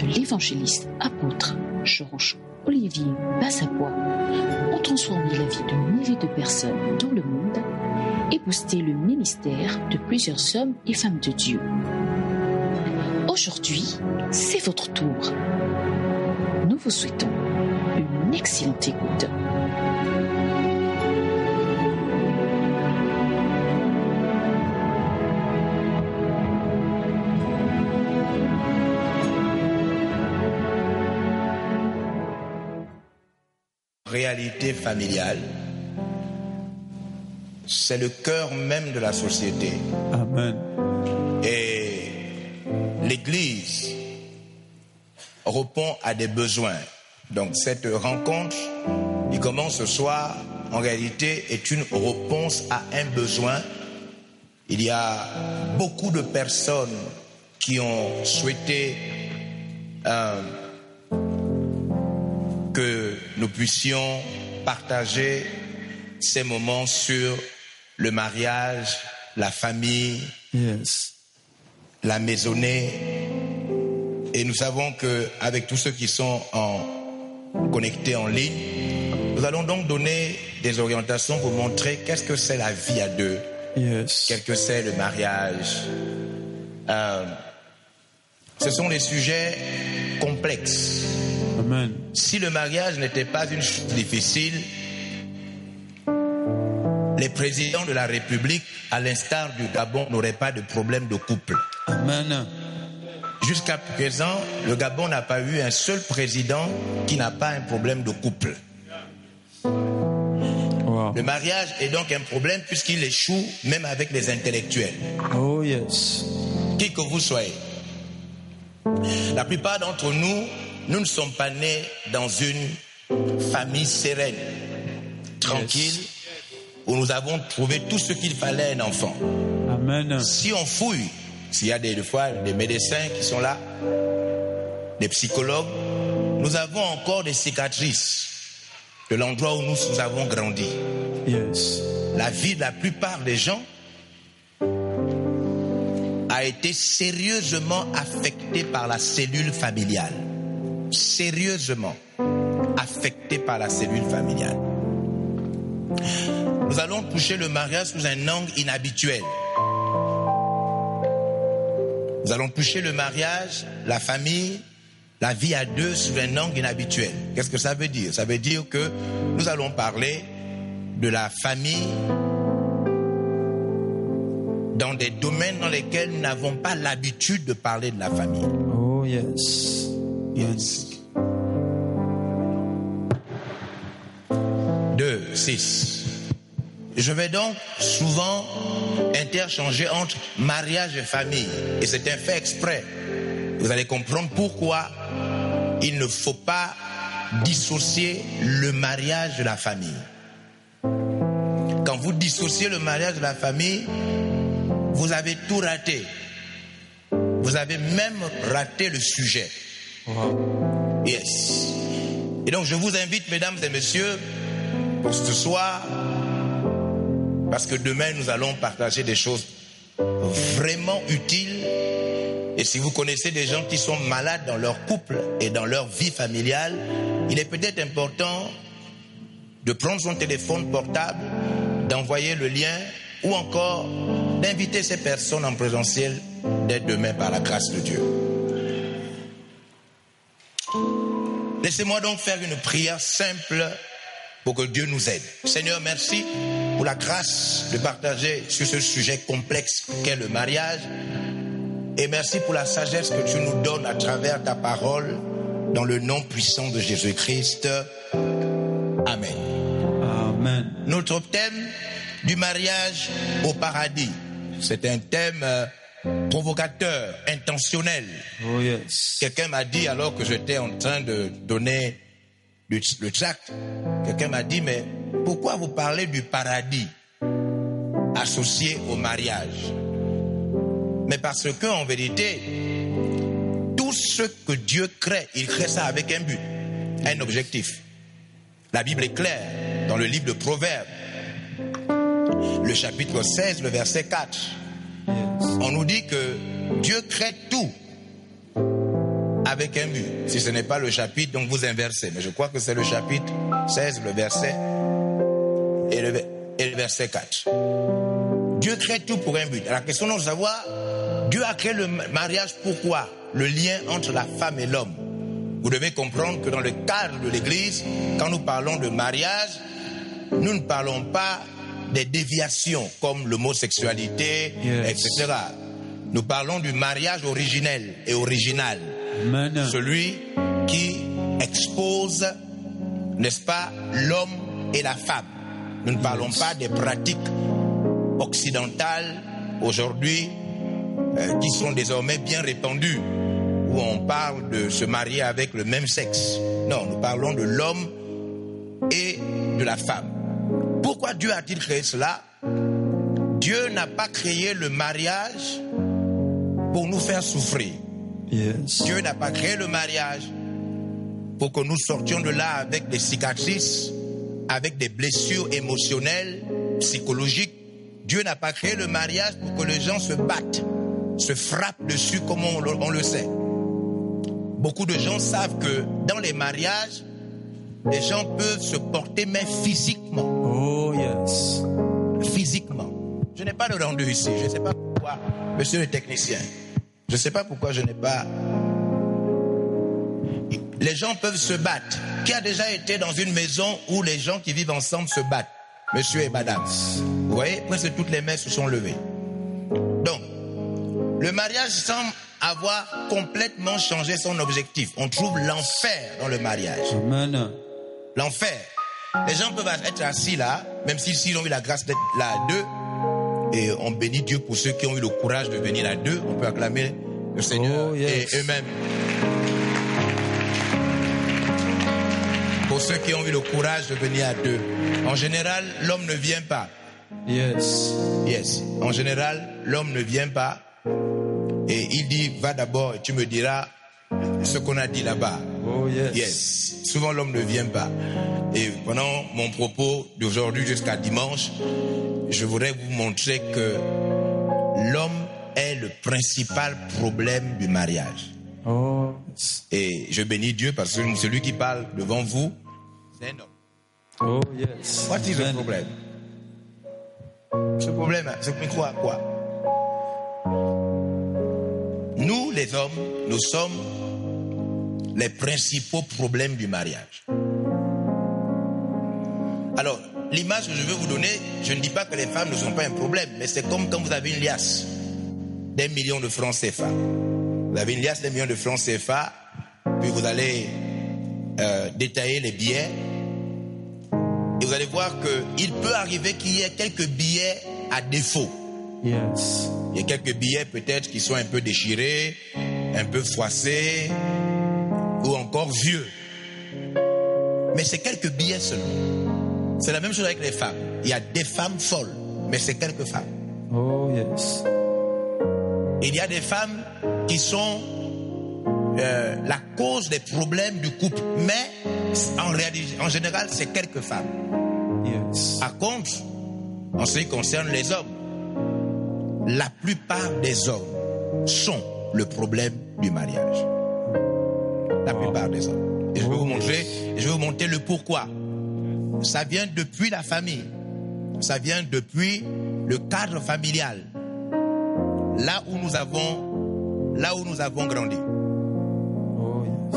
de l'évangéliste apôtre Georges Olivier Bassabois ont transformé la vie de milliers de personnes dans le monde et boosté le ministère de plusieurs hommes et femmes de Dieu. Aujourd'hui, c'est votre tour. Nous vous souhaitons une excellente écoute. Réalité familiale, c'est le cœur même de la société. Amen. Et l'Église répond à des besoins. Donc cette rencontre qui commence ce soir, en réalité, est une réponse à un besoin. Il y a beaucoup de personnes qui ont souhaité que nous puissions partager ces moments sur le mariage, la famille, la maisonnée. Et nous savons qu'avec tous ceux qui sont connectés en ligne, nous allons donc donner des orientations pour montrer qu'est-ce que c'est la vie à deux, qu'est-ce que c'est le mariage. Ce sont des sujets complexes. Amen. Si le mariage n'était pas une chose difficile, les présidents de la République, à l'instar du Gabon, n'auraient pas de problème de couple. Amen. Jusqu'à présent, le Gabon n'a pas eu un seul président qui n'a pas un problème de couple. Wow. Le mariage est donc un problème puisqu'il échoue même avec les intellectuels. Oh yes. Qui que vous soyez. La plupart d'entre nous, nous ne sommes pas nés dans une famille sereine, tranquille, où nous avons trouvé tout ce qu'il fallait à un enfant. Amen. Si on fouille, s'il y a des fois des médecins qui sont là, des psychologues, nous avons encore des cicatrices de l'endroit où nous avons grandi. Yes. La vie de la plupart des gens a été sérieusement affectée par la cellule familiale. Sérieusement affectée par la cellule familiale. Nous allons toucher le mariage sous un angle inhabituel. Nous allons toucher le mariage, la famille, la vie à deux sous un angle inhabituel. Qu'est-ce que ça veut dire? Ça veut dire que nous allons parler de la famille dans des domaines dans lesquels nous n'avons pas l'habitude de parler de la famille. Oh yes. Yes. 2, 6. Je vais donc souvent interchanger entre mariage et famille. Et c'est un fait exprès. Vous allez comprendre pourquoi il ne faut pas dissocier le mariage de la famille. Quand vous dissociez le mariage de la famille, vous avez tout raté. Vous avez même raté le sujet. Wow. Yes. Et donc je vous invite, mesdames et messieurs, pour ce soir, parce que demain nous allons partager des choses vraiment utiles. Et si vous connaissez des gens qui sont malades dans leur couple et dans leur vie familiale, il est peut-être important de prendre son téléphone portable, d'envoyer le lien ou encore d'inviter ces personnes en présentiel dès demain par la grâce de Dieu. Laissez-moi donc faire une prière simple pour que Dieu nous aide. Seigneur, merci pour la grâce de partager sur ce sujet complexe qu'est le mariage. Et merci pour la sagesse que tu nous donnes à travers ta parole, dans le nom puissant de Jésus-Christ. Amen. Amen. Notre thème du mariage au paradis, c'est un thème provocateur, intentionnel. Oh yes. Quelqu'un m'a dit, alors que j'étais en train de donner le tract, quelqu'un m'a dit, mais pourquoi vous parlez du paradis associé au mariage? Mais parce que, en vérité, tout ce que Dieu crée, il crée ça avec un but, un objectif. La Bible est claire dans le livre de Proverbes, le chapitre 16, le verset 4. Yes. On nous dit que Dieu crée tout avec un but. Si ce n'est pas le chapitre, donc vous inversez. Mais je crois que c'est le chapitre 16, le verset et le verset 4. Dieu crée tout pour un but. La question est de savoir, Dieu a créé le mariage pourquoi? Le lien entre la femme et l'homme. Vous devez comprendre que dans le cadre de l'Église, quand nous parlons de mariage, nous ne parlons pas des déviations comme l'homosexualité, etc. Nous parlons du mariage originel et original. Amen. Celui qui expose, n'est-ce pas, l'homme et la femme. Nous ne parlons pas des pratiques occidentales aujourd'hui qui sont désormais bien répandues, où on parle de se marier avec le même sexe. Non, nous parlons de l'homme et de la femme. Pourquoi Dieu a-t-il créé cela? Dieu n'a pas créé le mariage pour nous faire souffrir. Yes. Dieu n'a pas créé le mariage pour que nous sortions de là avec des cicatrices, avec des blessures émotionnelles, psychologiques. Dieu n'a pas créé le mariage pour que les gens se battent, se frappent dessus comme on le sait. Beaucoup de gens savent que dans les mariages, les gens peuvent se porter main physiquement. Oh, yes. Physiquement. Je n'ai pas de rendu ici. Je ne sais pas pourquoi, monsieur le technicien. Je ne sais pas pourquoi je n'ai pas... Les gens peuvent se battre. Qui a déjà été dans une maison où les gens qui vivent ensemble se battent? Monsieur et madame. Vous voyez, presque toutes les mains se sont levées. Donc, le mariage semble avoir complètement changé son objectif. On trouve l'enfer dans le mariage. Amen. L'enfer. Les gens peuvent être assis là, même s'ils ont eu la grâce d'être là à deux. Et on bénit Dieu pour ceux qui ont eu le courage de venir à deux. On peut acclamer le Seigneur et eux-mêmes. Pour ceux qui ont eu le courage de venir à deux. En général, l'homme ne vient pas. Yes. Yes. En général, l'homme ne vient pas. Et il dit, va d'abord et tu me diras ce qu'on a dit là-bas. Oh, yes. Yes. Souvent, l'homme ne vient pas. Et pendant mon propos d'aujourd'hui jusqu'à dimanche, je voudrais vous montrer que l'homme est le principal problème du mariage. Oh, yes. Et je bénis Dieu parce que celui qui parle devant vous, c'est un homme. Oh, yes. What is the Amen. problème? Ce problème, c'est quoi? Nous, les hommes, nous sommes les principaux problèmes du mariage. Alors, l'image que je veux vous donner, je ne dis pas que les femmes ne sont pas un problème, mais c'est comme quand vous avez une liasse d'1 million de francs CFA. Vous avez une liasse d'1 million de francs CFA, puis vous allez détailler les billets, et vous allez voir qu'il peut arriver qu'il y ait quelques billets à défaut. Yes. Il y a quelques billets peut-être qui sont un peu déchirés, un peu froissés, ou encore vieux. Mais c'est quelques billets seulement. C'est la même chose avec les femmes. Il y a des femmes folles, mais c'est quelques femmes. Oh, yes. Il y a des femmes qui sont la cause des problèmes du couple, mais en général, c'est quelques femmes. Yes. Par contre, en ce qui concerne les hommes, la plupart des hommes sont le problème du mariage. La plupart des hommes. Et je vais vous montrer le pourquoi. Ça vient depuis la famille. Ça vient depuis le cadre familial. Là où nous avons grandi. Oh, yes.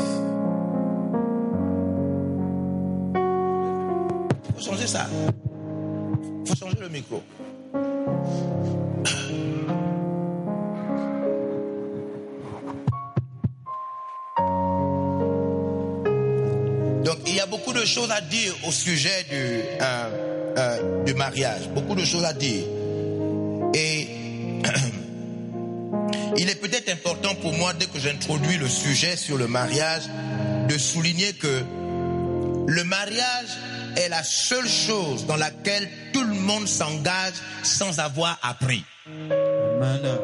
Il faut changer ça. Il faut changer le micro. Donc, il y a beaucoup de choses à dire au sujet du mariage. Beaucoup de choses à dire. Et il est peut-être important pour moi, dès que j'introduis le sujet sur le mariage, de souligner que le mariage est la seule chose dans laquelle tout le monde s'engage sans avoir appris. Amen.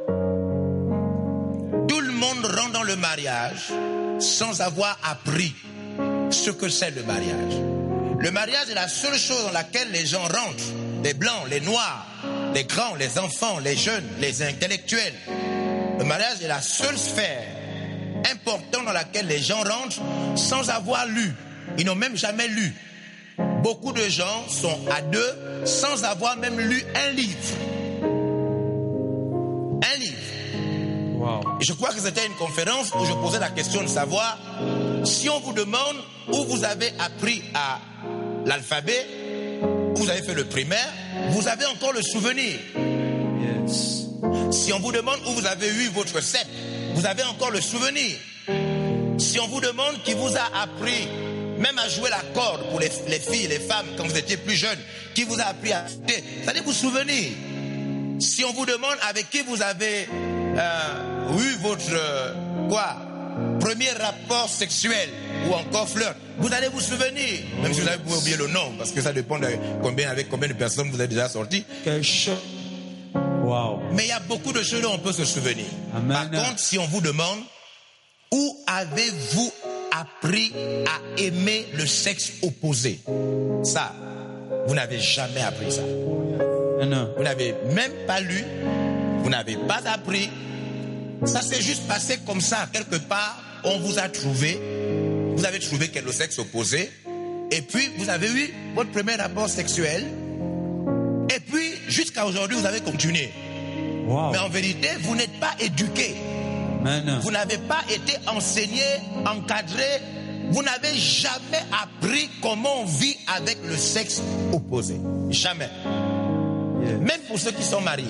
Tout le monde rentre dans le mariage sans avoir appris ce que c'est le mariage. Le mariage est la seule chose dans laquelle les gens rentrent, les blancs, les noirs, les grands, les enfants, les jeunes, les intellectuels. Le mariage est la seule sphère importante maison dans laquelle les gens rentrent sans avoir lu. Ils n'ont même jamais lu. Beaucoup de gens sont à deux sans avoir même lu un livre. Un livre. Wow. Je crois que c'était une conférence où je posais la question de savoir si on vous demande où vous avez appris à l'alphabet, où vous avez fait le primaire, vous avez encore le souvenir. Yes. Si on vous demande où vous avez eu votre CEP, vous avez encore le souvenir. Si on vous demande qui vous a appris même à jouer la corde pour les filles et les femmes quand vous étiez plus jeunes, qui vous a appris à chanter, vous allez vous souvenir. Si on vous demande avec qui vous avez eu votre premier rapport sexuel ou encore flirt, vous allez vous souvenir, même si vous avez oublié le nom, parce que ça dépend de avec combien de personnes vous êtes déjà sortis. Quelque chose. Wow. Mais il y a beaucoup de choses dont on peut se souvenir. Amen. Par contre, si on vous demande où avez-vous appris à aimer le sexe opposé, ça, vous n'avez jamais appris ça. Amen. Vous n'avez même pas lu, vous n'avez pas appris. Ça s'est juste passé comme ça, quelque part, on vous a trouvé, vous avez trouvé quel est le sexe opposé, et puis vous avez eu votre premier rapport sexuel, et puis jusqu'à aujourd'hui vous avez continué. Wow. Mais en vérité, vous n'êtes pas éduqué. Amen. Vous n'avez pas été enseigné, encadré, vous n'avez jamais appris comment on vit avec le sexe opposé. Jamais. Yes. Même pour ceux qui sont mariés.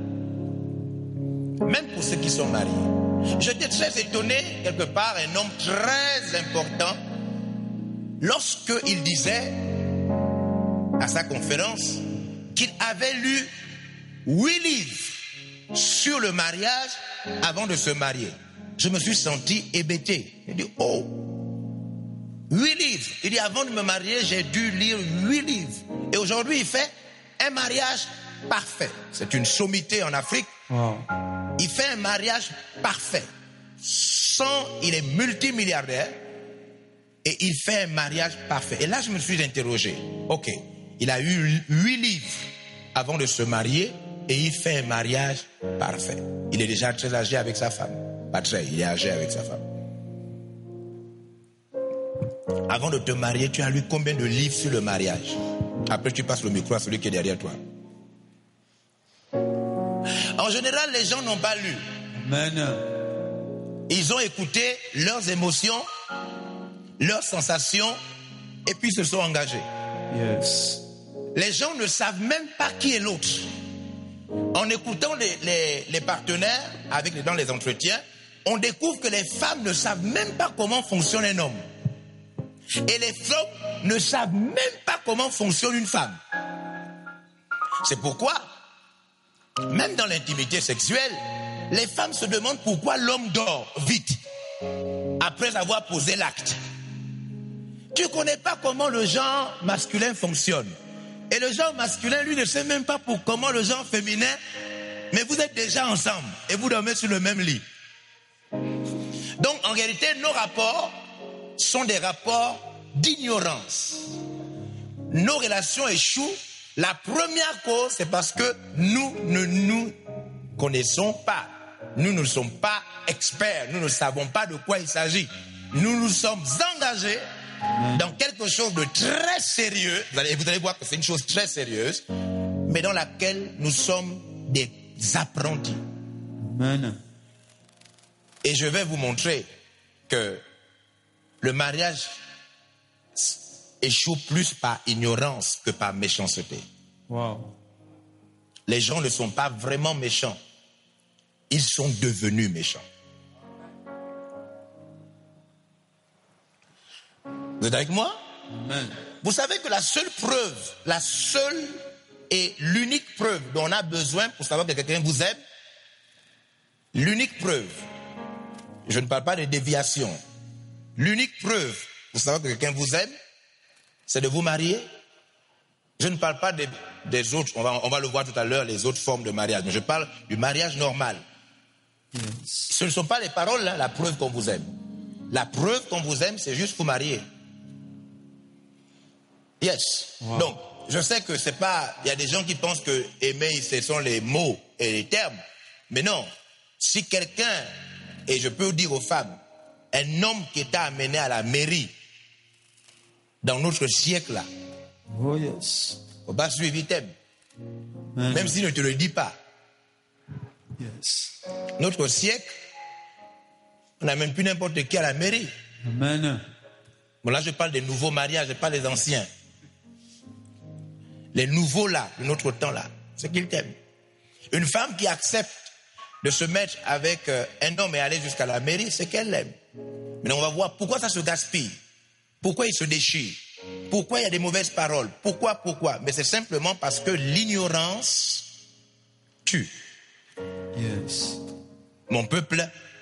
Même pour ceux qui sont mariés. J'étais très étonné, quelque part, un homme très important, lorsqu'il disait à sa conférence qu'il avait lu 8 livres sur le mariage avant de se marier. Je me suis senti hébété. Il dit, oh, 8 livres. Il dit, avant de me marier, j'ai dû lire 8 livres. Et aujourd'hui, il fait un mariage parfait. C'est une sommité en Afrique. Wow. Il fait un mariage parfait. Il est multimilliardaire et il fait un mariage parfait. Et là, je me suis interrogé. Ok, il a eu 8 livres avant de se marier et il fait un mariage parfait. Il est déjà très âgé avec sa femme. Pas très, il est âgé avec sa femme. Avant de te marier, tu as lu combien de livres sur le mariage? Après, tu passes le micro à celui qui est derrière toi. En général, les gens n'ont pas lu. Amen. Ils ont écouté leurs émotions, leurs sensations, et puis se sont engagés. Yes. Les gens ne savent même pas qui est l'autre. En écoutant les partenaires dans les entretiens, on découvre que les femmes ne savent même pas comment fonctionne un homme. Et les hommes ne savent même pas comment fonctionne une femme. C'est pourquoi, même dans l'intimité sexuelle, les femmes se demandent pourquoi l'homme dort vite après avoir posé l'acte. Tu ne connais pas comment le genre masculin fonctionne. Et le genre masculin, lui, ne sait même pas comment le genre féminin, mais vous êtes déjà ensemble et vous dormez sur le même lit. Donc, en réalité, nos rapports sont des rapports d'ignorance. Nos relations échouent. La première cause, c'est parce que nous ne nous connaissons pas. Nous ne sommes pas experts. Nous ne savons pas de quoi il s'agit. Nous nous sommes engagés dans quelque chose de très sérieux. Vous allez voir que c'est une chose très sérieuse, mais dans laquelle nous sommes des apprentis. Amen. Et je vais vous montrer que le mariage échoue plus par ignorance que par méchanceté. Wow. Les gens ne sont pas vraiment méchants. Ils sont devenus méchants. Vous êtes avec moi? Amen. Vous savez que la seule et l'unique preuve dont on a besoin pour savoir que quelqu'un vous aime, l'unique preuve, je ne parle pas de déviation, l'unique preuve pour savoir que quelqu'un vous aime, c'est de vous marier. Je ne parle pas des autres, on va le voir tout à l'heure, les autres formes de mariage, mais je parle du mariage normal. Yes. Ce ne sont pas les paroles, hein, la preuve qu'on vous aime. La preuve qu'on vous aime, c'est juste vous marier. Yes. Wow. Donc, je sais que c'est pas... Il y a des gens qui pensent que aimer, ce sont les mots et les termes. Mais non. Si quelqu'un, et je peux dire aux femmes, un homme qui était amené à la mairie dans notre siècle là. Oh yes. Faut pas suivre item. Amen. Même s'il ne te le dit pas. Yes. Notre siècle, on n'a même plus n'importe qui à la mairie. Amen. Bon, là, je parle des nouveaux mariages, je parle des anciens. Les nouveaux là, de notre temps là, c'est qu'ils t'aiment. Une femme qui accepte de se mettre avec un homme et aller jusqu'à la mairie, c'est qu'elle l'aime. Mais on va voir pourquoi ça se gaspille. Pourquoi il se déchire. Pourquoi il y a des mauvaises paroles. Pourquoi. Mais c'est simplement parce que l'ignorance tue. Yes. Mon peuple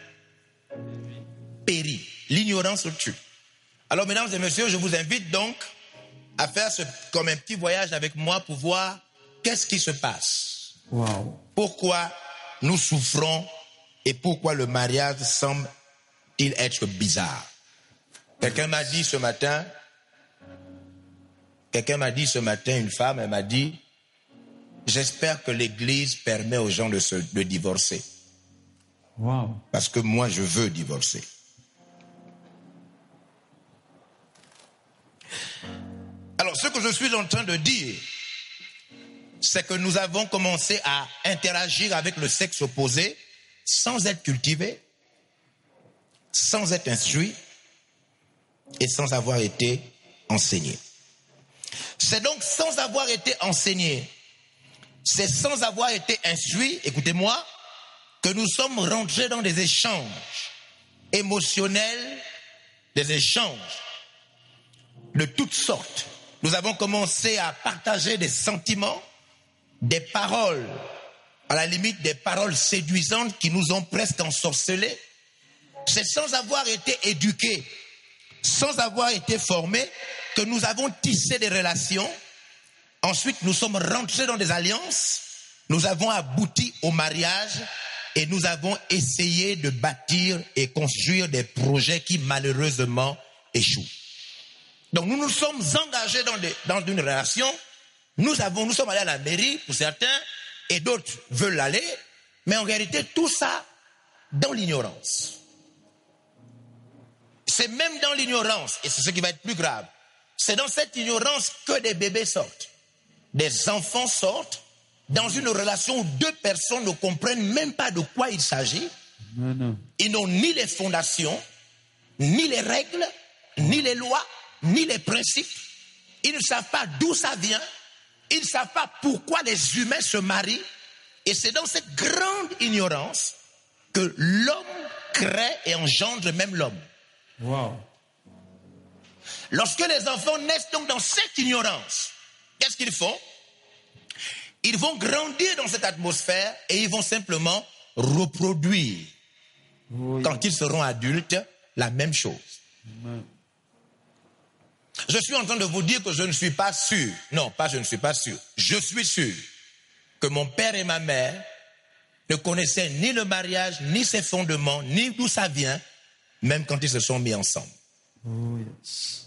périt. L'ignorance tue. Alors, mesdames et messieurs, je vous invite donc à faire comme un petit voyage avec moi pour voir qu'est-ce qui se passe. Wow. Pourquoi nous souffrons et pourquoi le mariage semble-t-il être bizarre. Quelqu'un m'a dit ce matin, une femme, elle m'a dit, j'espère que l'Église permet aux gens de divorcer. Wow. Parce que moi, je veux divorcer. Alors, ce que je suis en train de dire, c'est que nous avons commencé à interagir avec le sexe opposé sans être cultivés, sans être instruits et sans avoir été enseignés. C'est donc sans avoir été enseigné, c'est sans avoir été instruit, écoutez-moi, que nous sommes rentrés dans des échanges émotionnels, des échanges de toutes sortes. Nous avons commencé à partager des sentiments, des paroles, à la limite des paroles séduisantes qui nous ont presque ensorcelés. C'est sans avoir été éduqués, sans avoir été formés, que nous avons tissé des relations. Ensuite, nous sommes rentrés dans des alliances, nous avons abouti au mariage et nous avons essayé de bâtir et construire des projets qui malheureusement échouent. Donc nous nous sommes engagés dans une relation, nous sommes allés à la mairie pour certains et d'autres veulent aller, mais en réalité tout ça dans l'ignorance. C'est même dans l'ignorance, et c'est ce qui va être plus grave, c'est dans cette ignorance que des bébés sortent, des enfants sortent, dans une relation où deux personnes ne comprennent même pas de quoi il s'agit. Amen. Ils n'ont ni les fondations, ni les règles, ni les lois, ni les principes. Ils ne savent pas d'où ça vient. Ils ne savent pas pourquoi les humains se marient. Et c'est dans cette grande ignorance que l'homme crée et engendre même l'homme. Wow. Lorsque les enfants naissent donc dans cette ignorance, qu'est-ce qu'ils font? Ils vont grandir dans cette atmosphère et ils vont simplement reproduire, Oh, quand ils seront adultes, la même chose. Amen. Je suis en train de vous dire que je ne suis pas sûr. Non, pas je ne suis pas sûr. Je suis sûr que mon père et ma mère ne connaissaient ni le mariage, ni ses fondements, ni d'où ça vient, même quand ils se sont mis ensemble. Oh yes.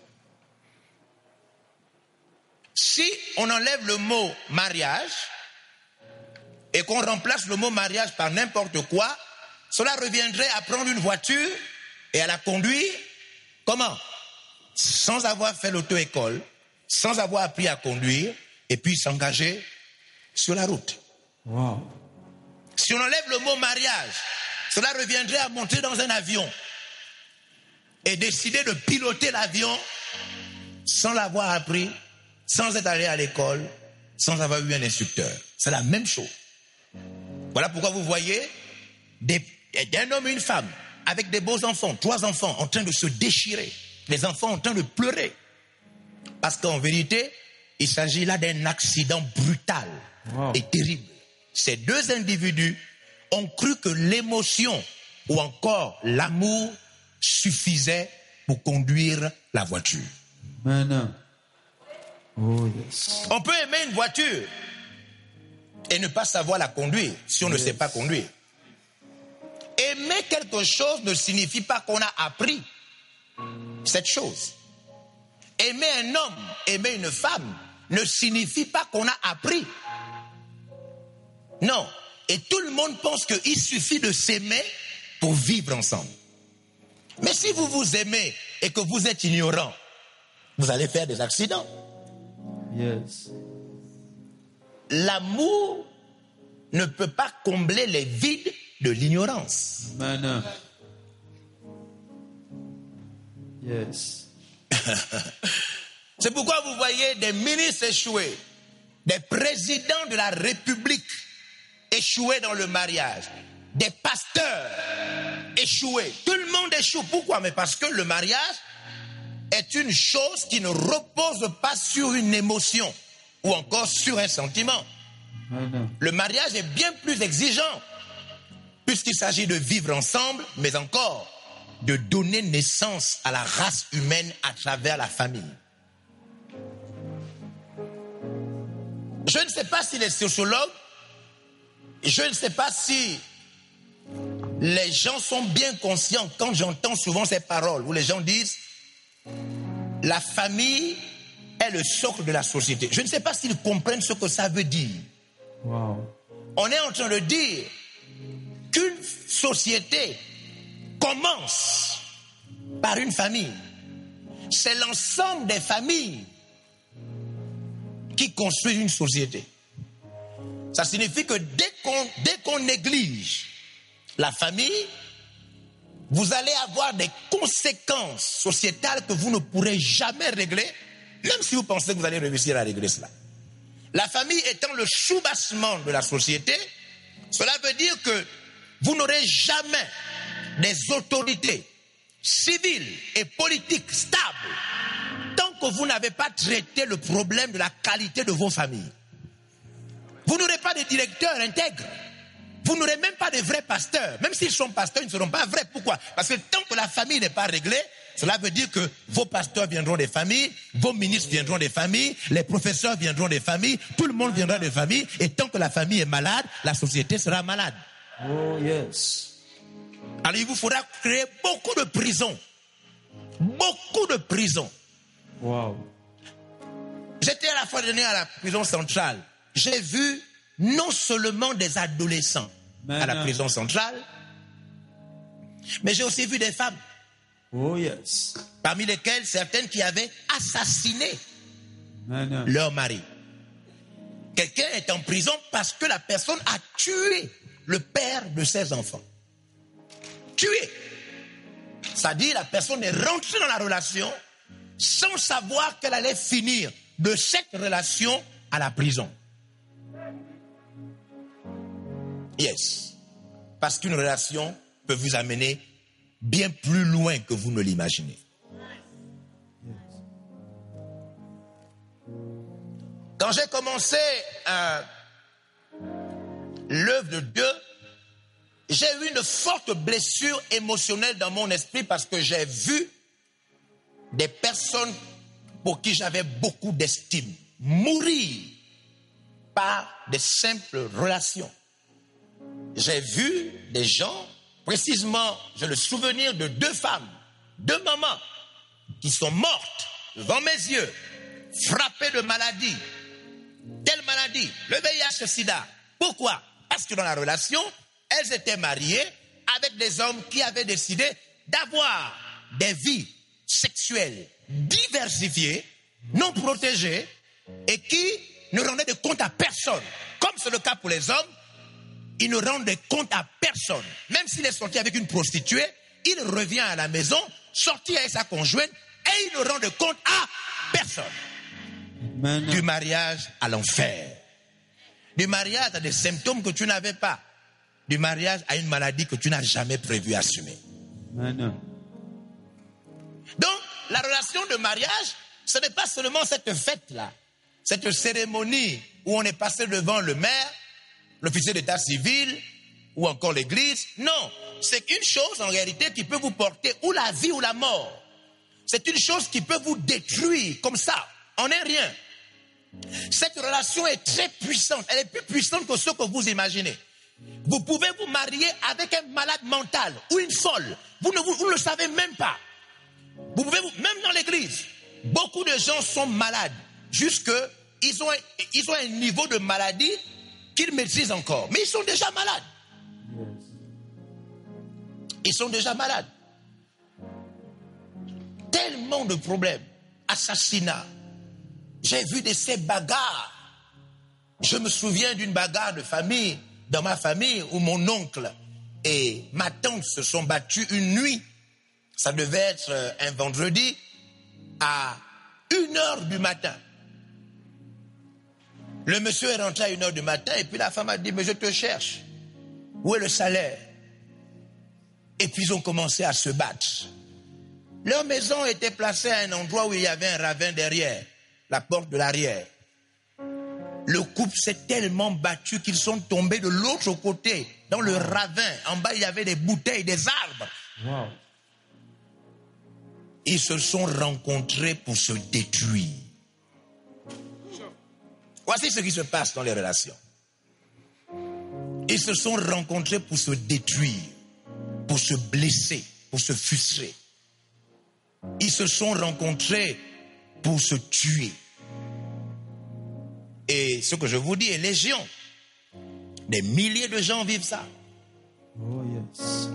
Si on enlève le mot mariage et qu'on remplace le mot mariage par n'importe quoi, cela reviendrait à prendre une voiture et à la conduire. Comment? Sans avoir fait l'auto-école, sans avoir appris à conduire, et puis s'engager sur la route. Wow. Si on enlève le mot mariage, cela reviendrait à monter dans un avion et décider de piloter l'avion sans l'avoir appris, sans être allé à l'école, sans avoir eu un instructeur. C'est la même chose. Voilà pourquoi vous voyez un homme et une femme avec des beaux enfants, 3 enfants en train de se déchirer, les enfants en train de pleurer. Parce qu'en vérité, il s'agit là d'un accident brutal et terrible. Ces deux individus ont cru que l'émotion ou encore l'amour suffisait pour conduire la voiture. Amen. Oh yes. On peut aimer une voiture et ne pas savoir la conduire si on ne sait pas conduire. Aimer quelque chose ne signifie pas qu'on a appris cette chose. Aimer un homme, aimer une femme ne signifie pas qu'on a appris. Non. Et tout le monde pense qu'il suffit de s'aimer pour vivre ensemble. Mais si vous vous aimez et que vous êtes ignorant, vous allez faire des accidents. Yes. L'amour ne peut pas combler les vides de l'ignorance. Amen. Yes. C'est pourquoi vous voyez des ministres échoués, des présidents de la République échoués dans le mariage, des pasteurs échoués. Tout le monde échoue. Pourquoi? Mais parce que le mariage est une chose qui ne repose pas sur une émotion ou encore sur un sentiment. Amen. Le mariage est bien plus exigeant puisqu'il s'agit de vivre ensemble, mais encore de donner naissance à la race humaine à travers la famille. Je ne sais pas si les sociologues, je ne sais pas si les gens sont bien conscients quand j'entends souvent ces paroles où les gens disent la famille est le socle de la société. Je ne sais pas s'ils comprennent ce que ça veut dire. Wow. On est en train de dire qu'une société commence par une famille. C'est l'ensemble des familles qui construisent une société. Ça signifie que dès qu'on néglige la famille, vous allez avoir des conséquences sociétales que vous ne pourrez jamais régler, même si vous pensez que vous allez réussir à régler cela. La famille étant le soubassement de la société, cela veut dire que vous n'aurez jamais des autorités civiles et politiques stables tant que vous n'avez pas traité le problème de la qualité de vos familles. Vous n'aurez pas de directeurs intègres. Vous n'aurez même pas de vrais pasteurs. Même s'ils sont pasteurs, ils ne seront pas vrais. Pourquoi? Parce que tant que la famille n'est pas réglée, cela veut dire que vos pasteurs viendront des familles, vos ministres viendront des familles, les professeurs viendront des familles, tout le monde viendra des familles. Et tant que la famille est malade, la société sera malade. Oh, yes. Alors il vous faudra créer beaucoup de prisons. Beaucoup de prisons. Wow. J'étais à la fois dernière à la prison centrale. J'ai vu non seulement des adolescents à la prison centrale, mais j'ai aussi vu des femmes. Oh, yes. Parmi lesquelles certaines qui avaient assassiné Amen. leur mari. Quelqu'un est en prison parce que la personne a tué le père de ses enfants. Tué. C'est-à-dire la personne est rentrée dans la relation sans savoir qu'elle allait finir de cette relation à la prison. Yes. Parce qu'une relation peut vous amener bien plus loin que vous ne l'imaginez. Quand j'ai commencé l'œuvre de Dieu, j'ai eu une forte blessure émotionnelle dans mon esprit parce que j'ai vu des personnes pour qui j'avais beaucoup d'estime mourir par des simples relations. J'ai vu des gens, précisément, j'ai le souvenir de 2 femmes, 2 mamans, qui sont mortes devant mes yeux, frappées de maladies. Telle maladie, le VIH, le sida. Pourquoi? Parce que dans la relation, elles étaient mariées avec des hommes qui avaient décidé d'avoir des vies sexuelles diversifiées, non protégées, et qui ne rendaient de compte à personne. Comme c'est le cas pour les hommes, ils ne rendent de compte à personne. Même s'il est sorti avec une prostituée, il revient à la maison, sorti avec sa conjointe, et il ne rend de compte à personne. Amen. Du mariage à l'enfer. Du mariage à des symptômes que tu n'avais pas. Du mariage à une maladie que tu n'as jamais prévu assumer. Amen. Donc, la relation de mariage, ce n'est pas seulement cette fête-là, cette cérémonie où on est passé devant le maire, l'officier d'état civil ou encore l'église. Non, c'est une chose en réalité qui peut vous porter ou la vie ou la mort. C'est une chose qui peut vous détruire comme ça, en un rien. Cette relation est très puissante. Elle est plus puissante que ce que vous imaginez. Vous pouvez vous marier avec un malade mental ou une folle. Vous ne le savez même pas. Vous pouvez même dans l'église, beaucoup de gens sont malades. Ils ont un niveau de maladie qu'ils maîtrisent encore. Mais ils sont déjà malades. Ils sont déjà malades. tellement de problèmes. Assassinats. J'ai vu ces bagarres. Je me souviens d'une bagarre de famille, dans ma famille, où mon oncle et ma tante se sont battus une nuit. Ça devait être un vendredi à 1h du matin. Le monsieur est rentré à 1h du matin et puis la femme a dit, mais je te cherche. Où est le salaire? Et puis ils ont commencé à se battre. Leur maison était placée à un endroit où il y avait un ravin derrière, la porte de l'arrière. Le couple s'est tellement battu qu'ils sont tombés de l'autre côté, dans le ravin. En bas, il y avait des bouteilles, des arbres. Wow. Ils se sont rencontrés pour se détruire. Voici ce qui se passe dans les relations. Ils se sont rencontrés pour se détruire, pour se blesser, pour se frustrer. Ils se sont rencontrés pour se tuer. Et ce que je vous dis est légion. Des milliers de gens vivent ça. Oh yes.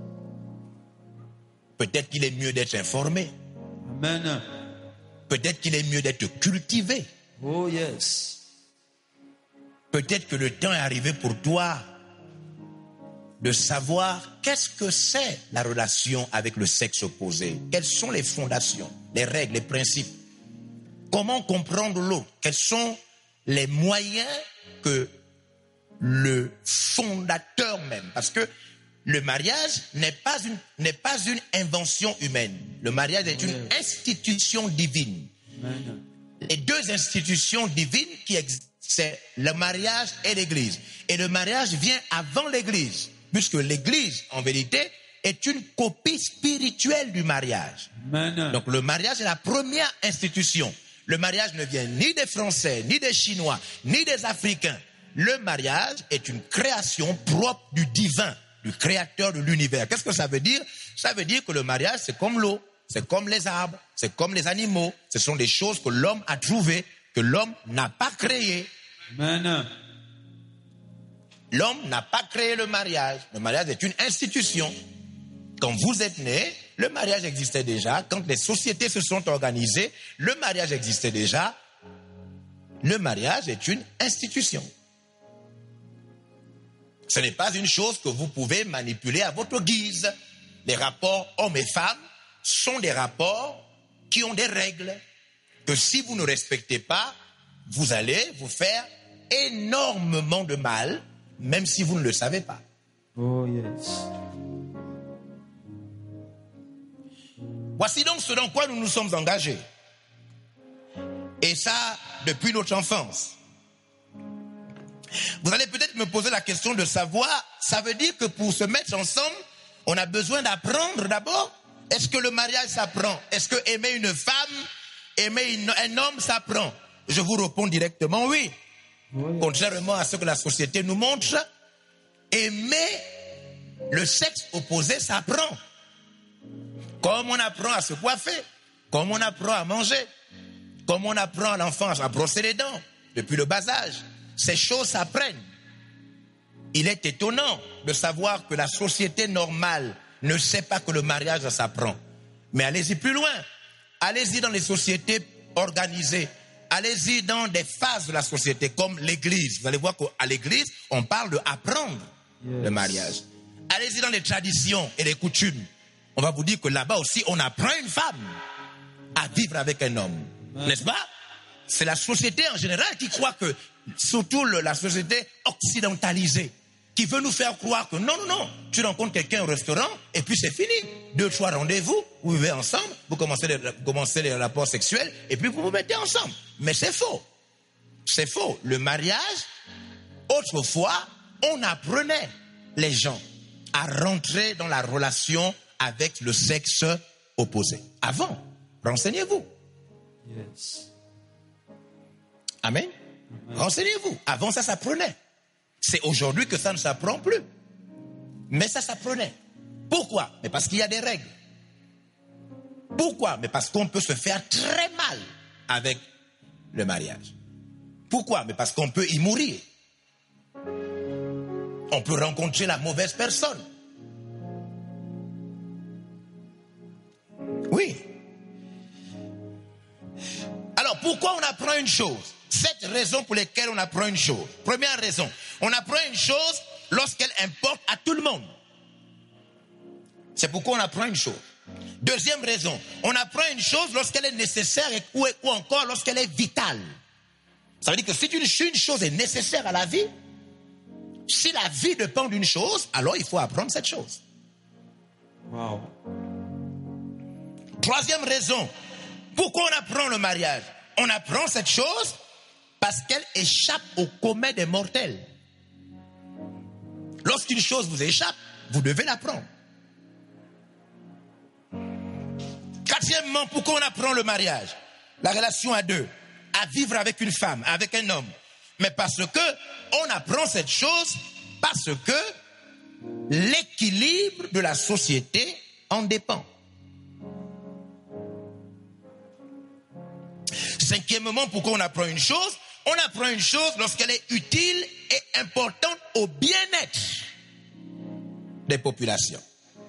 Peut-être qu'il est mieux d'être informé. Amen. Peut-être qu'il est mieux d'être cultivé. Oh yes. Peut-être que le temps est arrivé pour toi de savoir qu'est-ce que c'est la relation avec le sexe opposé. Quelles sont les fondations, les règles, les principes. Comment comprendre l'autre. Quels sont les moyens que le fondateur même. Parce que le mariage n'est pas une invention humaine. Le mariage est une institution divine. Amen. Les deux institutions divines qui existent, c'est le mariage et l'église. Et le mariage vient avant l'église, puisque l'église, en vérité, est une copie spirituelle du mariage. Amen. Donc le mariage est la première institution. Le mariage ne vient ni des Français, ni des Chinois, ni des Africains. Le mariage est une création propre du divin, du créateur de l'univers. Qu'est-ce que ça veut dire? Ça veut dire que le mariage, c'est comme l'eau, c'est comme les arbres, c'est comme les animaux. Ce sont des choses que l'homme a trouvées, que l'homme n'a pas créées. Amen. L'homme n'a pas créé le mariage. Le mariage est une institution. Quand vous êtes né, le mariage existait déjà. Quand les sociétés se sont organisées, le mariage existait déjà. Le mariage est une institution. Ce n'est pas une chose que vous pouvez manipuler à votre guise. Les rapports hommes et femmes sont des rapports qui ont des règles que si vous ne respectez pas, vous allez vous faire énormément de mal, même si vous ne le savez pas. Oh yes. Voici donc ce dans quoi nous nous sommes engagés. Et ça, depuis notre enfance. Vous allez peut-être me poser la question de savoir, ça veut dire que pour se mettre ensemble, on a besoin d'apprendre d'abord. Est-ce que le mariage s'apprend? Est-ce que aimer une femme, aimer un homme s'apprend? Je vous réponds directement oui. Oui. Contrairement à ce que la société nous montre, aimer le sexe opposé s'apprend. Comme on apprend à se coiffer, comme on apprend à manger, comme on apprend à l'enfant à brosser les dents depuis le bas âge. Ces choses s'apprennent. Il est étonnant de savoir que la société normale ne sait pas que le mariage ça s'apprend. Mais allez-y plus loin. Allez-y dans les sociétés organisées. Allez-y dans des phases de la société comme l'église. Vous allez voir qu'à l'église, on parle d'apprendre le mariage. Allez-y dans les traditions et les coutumes. On va vous dire que là-bas aussi, on apprend une femme à vivre avec un homme. N'est-ce pas? C'est la société en général qui croit que, surtout la société occidentalisée, qui veut nous faire croire que non, tu rencontres quelqu'un au restaurant et puis c'est fini. 2, 3 rendez-vous, vous vivez ensemble, vous commencez les rapports sexuels et puis vous vous mettez ensemble. Mais c'est faux. C'est faux. Le mariage, autrefois, on apprenait les gens à rentrer dans la relation avec le sexe opposé. Avant, renseignez-vous. Yes. Amen. Renseignez-vous. Avant, ça s'apprenait. C'est aujourd'hui que ça ne s'apprend plus. Mais ça s'apprenait. Pourquoi? Mais parce qu'il y a des règles. Pourquoi? Mais parce qu'on peut se faire très mal avec le mariage. Pourquoi? Mais parce qu'on peut y mourir. On peut rencontrer la mauvaise personne. Oui. Alors, pourquoi on apprend une chose? 7 raisons pour lesquelles on apprend une chose. Première raison, on apprend une chose lorsqu'elle importe à tout le monde. C'est pourquoi on apprend une chose. Deuxième raison, on apprend une chose lorsqu'elle est nécessaire ou encore lorsqu'elle est vitale. Ça veut dire que si une chose est nécessaire à la vie, si la vie dépend d'une chose, alors il faut apprendre cette chose. Wow. Troisième raison, pourquoi on apprend le mariage? On apprend cette chose parce qu'elle échappe au commun des mortels. Lorsqu'une chose vous échappe, vous devez l'apprendre. Quatrièmement, pourquoi on apprend le mariage? La relation à deux, à vivre avec une femme, avec un homme. Mais parce que on apprend cette chose, parce que l'équilibre de la société en dépend. Cinquièmement, pourquoi on apprend une chose? On apprend une chose lorsqu'elle est utile et importante au bien-être des populations.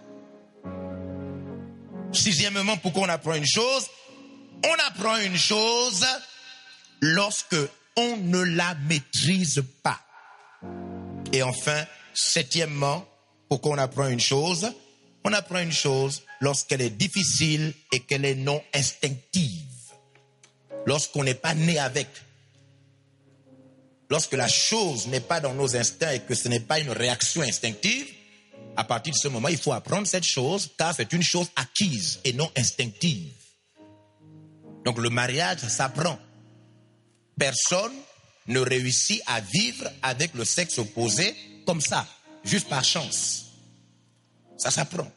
Sixièmement, pourquoi on apprend une chose? On apprend une chose lorsque on ne la maîtrise pas. Et enfin, septièmement, pourquoi on apprend une chose? On apprend une chose lorsqu'elle est difficile et qu'elle est non instinctive. Lorsqu'on n'est pas né avec. Lorsque la chose n'est pas dans nos instincts et que ce n'est pas une réaction instinctive, à partir de ce moment, il faut apprendre cette chose car c'est une chose acquise et non instinctive. Donc le mariage, ça s'apprend. Personne ne réussit à vivre avec le sexe opposé comme ça, juste par chance. Ça s'apprend.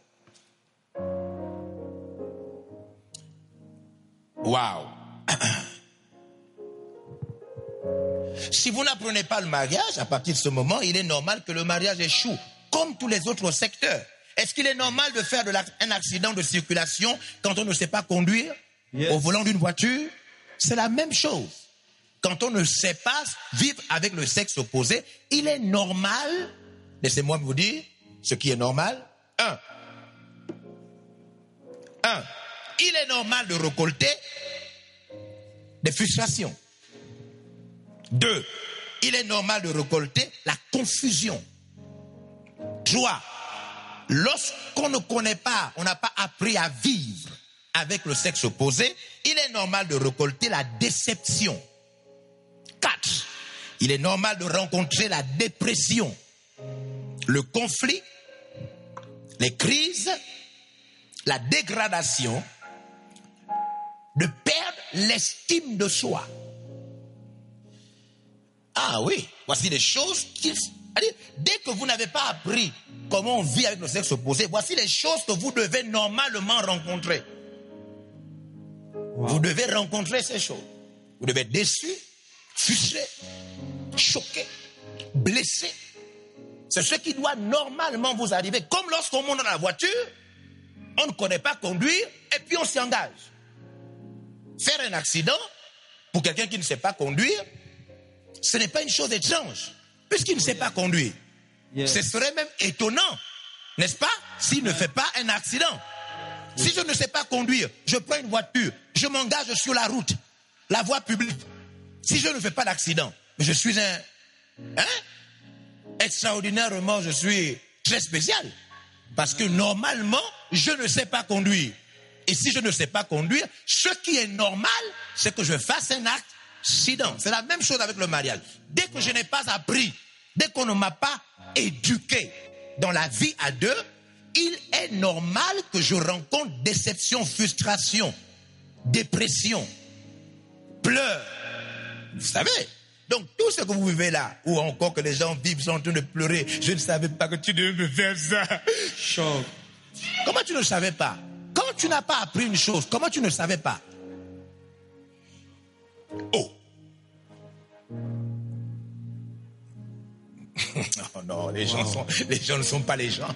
Waouh! Si vous n'apprenez pas le mariage, à partir de ce moment, il est normal que le mariage échoue, comme tous les autres secteurs. Est-ce qu'il est normal de faire un accident de circulation quand on ne sait pas conduire au volant d'une voiture? C'est la même chose. Quand on ne sait pas vivre avec le sexe opposé, il est normal, laissez-moi vous dire ce qui est normal. Il est normal de récolter des frustrations. 2, il est normal de récolter la confusion. 3, lorsqu'on ne connaît pas, on n'a pas appris à vivre avec le sexe opposé, il est normal de récolter la déception. 4, il est normal de rencontrer la dépression, le conflit, les crises, la dégradation, de perdre l'estime de soi. Ah oui, voici les choses qui... Dès que vous n'avez pas appris comment on vit avec le sexe opposé, voici les choses que vous devez normalement rencontrer. Wow. Vous devez rencontrer ces choses. Vous devez être déçu, frustré, choqué, blessé. C'est ce qui doit normalement vous arriver. Comme lorsqu'on monte dans la voiture, on ne connaît pas conduire et puis on s'y engage. Faire un accident, pour quelqu'un qui ne sait pas conduire, ce n'est pas une chose étrange, puisqu'il ne sait pas conduire. Ce serait même étonnant, n'est-ce pas, s'il ne fait pas un accident. Si je ne sais pas conduire, je prends une voiture, je m'engage sur la route, la voie publique. Si je ne fais pas d'accident, je suis extraordinairement, je suis très spécial. Parce que normalement, je ne sais pas conduire. Et si je ne sais pas conduire, ce qui est normal, c'est que je fasse un accident. C'est la même chose avec le mariage. Dès que je n'ai pas appris, dès qu'on ne m'a pas éduqué dans la vie à deux, il est normal que je rencontre déception, frustration, dépression, pleurs. Vous savez? Donc tout ce que vous vivez là, ou encore que les gens vivent, sont en train de pleurer, je ne savais pas que tu devais me faire ça. Choc. Comment tu ne savais pas? Quand tu n'as pas appris une chose, comment tu ne savais pas? Oh. Oh non, les gens ne sont pas les gens.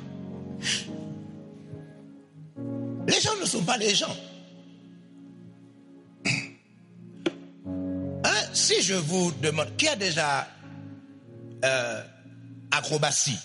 Les gens ne sont pas les gens. Si je vous demande, qui a déjà acrobatie?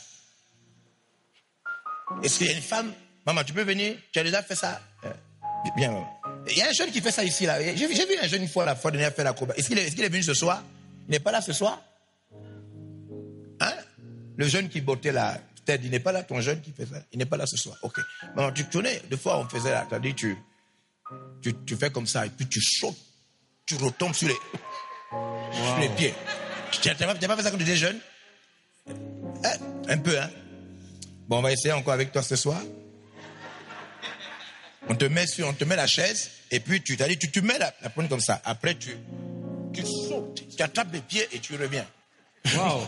Est-ce qu'il y a une femme? Maman, tu peux venir? Tu as déjà fait ça? Bien, maman. Il y a un jeune qui fait ça ici, là. J'ai vu un jeune une fois, la fois dernière, faire l'acrobat. Est-ce qu'il est venu ce soir? Il n'est pas là ce soir? Hein? Le jeune qui bottait là, peut-être, il n'est pas là, ton jeune qui fait ça. Il n'est pas là ce soir. Ok. Mais tu connais, des fois, on faisait là, c'est-à-dire, tu fais comme ça, et puis tu sautes, tu retombes sur les pieds. Tu n'as pas fait ça quand tu étais jeune? Hein? Un peu, hein? Bon, on va essayer encore avec toi ce soir. On te met la chaise, et puis tu mets la pointe comme ça. Après, tu sautes, tu attrapes les pieds et tu reviens. Wow.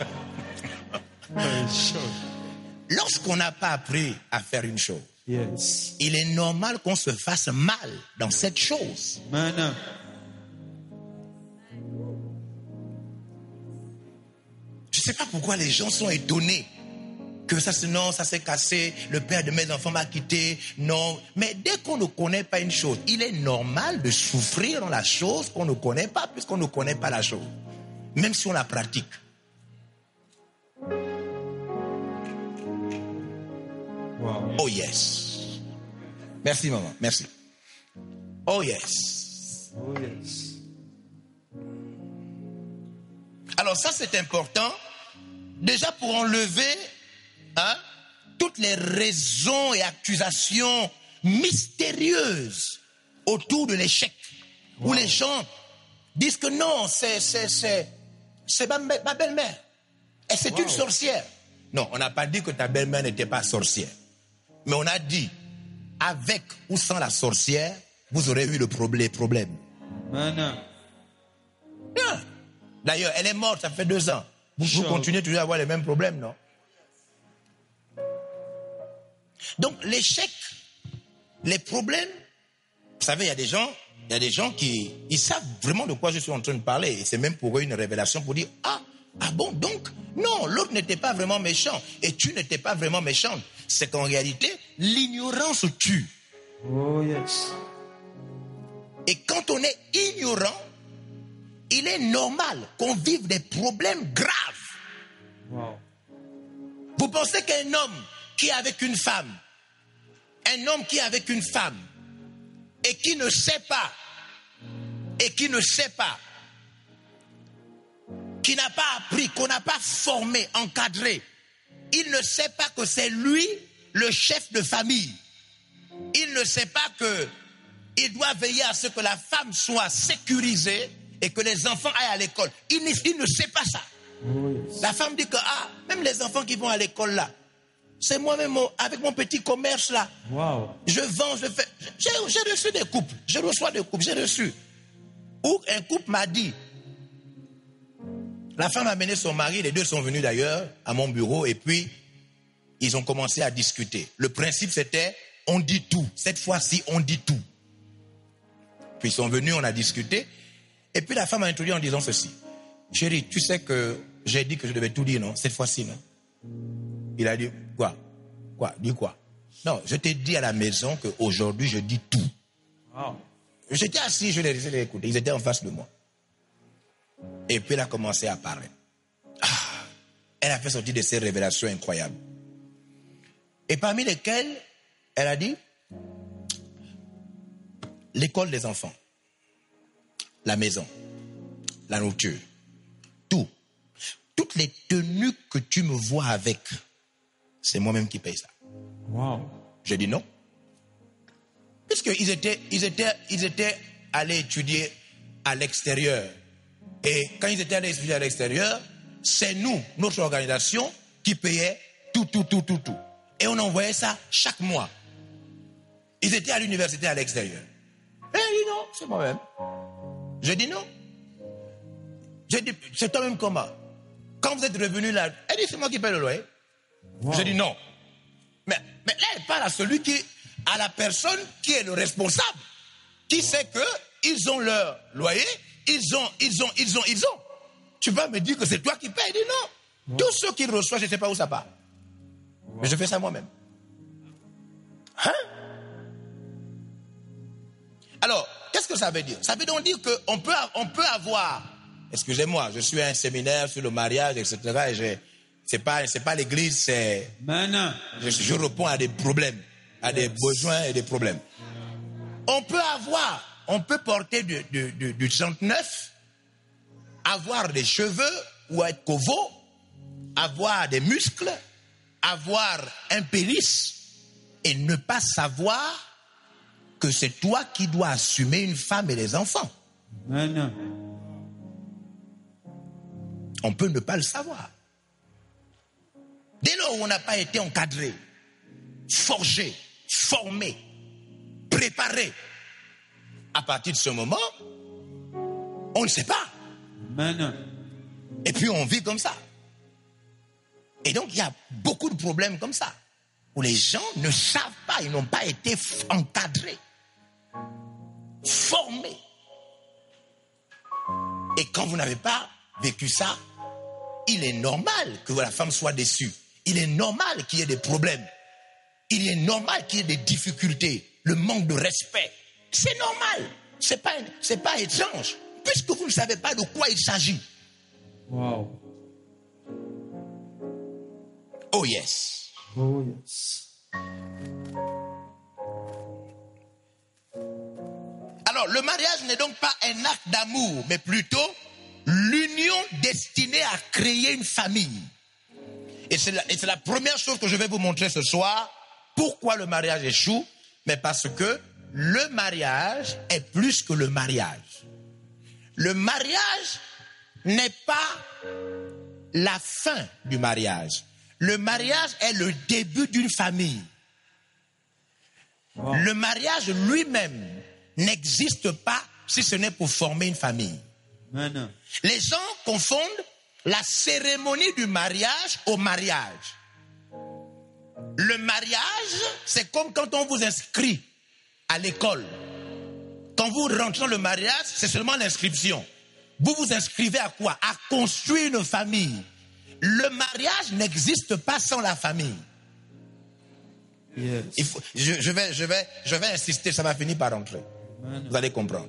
Lorsqu'on n'a pas appris à faire une chose, Yes. il est normal qu'on se fasse mal dans cette chose. Amen. Je ne sais pas pourquoi les gens sont étonnés que ça s'est cassé, le père de mes enfants m'a quitté, non. Mais dès qu'on ne connaît pas une chose, il est normal de souffrir dans la chose qu'on ne connaît pas, puisqu'on ne connaît pas la chose, même si on la pratique. Wow. Oh yes. Merci maman, merci. Oh yes. Oh yes. Alors ça c'est important, déjà pour enlever toutes les raisons et accusations mystérieuses autour de l'échec. Où les gens disent que non, c'est ma belle-mère. Et c'est une sorcière. Non, on n'a pas dit que ta belle-mère n'était pas sorcière. Mais on a dit, avec ou sans la sorcière, vous aurez eu les problèmes. Amen. Bien. D'ailleurs, elle est morte, ça fait 2 ans. Vous continuez toujours à avoir les mêmes problèmes, non? Donc, l'échec, les problèmes, vous savez, il y a des gens qui ils savent vraiment de quoi je suis en train de parler. Et c'est même pour eux une révélation pour dire, ah bon, donc, non, l'autre n'était pas vraiment méchant. Et tu n'étais pas vraiment méchante. C'est qu'en réalité, l'ignorance tue. Oh yes. Et quand on est ignorant, il est normal qu'on vive des problèmes graves. Wow. Vous pensez qu'un homme qui est avec une femme, et qui ne sait pas, qui n'a pas appris, qu'on n'a pas formé, encadré, il ne sait pas que c'est lui le chef de famille. Il ne sait pas qu'il doit veiller à ce que la femme soit sécurisée et que les enfants aillent à l'école. Il ne sait pas ça. Oh yes. La femme dit que, même les enfants qui vont à l'école là, c'est moi-même avec mon petit commerce là. Wow. Je vends, je fais. J'ai reçu des couples, je reçois des couples, j'ai reçu. Où un couple m'a dit, la femme a amené son mari, les deux sont venus d'ailleurs à mon bureau et puis ils ont commencé à discuter. Le principe c'était, on dit tout. Cette fois-ci, on dit tout. Puis ils sont venus, on a discuté. Et puis la femme a introduit en disant ceci. Chérie, tu sais que j'ai dit que je devais tout dire, non? Cette fois-ci, non? Il a dit, quoi? Dis quoi? Non, je t'ai dit à la maison qu'aujourd'hui, je dis tout. Wow. J'étais assis, je les ai écoutés. Ils étaient en face de moi. Et puis, elle a commencé à parler. Elle a fait sortir de ces révélations incroyables. Et parmi lesquelles, elle a dit, l'école des enfants, la maison, la nourriture, tout. Toutes les tenues que tu me vois avec, c'est moi-même qui paye ça. Wow. J'ai dit non. Puisqu'ils étaient allés étudier à l'extérieur. Et quand ils étaient allés étudier à l'extérieur, c'est nous, notre organisation, qui payait tout. Et on envoyait ça chaque mois. Ils étaient à l'université à l'extérieur. Et elle dit non, c'est moi-même. J'ai dit non. J'ai dit, c'est toi-même comment? Quand vous êtes revenu là, elle dit, c'est moi qui paye le loyer. Wow. J'ai dit non. Mais là, elle parle à la personne qui est le responsable, qui sait que ils ont leur loyer, ils ont. Tu vas me dire que c'est toi qui payes? Elle dit non. Tous ceux qui reçoivent, je ne sais pas où ça part. Mais je fais ça moi-même. Hein? Alors, qu'est-ce que ça veut dire? Ça veut donc dire qu'on peut avoir, excusez-moi, je suis à un séminaire sur le mariage, etc. Et c'est pas l'église, c'est... Maintenant. Je réponds à des problèmes, à des besoins et des problèmes. On peut porter du 39, avoir des cheveux ou être covo, avoir des muscles, avoir un pénis et ne pas savoir que c'est toi qui dois assumer une femme et les enfants. Amen. On peut ne pas le savoir. Dès lors où on n'a pas été encadré, forgé, formé, préparé, à partir de ce moment, on ne sait pas. Amen. Et puis on vit comme ça. Et donc il y a beaucoup de problèmes comme ça, où les gens ne savent pas, ils n'ont pas été encadrés, formés. Et quand vous n'avez pas vécu ça, il est normal que la femme soit déçue. Il est normal qu'il y ait des problèmes. Il est normal qu'il y ait des difficultés, le manque de respect. C'est normal. C'est pas étrange, puisque vous ne savez pas de quoi il s'agit. Wow. Oh yes. Oh yes. Alors, le mariage n'est donc pas un acte d'amour, mais plutôt l'union destinée à créer une famille. Et c'est la première chose que je vais vous montrer ce soir. Pourquoi le mariage échoue? Mais parce que le mariage est plus que le mariage. Le mariage n'est pas la fin du mariage. Le mariage est le début d'une famille. Wow. Le mariage lui-même n'existe pas si ce n'est pour former une famille. Amen. Les gens confondent la cérémonie du mariage au mariage. Le mariage, c'est comme quand on vous inscrit à l'école. Quand vous rentrez dans le mariage, c'est seulement l'inscription. Vous vous inscrivez à quoi? À construire une famille. Le mariage n'existe pas sans la famille. Yes. Je vais insister, ça va finir par rentrer. Amen. Vous allez comprendre.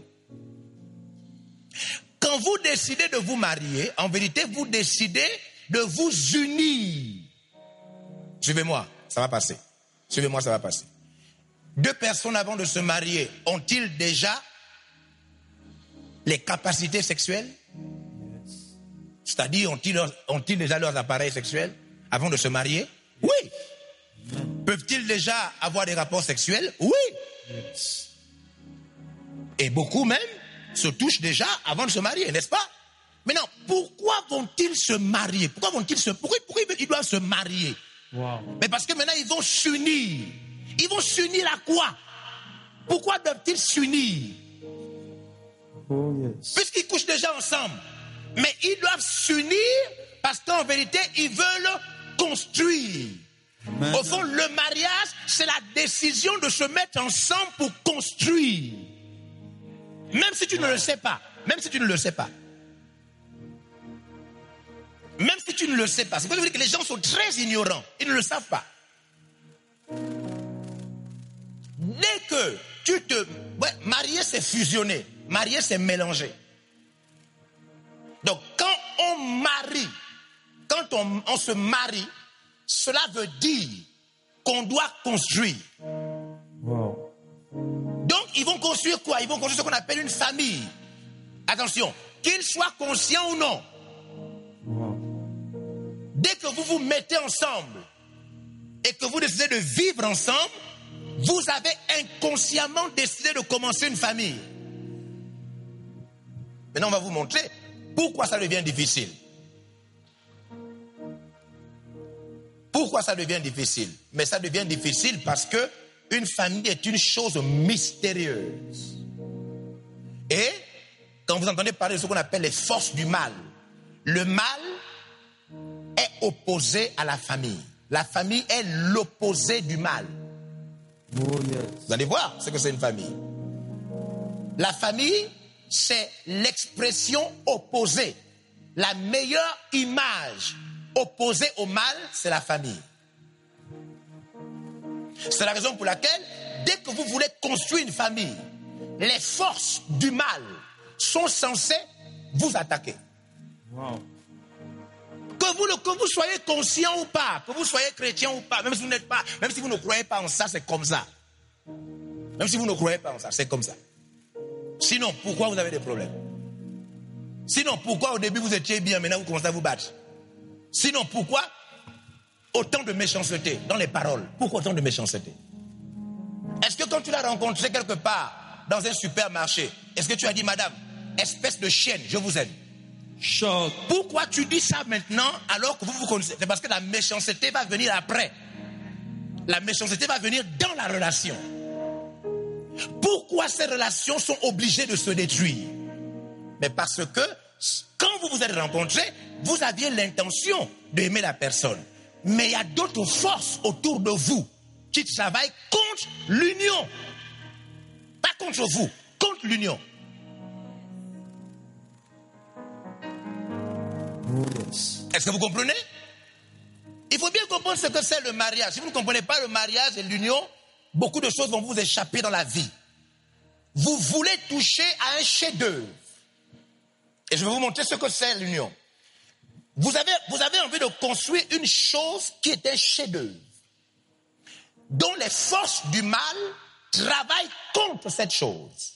Quand vous décidez de vous marier, en vérité, vous décidez de vous unir. Suivez-moi, ça va passer. Suivez-moi, ça va passer. Deux personnes avant de se marier, ont-ils déjà les capacités sexuelles? C'est-à-dire, ont-ils déjà leurs appareils sexuels avant de se marier? Oui. Peuvent-ils déjà avoir des rapports sexuels? Oui. Yes. Et beaucoup même se touchent déjà avant de se marier, n'est-ce pas? Maintenant, pourquoi vont-ils se marier? Pourquoi ils doivent se marier? Wow. Mais parce que maintenant, ils vont s'unir. Ils vont s'unir à quoi? Pourquoi doivent-ils s'unir? Oh yes. Puisqu'ils couchent déjà ensemble. Mais ils doivent s'unir parce qu'en vérité, ils veulent construire. Amen. Au fond, le mariage, c'est la décision de se mettre ensemble pour construire. Même si tu ne le sais pas. Même si tu ne le sais pas. Même si tu ne le sais pas. C'est pour ça que les gens sont très ignorants. Ils ne le savent pas. Dès que tu te... Ouais, marier, c'est fusionner. Marier, c'est mélanger. Donc, quand on marie, quand on se marie, cela veut dire qu'on doit construire. Wow. Donc, ils vont construire quoi? Ils vont construire ce qu'on appelle une famille. Attention, qu'ils soient conscients ou non. Wow. Dès que vous vous mettez ensemble et que vous décidez de vivre ensemble, vous avez inconsciemment décidé de commencer une famille. Maintenant, on va vous montrer pourquoi ça devient difficile. Pourquoi ça devient difficile? Mais ça devient difficile parce que une famille est une chose mystérieuse. Et quand vous entendez parler de ce qu'on appelle les forces du mal, le mal est opposé à la famille. La famille est l'opposé du mal. Oh yes. Vous allez voir ce que c'est une famille. La famille, c'est l'expression opposée. La meilleure image opposée au mal, c'est la famille. C'est la raison pour laquelle, dès que vous voulez construire une famille, les forces du mal sont censées vous attaquer. Wow. Que vous soyez conscient ou pas, que vous soyez chrétien ou pas, même si vous n'êtes pas, même si vous ne croyez pas en ça, c'est comme ça. Même si vous ne croyez pas en ça, c'est comme ça. Sinon, pourquoi vous avez des problèmes? Sinon, pourquoi au début vous étiez bien, maintenant vous commencez à vous battre? Sinon, pourquoi autant de méchanceté dans les paroles? Pourquoi autant de méchanceté? Est-ce que quand tu l'as rencontré quelque part dans un supermarché, est-ce que tu as dit, madame, espèce de chienne, je vous aime? Choc. Pourquoi tu dis ça maintenant alors que vous vous connaissez? C'est parce que la méchanceté va venir après. La méchanceté va venir dans la relation. Pourquoi ces relations sont obligées de se détruire? Mais parce que quand vous vous êtes rencontrés, vous aviez l'intention d'aimer la personne. Mais il y a d'autres forces autour de vous qui travaillent contre l'union. Pas contre vous, contre l'union. Oh, yes. Est-ce que vous comprenez? Il faut bien comprendre ce que c'est le mariage. Si vous ne comprenez pas le mariage et l'union, beaucoup de choses vont vous échapper dans la vie. Vous voulez toucher à un chef-d'œuvre. Et je vais vous montrer ce que c'est l'union. Vous avez envie de construire une chose qui est un chef-d'œuvre, dont les forces du mal travaillent contre cette chose.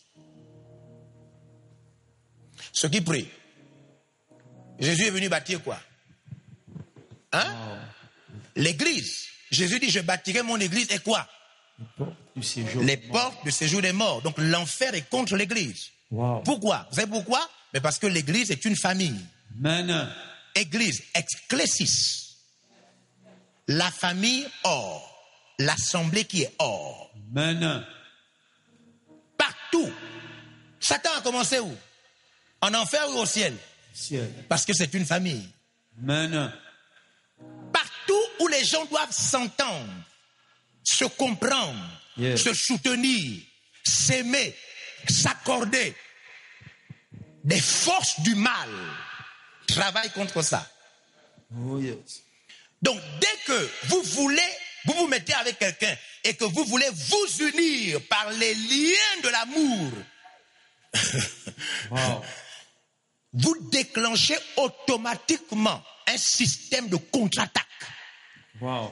Ce qui prie. Jésus est venu bâtir quoi? Hein? Wow. L'église. Jésus dit, je bâtirai mon église et quoi? Les portes du séjour des morts. Donc l'enfer est contre l'église. Wow. Pourquoi? Vous savez pourquoi? Mais parce que l'église est une famille. Amen. Église, ecclésis. La famille hors. L'assemblée qui est hors. Amen. Partout. Satan a commencé où? En enfer ou au ciel? Ciel. Parce que c'est une famille. Amen. Partout où les gens doivent s'entendre, se comprendre, Yes. se soutenir, s'aimer, s'accorder, des forces du mal travaillent contre ça. Oh, yes. Donc, dès que vous vous mettez avec quelqu'un et que vous voulez vous unir par les liens de l'amour, Wow. vous déclenchez automatiquement un système de contre-attaque. Wow.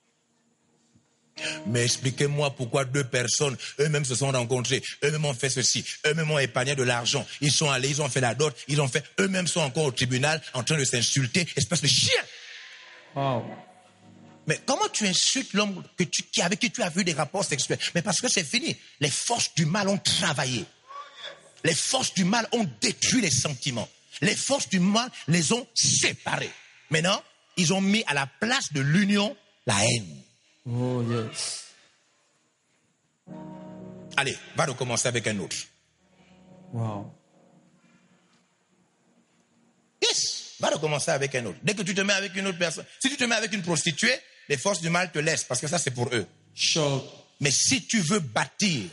Mais expliquez-moi pourquoi deux personnes, eux-mêmes se sont rencontrés, eux-mêmes ont fait ceci, eux-mêmes ont épargné de l'argent, ils sont allés, ils ont fait la dot, eux-mêmes sont encore au tribunal en train de s'insulter, espèce de chien. Wow. Mais comment tu insultes l'homme avec qui tu as vu des rapports sexuels? Mais parce que c'est fini. Les forces du mal ont travaillé. Les forces du mal ont détruit les sentiments. Les forces du mal les ont séparés. Maintenant, ils ont mis à la place de l'union la haine. Oh, yes. Allez, va recommencer avec un autre. Wow. Yes, va recommencer avec un autre. Dès que tu te mets avec une autre personne, si tu te mets avec une prostituée, les forces du mal te laissent parce que ça c'est pour eux. Choc. Mais si tu veux bâtir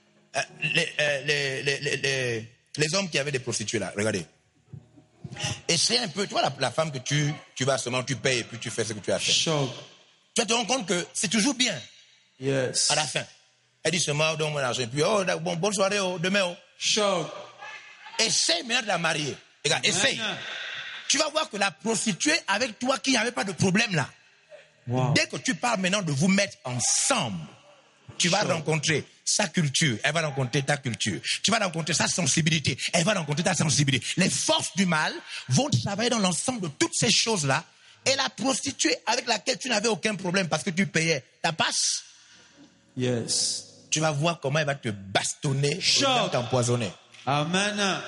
les hommes qui avaient des prostituées là, regardez. Essaie un peu, tu vois la femme que tu vas seulement, tu payes et puis tu fais ce que tu as fait. Choc. Tu vas te rendre compte que c'est toujours bien Yes. à la fin. Elle dit seulement, donne mon argent. Et puis, oh, bonne soirée, demain. Oh. Choc. Essaye maintenant de la marier. Regarde, essaye. Amen. Tu vas voir que la prostituée avec toi qui n'avait pas de problème là, Wow. dès que tu parles maintenant de vous mettre ensemble, tu vas rencontrer sa culture, elle va rencontrer ta culture. Tu vas rencontrer sa sensibilité, elle va rencontrer ta sensibilité. Les forces du mal vont travailler dans l'ensemble de toutes ces choses-là. Et la prostituée avec laquelle tu n'avais aucun problème parce que tu payais ta passe, Yes. tu vas voir comment elle va te bastonner et même t'empoisonner. Amen.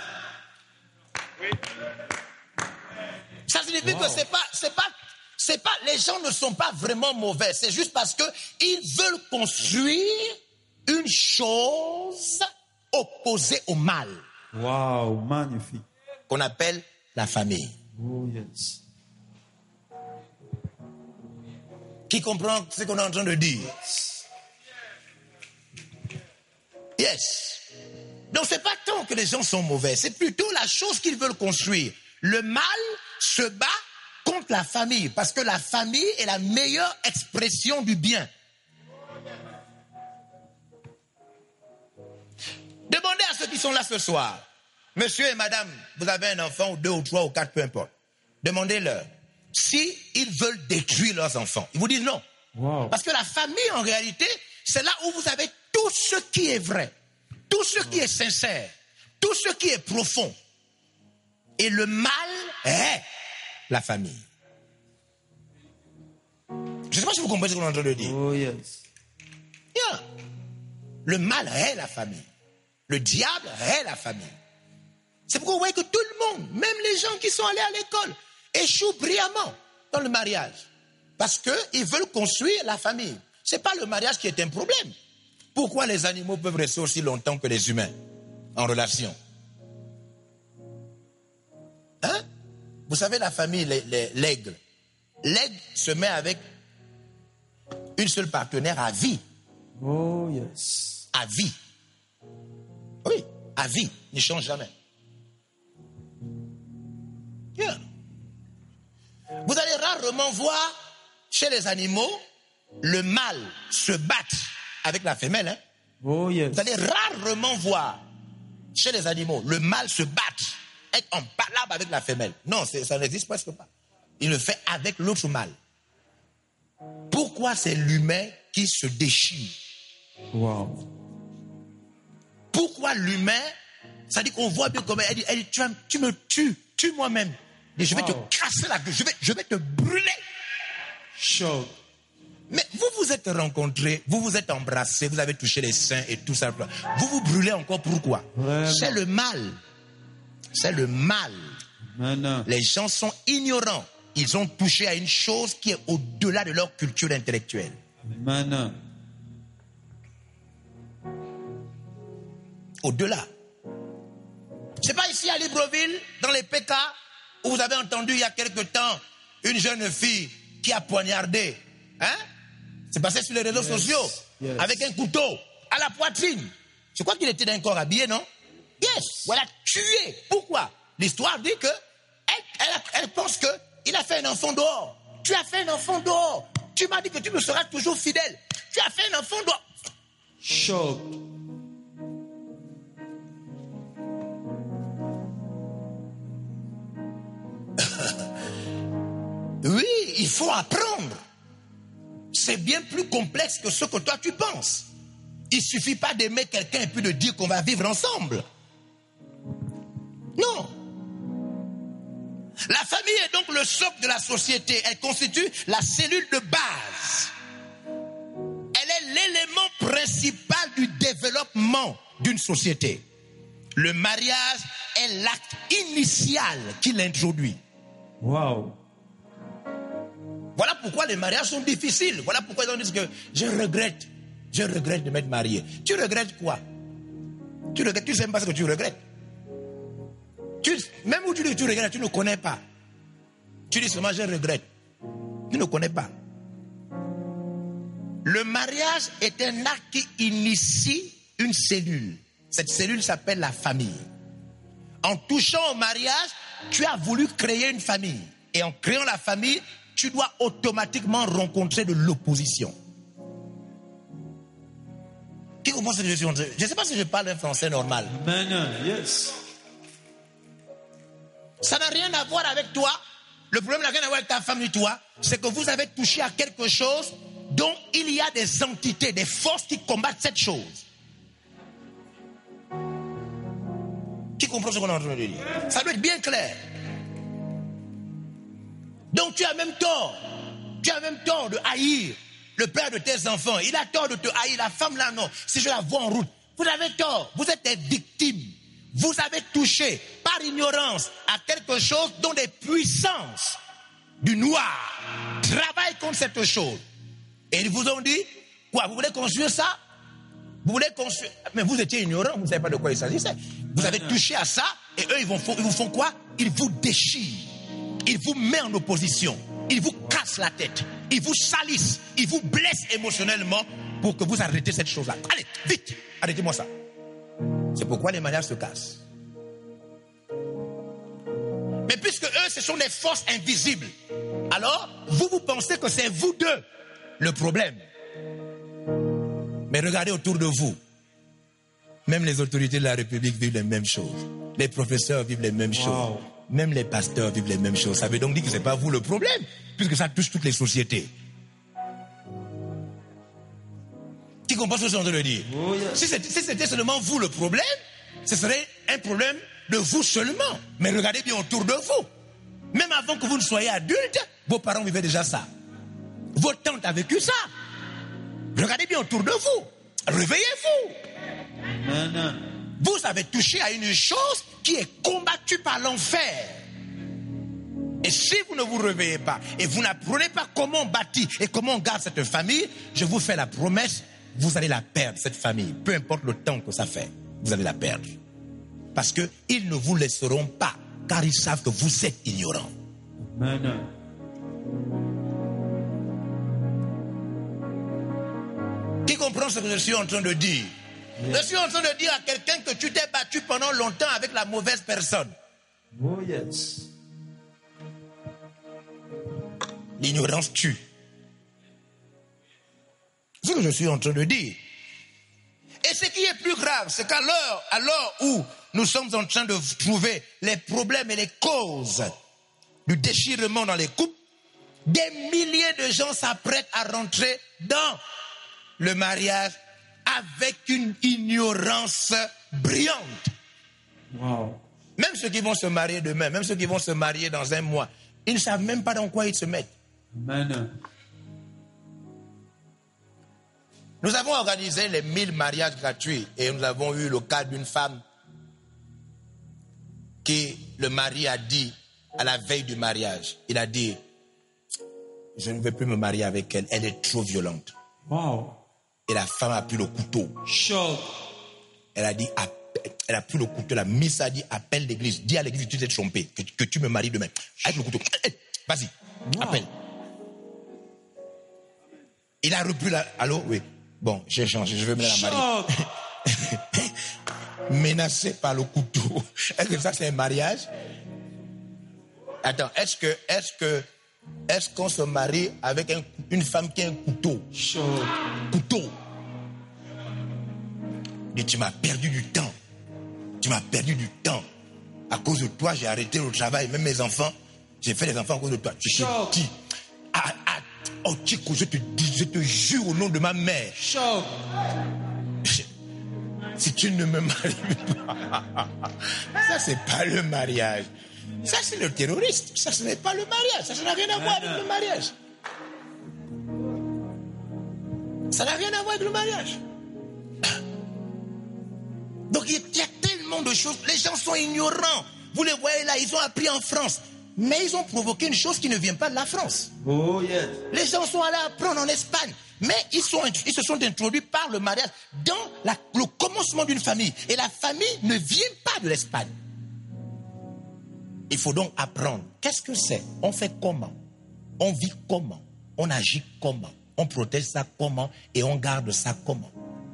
Ça signifie que c'est pas, les gens ne sont pas vraiment mauvais. C'est juste parce que ils veulent construire une chose opposée au mal. Wow. Magnifique. Qu'on appelle la famille. Oh, yes. Qui comprend ce qu'on est en train de dire? Yes. Donc c'est pas tant que les gens sont mauvais, c'est plutôt la chose qu'ils veulent construire. Le mal se bat contre la famille, parce que la famille est la meilleure expression du bien. Demandez à ceux qui sont là ce soir, monsieur et madame, vous avez un enfant, ou 2 ou 3 ou 4, peu importe. Demandez-leur si ils veulent détruire leurs enfants. Ils vous disent non. Wow. Parce que la famille, en réalité, c'est là où vous avez tout ce qui est vrai, tout ce qui est sincère, tout ce qui est profond. Et le mal est la famille. Je ne sais pas si vous comprenez ce qu'on est en train de dire. Oh, yes. Yeah. Le mal est la famille. Le diable est la famille. C'est pourquoi vous voyez que tout le monde, même les gens qui sont allés à l'école, échouent brillamment dans le mariage. Parce qu'ils veulent construire la famille. Ce n'est pas le mariage qui est un problème. Pourquoi les animaux peuvent rester aussi longtemps que les humains en relation? Hein? Vous savez, la famille, l'aigle. L'aigle se met avec une seule partenaire à vie. Oh, yes. À vie. Oui, à vie. Il ne change jamais. Yeah. Vous allez rarement voir chez les animaux le mâle se battre avec la femelle. Hein? Oh, yes. Vous allez rarement voir chez les animaux le mâle se battre, être en palabre avec la femelle. Non, ça n'existe presque pas. Il le fait avec l'autre mâle. Pourquoi c'est l'humain qui se déchire? Wow. Pourquoi l'humain? Ça dit qu'on voit bien comment elle dit tu me tues, tue moi-même. Je vais te casser la gueule, je vais te brûler. Choc. Mais vous vous êtes rencontrés, vous vous êtes embrassés, vous avez touché les seins et tout ça. Vous vous brûlez encore, pourquoi? Vraiment. C'est le mal. C'est le mal. Maintenant. Les gens sont ignorants. Ils ont touché à une chose qui est au-delà de leur culture intellectuelle. Maintenant. Au-delà. C'est pas ici à Libreville, dans les PK, où vous avez entendu il y a quelque temps une jeune fille qui a poignardé. Hein? C'est passé sur les réseaux sociaux avec un couteau à la poitrine. Je crois qu'il était d'un corps habillé, non? Yes. Voilà, tué. Pourquoi? L'histoire dit que elle pense que il a fait un enfant dehors. Tu as fait un enfant dehors. Tu m'as dit que tu me seras toujours fidèle. Tu as fait un enfant dehors. Choc. Oui, il faut apprendre. C'est bien plus complexe que ce que toi tu penses. Il ne suffit pas d'aimer quelqu'un et puis de dire qu'on va vivre ensemble. Non. La famille est donc le socle de la société. Elle constitue la cellule de base. Elle est l'élément principal du développement d'une société. Le mariage est l'acte initial qui l'introduit. Wow. Voilà pourquoi les mariages sont difficiles. Voilà pourquoi ils disent que je regrette de m'être marié. Tu regrettes quoi? Tu ne sais même pas ce que tu regrettes. Même où tu dis que tu regrettes, tu ne connais pas. Tu dis seulement je regrette. Tu ne connais pas. Le mariage est un acte qui initie une cellule. Cette cellule s'appelle la famille. En touchant au mariage, tu as voulu créer une famille. Et en créant la famille, tu dois automatiquement rencontrer de l'opposition. Qui comprend ce que je suis en train de dire? Je ne sais pas si je parle un français normal. Maintenant. Yes. Ça n'a rien à voir avec toi. Le problème n'a rien à voir avec ta femme ni toi. C'est que vous avez touché à quelque chose dont il y a des entités, des forces qui combattent cette chose. Qui comprend ce qu'on est en train de dire? Ça doit être bien clair. Donc tu as même tort. Tu as même tort de haïr le père de tes enfants. Il a tort de te haïr. La femme là, non. Si je la vois en route, vous avez tort. Vous êtes des victimes. Vous avez touché par ignorance à quelque chose dont des puissances du noir travaillent contre cette chose. Et ils vous ont dit, quoi, vous voulez construire ça? Vous voulez construire... Mais vous étiez ignorant, vous ne savez pas de quoi il s'agissait. Vous avez touché à ça, et eux, ils vous font quoi? Ils vous déchirent. Ils vous mettent en opposition. Ils vous cassent la tête. Ils vous salissent. Ils vous blessent émotionnellement pour que vous arrêtez cette chose-là. Allez, vite, arrêtez-moi ça. C'est pourquoi les mariages se cassent. Mais puisque eux, ce sont des forces invisibles, alors, vous pensez que c'est vous deux le problème. Mais regardez autour de vous. Même les autorités de la République vivent les mêmes choses. Les professeurs vivent les mêmes choses. Même les pasteurs vivent les mêmes choses. Ça veut donc dire que ce n'est pas vous le problème, puisque ça touche toutes les sociétés. Qui comprend ce que je suis en train de dire? Oh, yes. Si c'était seulement vous le problème, ce serait un problème de vous seulement. Mais regardez bien autour de vous. Même avant que vous ne soyez adulte, vos parents vivaient déjà ça. Votre tante a vécu ça. Regardez bien autour de vous. Réveillez-vous. Amen. Vous avez touché à une chose qui est combattue par l'enfer. Et si vous ne vous réveillez pas et vous n'apprenez pas comment on bâtit et comment on garde cette famille, je vous fais la promesse, vous allez la perdre, cette famille. Peu importe le temps que ça fait, vous allez la perdre. Parce qu'ils ne vous laisseront pas, car ils savent que vous êtes ignorants. Amen. Qui comprend ce que je suis en train de dire? Je suis en train de dire à quelqu'un que tu t'es battu pendant longtemps avec la mauvaise personne. Oh, yes. L'ignorance tue. C'est ce que je suis en train de dire. Et ce qui est plus grave, c'est qu'à l'heure où nous sommes en train de trouver les problèmes et les causes du déchirement dans les couples, des milliers de gens s'apprêtent à rentrer dans le mariage avec une ignorance brillante. Wow. Même ceux qui vont se marier demain, même ceux qui vont se marier dans un mois, ils ne savent même pas dans quoi ils se mettent. Amen. Nous avons organisé les 1000 mariages gratuits et nous avons eu le cas d'une femme qui, le mari a dit à la veille du mariage, il a dit, je ne vais plus me marier avec elle, elle est trop violente. Wow. Et la femme a pris le couteau. Choc. Elle a dit, elle a pris le couteau, elle a mis ça, dit, appelle l'église, dis à l'église que tu t'es trompé, que tu me maries demain. Avec le couteau, vas-y, appelle. Il a repris la... Allô? Oui. Bon, j'ai changé, je vais me la marier. Menacé par le couteau. Est-ce que ça c'est un mariage? Attends, est-ce qu'on se marie avec une femme qui a un couteau? Choc. Couteau. Et tu m'as perdu du temps. Tu m'as perdu du temps. À cause de toi, j'ai arrêté le travail, même mes enfants. J'ai fait les enfants à cause de toi. Tu te dis. Oh Chico, je te jure au nom de ma mère. Choc. Si tu ne me maries pas, ça c'est pas le mariage. Ça c'est le terroriste. Ça ce n'est pas le mariage. Ça n'a rien à voir avec le mariage. Ça n'a rien à voir avec le mariage. Donc il y a tellement de choses. Les gens sont ignorants. Vous les voyez là, ils ont appris en France. Mais ils ont provoqué une chose qui ne vient pas de la France. Oh, yes. Les gens sont allés apprendre en Espagne. Mais ils se sont introduits par le mariage dans le commencement d'une famille. Et la famille ne vient pas de l'Espagne. Il faut donc apprendre. Qu'est-ce que c'est? On fait comment? On vit comment? On agit comment? On protège ça comment? Et on garde ça comment?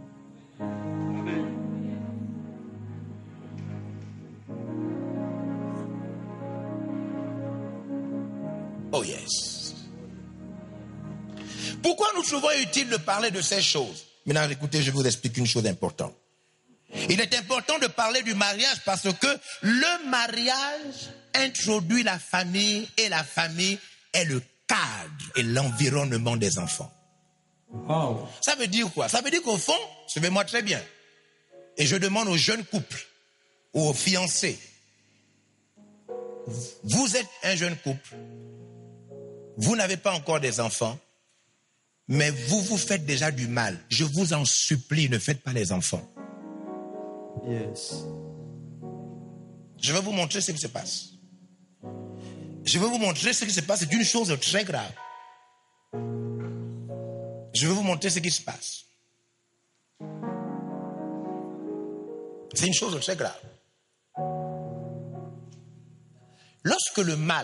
Oh yes. Pourquoi nous trouvons utile de parler de ces choses? Maintenant, écoutez, je vous explique une chose importante. Il est important de parler du mariage parce que le mariage introduit la famille et la famille est le cadre et l'environnement des enfants. Wow. Ça veut dire quoi? Ça veut dire qu'au fond, suivez-moi très bien, et je demande aux jeunes couples ou aux fiancés, vous êtes un jeune couple, vous n'avez pas encore des enfants, mais vous vous faites déjà du mal. Je vous en supplie, ne faites pas les enfants. Yes. Je vais vous montrer ce qui se passe. Je vais vous montrer ce qui se passe. C'est une chose très grave. Je vais vous montrer ce qui se passe. C'est une chose très grave. Lorsque le mal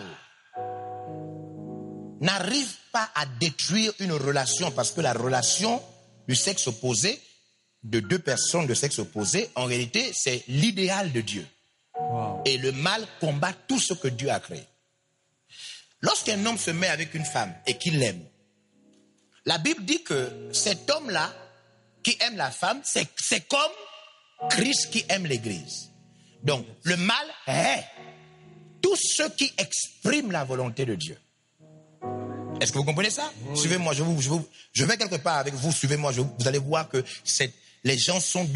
n'arrive pas à détruire une relation, parce que la relation du sexe opposé, de deux personnes de sexe opposé, en réalité, c'est l'idéal de Dieu. Wow. Et le mal combat tout ce que Dieu a créé. Lorsqu'un homme se met avec une femme et qu'il l'aime, la Bible dit que cet homme-là, qui aime la femme, c'est comme Christ qui aime l'Église. Donc, le mal est tous ceux qui expriment la volonté de Dieu. Est-ce que vous comprenez ça? Oui. Suivez-moi, je vais quelque part avec vous, suivez-moi, vous allez voir que les gens sont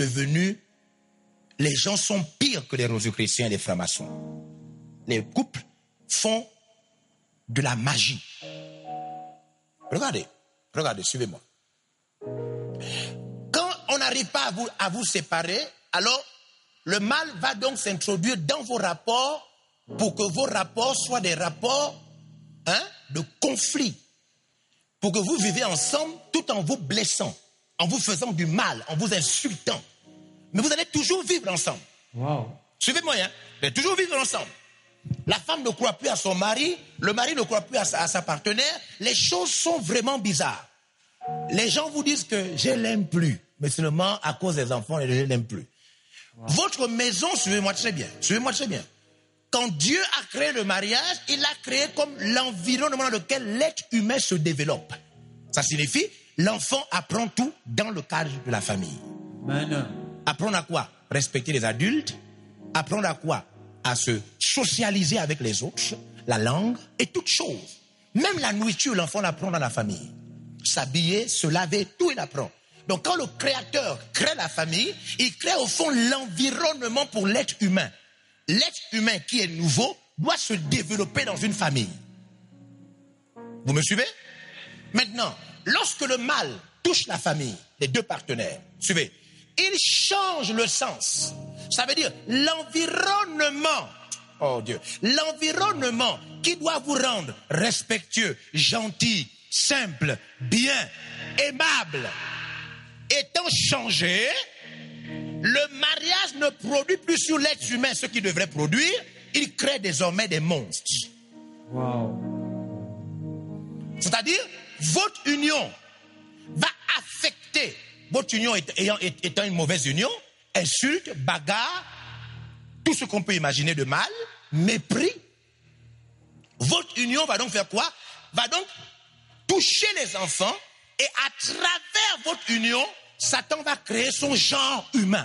pires que les rosicruciens et les francs-maçons. Les couples font de la magie. Regardez, suivez-moi. Quand on n'arrive pas à vous séparer, alors le mal va donc s'introduire dans vos rapports pour que vos rapports soient des rapports de conflit. Pour que vous vivez ensemble tout en vous blessant, en vous faisant du mal, en vous insultant. Mais vous allez toujours vivre ensemble. Wow. Suivez-moi, hein? Vous allez toujours vivre ensemble. La femme ne croit plus à son mari, le mari ne croit plus à sa partenaire. Les choses sont vraiment bizarres. Les gens vous disent que je l'aime plus, mais seulement à cause des enfants, je ne l'aime plus. Wow. Votre maison, suivez-moi très bien. Quand Dieu a créé le mariage, il l'a créé comme l'environnement dans lequel l'être humain se développe. Ça signifie, l'enfant apprend tout dans le cadre de la famille. Amen. Apprendre à quoi? Respecter les adultes. Apprendre à quoi? À se socialiser avec les autres, la langue et toutes choses. Même la nourriture, l'enfant l'apprend dans la famille. S'habiller, se laver, tout il apprend. Donc quand le Créateur crée la famille, il crée au fond l'environnement pour l'être humain. L'être humain qui est nouveau doit se développer dans une famille. Vous me suivez? Maintenant, lorsque le mal touche la famille, les deux partenaires, suivez, il change le sens. Ça veut dire l'environnement, oh Dieu, l'environnement qui doit vous rendre respectueux, gentil, simple, bien, aimable, étant changé, le mariage ne produit plus sur l'être humain ce qu'il devrait produire, il crée désormais des monstres. Wow. C'est-à-dire, votre union va affecter, votre union étant une mauvaise union, insulte, bagarre, tout ce qu'on peut imaginer de mal, mépris. Votre union va donc faire quoi? Va donc toucher les enfants et à travers votre union, Satan va créer son genre humain.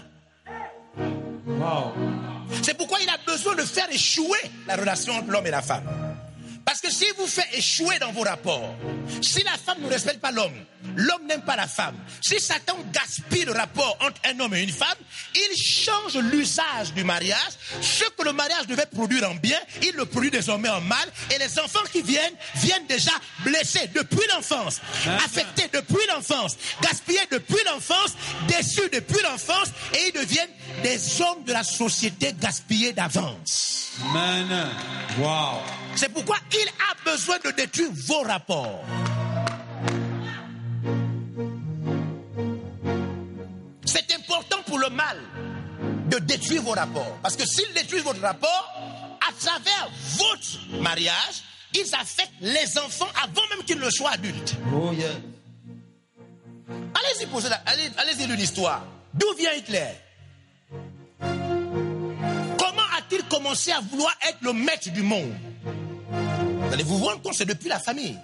Wow. C'est pourquoi il a besoin de faire échouer la relation entre l'homme et la femme. Parce que s'il vous fait échouer dans vos rapports, si la femme ne respecte pas l'homme, l'homme n'aime pas la femme, si Satan gaspille le rapport entre un homme et une femme, il change l'usage du mariage. Ce que le mariage devait produire en bien, il le produit désormais en mal. Et les enfants qui viennent déjà blessés depuis l'enfance, affectés depuis l'enfance, gaspillés depuis l'enfance, déçus depuis l'enfance, et ils deviennent des hommes de la société gaspillés d'avance. Amen. Wow. C'est pourquoi il a besoin de détruire vos rapports. C'est important pour le mal de détruire vos rapports. Parce que s'il détruit votre rapport, à travers votre mariage, ils affectent les enfants avant même qu'ils ne soient adultes. Oh yeah. Allez-y poser allez-y lire l'histoire. D'où vient Hitler? Comment a-t-il commencé à vouloir être le maître du monde? Vous allez vous rendre compte, c'est depuis la famille.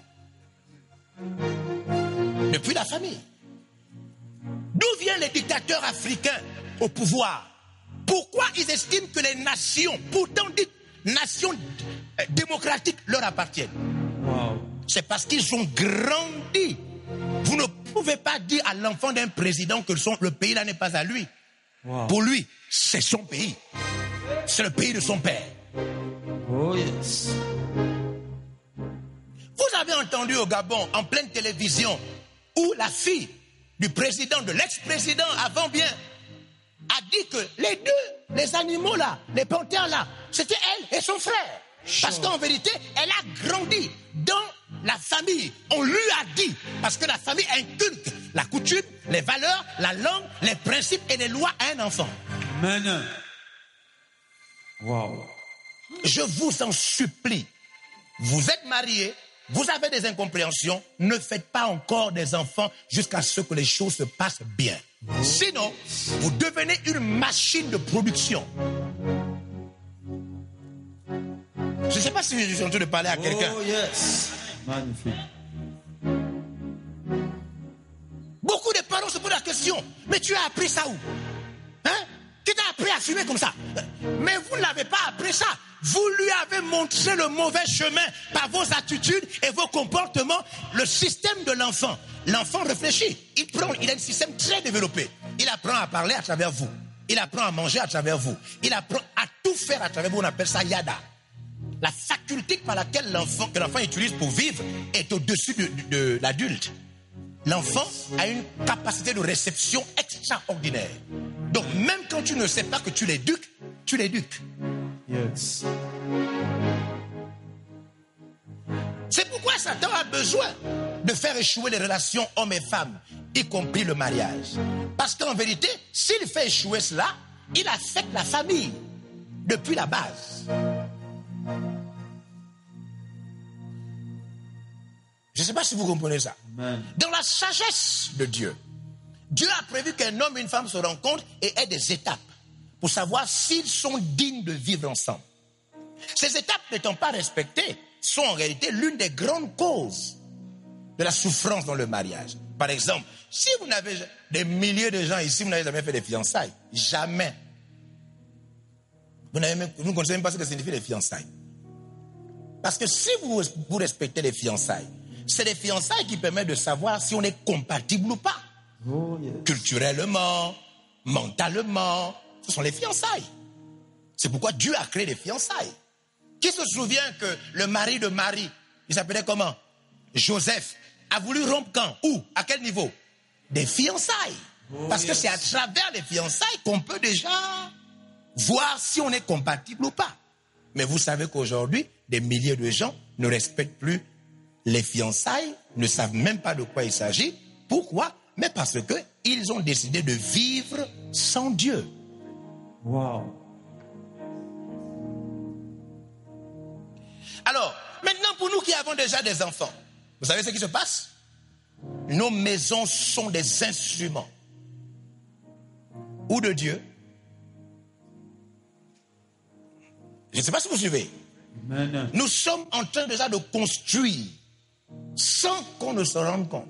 Depuis la famille. D'où viennent les dictateurs africains au pouvoir? Pourquoi ils estiment que les nations, pourtant dites nations démocratiques, leur appartiennent? Wow. C'est parce qu'ils ont grandi. Vous ne pouvez pas dire à l'enfant d'un président que le pays là n'est pas à lui. Wow. Pour lui, c'est son pays. C'est le pays de son père. Oh yes. Vous avez entendu au Gabon, en pleine télévision, où la fille du président, de l'ex-président avant bien, a dit que les deux, les animaux là, les panthères là, c'était elle et son frère. Parce qu'en vérité, elle a grandi dans la famille. On lui a dit, parce que la famille inculque la coutume, les valeurs, la langue, les principes et les lois à un enfant. Amen. Wow. Je vous en supplie, vous êtes mariés, vous avez des incompréhensions, ne faites pas encore des enfants jusqu'à ce que les choses se passent bien. Sinon, vous devenez une machine de production. Je ne sais pas si je suis en train de parler à quelqu'un. Oh yes. Magnifique. Beaucoup de parents se posent la question, mais tu as appris ça où? Hein? Qui t'a appris à fumer comme ça? Mais vous ne l'avez pas appris ça. vous lui avez montré le mauvais chemin par vos attitudes et vos comportements. Le système de l'enfant. L'enfant réfléchit. Il a un système très développé. Il apprend à parler à travers vous. Il apprend à manger à travers vous. Il apprend à tout faire à travers vous. On appelle ça yada. La faculté par laquelle que l'enfant utilise pour vivre est au-dessus de l'adulte. L'enfant a une capacité de réception extraordinaire. Donc même quand tu ne sais pas que tu l'éduques, tu l'éduques. Yes. C'est pourquoi Satan a besoin de faire échouer les relations hommes et femmes, y compris le mariage. Parce qu'en vérité, s'il fait échouer cela, il affecte la famille depuis la base. Je ne sais pas si vous comprenez ça. Amen. Dans la sagesse de Dieu, Dieu a prévu qu'un homme et une femme se rencontrent et aient des étapes pour savoir s'ils sont dignes de vivre ensemble. Ces étapes n'étant pas respectées sont en réalité l'une des grandes causes de la souffrance dans le mariage. Par exemple, si vous n'avez des milliers de gens ici, vous n'avez jamais fait des fiançailles. Jamais. Vous ne connaissez même pas ce que signifie les fiançailles. Parce que si vous respectez les fiançailles, c'est les fiançailles qui permettent de savoir si on est compatible ou pas. Oh, yes. Culturellement, mentalement, ce sont les fiançailles. C'est pourquoi Dieu a créé les fiançailles. Qui se souvient que le mari de Marie, il s'appelait comment? Joseph, a voulu rompre quand? Où? À quel niveau? Des fiançailles. Parce que c'est à travers les fiançailles qu'on peut déjà voir si on est compatible ou pas. Mais vous savez qu'aujourd'hui, des milliers de gens ne respectent plus les fiançailles, ne savent même pas de quoi il s'agit. Pourquoi? Mais parce qu'ils ont décidé de vivre sans Dieu. Wow. Alors, maintenant pour nous qui avons déjà des enfants, vous savez ce qui se passe? Nos maisons sont des instruments. Ou de Dieu. Je ne sais pas si vous suivez. Amen. Nous sommes en train déjà de construire sans qu'on ne se rende compte.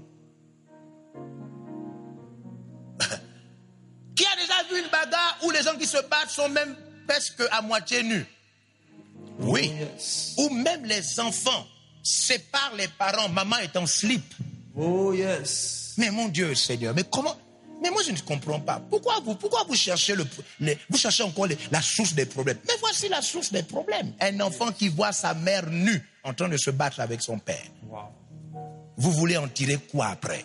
Qui a déjà vu une bagarre où les gens qui se battent sont même presque à moitié nus? Oui. Oh, yes. Ou même les enfants séparent les parents, maman est en slip. Oh, yes. Mais mon Dieu Seigneur, mais comment? Mais moi je ne comprends pas. Pourquoi vous cherchez vous cherchez encore la source des problèmes? Mais voici la source des problèmes. Un enfant qui voit sa mère nue en train de se battre avec son père. Wow. Vous voulez en tirer quoi après?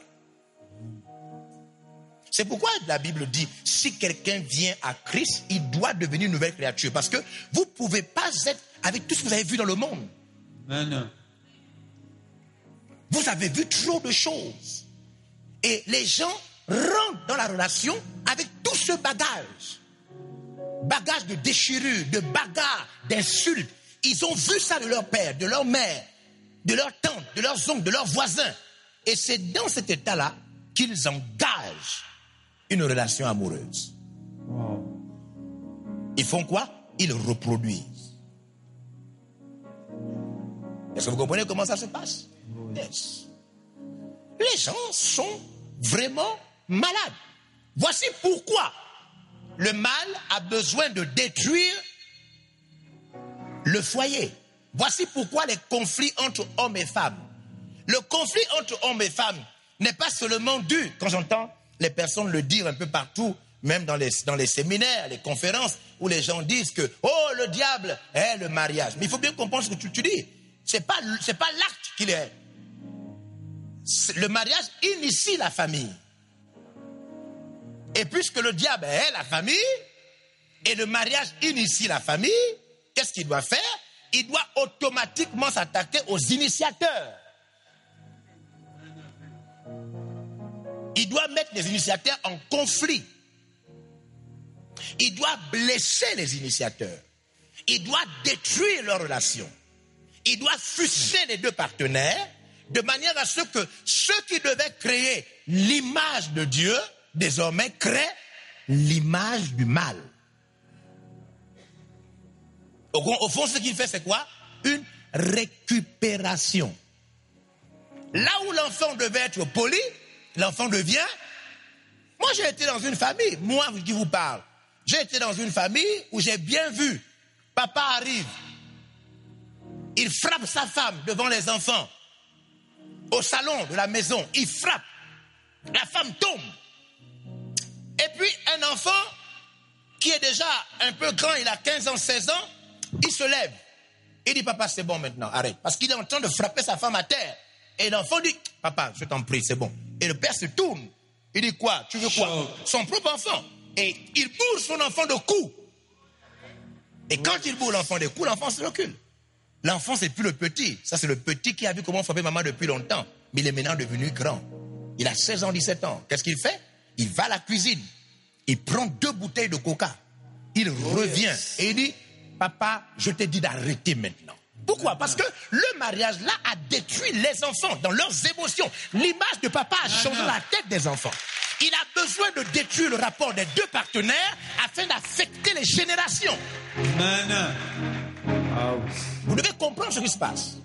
C'est pourquoi la Bible dit, si quelqu'un vient à Christ, il doit devenir une nouvelle créature. Parce que vous ne pouvez pas être avec tout ce que vous avez vu dans le monde. Amen. Vous avez vu trop de choses. Et les gens rentrent dans la relation avec tout ce bagage. Bagage de déchirure, de bagarre, d'insultes. Ils ont vu ça de leur père, de leur mère, de leur tante, de leurs oncles, de leurs voisins. Et c'est dans cet état-là qu'ils engagent une relation amoureuse. Wow. Ils font quoi? Ils reproduisent. Est-ce que vous comprenez comment ça se passe? Oui. Yes. Les gens sont vraiment malades. Voici pourquoi le mal a besoin de détruire le foyer. Voici pourquoi les conflits entre hommes et femmes. Le conflit entre hommes et femmes n'est pas seulement dû, quand j'entends les personnes le dire un peu partout, même dans les séminaires, les conférences, où les gens disent que, oh, le diable est le mariage. Mais il faut bien comprendre ce que tu dis. C'est pas l'acte qu'il est. Le mariage initie la famille. Et puisque le diable est la famille, et le mariage initie la famille, qu'est-ce qu'il doit faire? Il doit automatiquement s'attaquer aux initiateurs. Il doit mettre les initiateurs en conflit. Il doit blesser les initiateurs. Il doit détruire leur relation. Il doit fuser les deux partenaires de manière à ce que ceux qui devaient créer l'image de Dieu, désormais créent l'image du mal. Au fond, ce qu'il fait, c'est quoi? Une récupération. Là où l'enfant devait être poli, l'enfant devient... Moi, j'ai été dans une famille, moi qui vous parle, j'ai été dans une famille où j'ai bien vu, papa arrive, Il frappe sa femme devant les enfants. Au salon de la maison, il frappe. La femme tombe. Et puis un enfant qui est déjà un peu grand, il a 15 ans, 16 ans, il se lève. Il dit, papa, c'est bon maintenant, arrête. Parce qu'il est en train de frapper sa femme à terre. Et l'enfant dit, papa, je t'en prie, c'est bon. Et le père se tourne. Il dit, quoi? Tu veux quoi? Son propre enfant. Et il bourre son enfant de coups. Et quand il bourre l'enfant de coups, l'enfant se recule. L'enfant, c'est plus le petit. Ça, c'est le petit qui a vu comment frapper maman depuis longtemps. Mais il est maintenant devenu grand. Il a 16 ans, 17 ans. Qu'est-ce qu'il fait? Il va à la cuisine. Il prend 2 bouteilles de coca. Il revient et il dit, papa, je t'ai dit d'arrêter maintenant. Pourquoi? Parce que le mariage là a détruit les enfants dans leurs émotions. L'image de papa a changé la tête des enfants. Il a besoin de détruire le rapport des 2 partenaires afin d'affecter les générations. Amen. Vous devez comprendre ce qui se passe.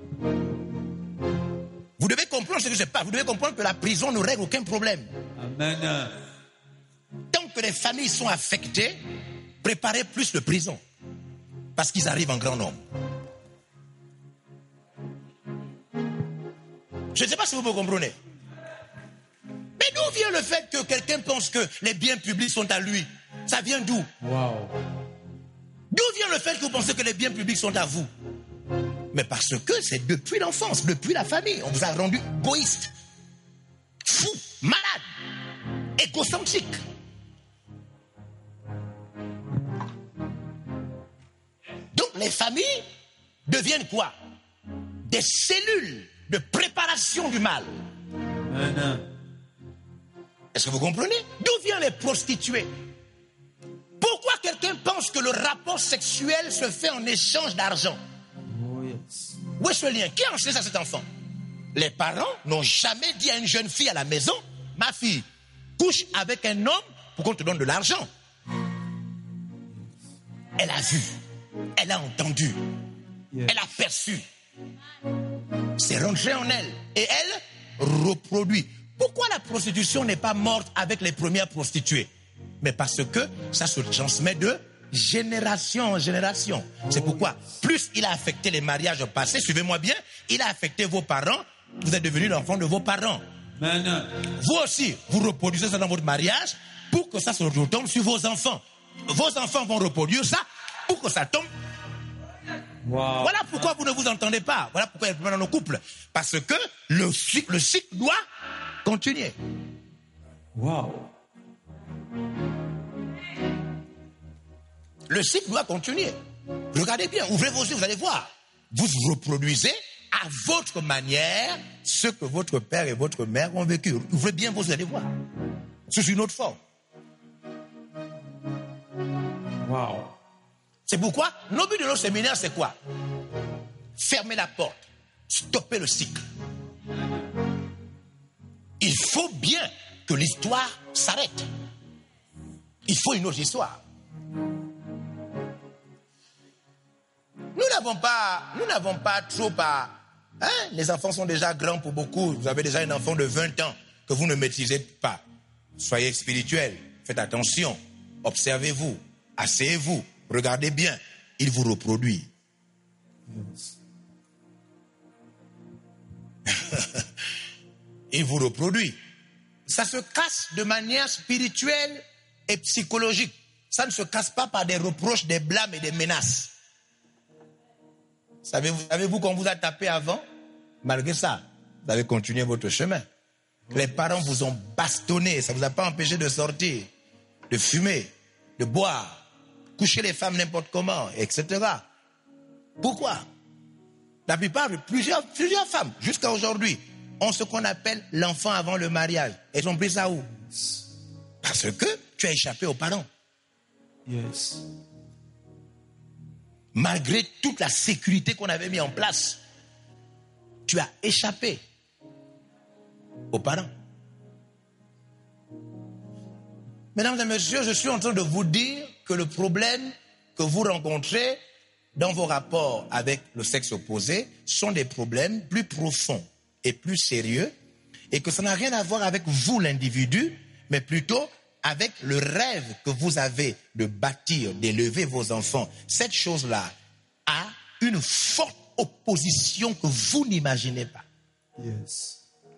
Vous devez comprendre ce qui se passe. Vous devez comprendre que la prison ne règle aucun problème. Amen. Tant que les familles sont affectées, préparez plus de prison. Parce qu'ils arrivent en grand nombre. Je ne sais pas si vous me comprenez. Mais d'où vient le fait que quelqu'un pense que les biens publics sont à lui? Ça vient d'où? Wow. D'où vient le fait que vous pensez que les biens publics sont à vous? Mais parce que c'est depuis l'enfance, depuis la famille. On vous a rendu égoïste, fou, malade, égocentrique. Donc les familles deviennent quoi? Des cellules de préparation du mal. Amen. Est-ce que vous comprenez? D'où viennent les prostituées? Pourquoi quelqu'un pense que le rapport sexuel se fait en échange d'argent? Oh yes. Où est ce lien? Qui a enseigné ça à cet enfant? Les parents n'ont jamais dit à une jeune fille à la maison, ma fille, couche avec un homme pour qu'on te donne de l'argent. Elle a vu, elle a entendu, Yes. elle a perçu. C'est rentré en elle et elle reproduit. Pourquoi la prostitution n'est pas morte avec les premières prostituées? Mais parce que ça se transmet de génération en génération. C'est pourquoi, plus il a affecté les mariages passés, suivez-moi bien, il a affecté vos parents, vous êtes devenus l'enfant de vos parents. Amen. Vous aussi, vous reproduisez ça dans votre mariage pour que ça se retombe sur vos enfants. Vos enfants vont reproduire ça pour que ça tombe. Wow. Voilà pourquoi vous ne vous entendez pas. Voilà pourquoi il y a des problèmes dans nos couples. Parce que le cycle doit continuer. Wow. Le cycle doit continuer. Regardez bien, ouvrez vos yeux, vous allez voir. Vous reproduisez à votre manière ce que votre père et votre mère ont vécu. Ouvrez bien vos yeux, vous allez voir. Sous une autre forme. Wow. C'est pourquoi nos buts de nos séminaires, c'est quoi? Fermer la porte, stopper le cycle. Il faut bien que l'histoire s'arrête. Il faut une autre histoire. Nous n'avons pas trop à... Hein? Les enfants sont déjà grands pour beaucoup. Vous avez déjà un enfant de 20 ans que vous ne maîtrisez pas. Soyez spirituels, faites attention, observez-vous, asseyez-vous, regardez bien, il vous reproduit. Yes. Il vous reproduit. Ça se casse de manière spirituelle et psychologique. Ça ne se casse pas par des reproches, des blâmes et des menaces. Savez-vous qu'on vous a tapé avant? Malgré ça, vous avez continué votre chemin. Les parents vous ont bastonné, ça ne vous a pas empêché de sortir, de fumer, de boire, coucher les femmes n'importe comment, etc. Pourquoi? La plupart, plusieurs femmes, jusqu'à aujourd'hui, ont ce qu'on appelle l'enfant avant le mariage. Elles ont pris ça où? Parce que tu as échappé aux parents. Yes. Malgré toute la sécurité qu'on avait mis en place, tu as échappé aux parents. Mesdames et messieurs, je suis en train de vous dire que le problème que vous rencontrez dans vos rapports avec le sexe opposé sont des problèmes plus profonds et plus sérieux, et que ça n'a rien à voir avec vous, l'individu, mais plutôt avec le rêve que vous avez de bâtir, d'élever vos enfants. Cette chose-là a une forte opposition que vous n'imaginez pas. Yes.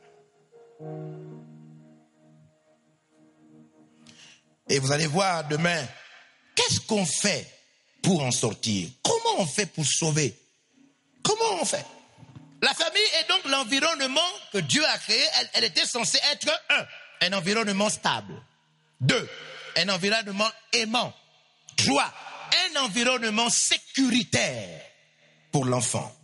Et vous allez voir demain, qu'est-ce qu'on fait pour en sortir? Comment on fait pour sauver? Comment on fait? La famille est donc l'environnement que Dieu a créé. Elle était censée être un environnement stable. 2, un environnement aimant. 3, un environnement sécuritaire pour l'enfant.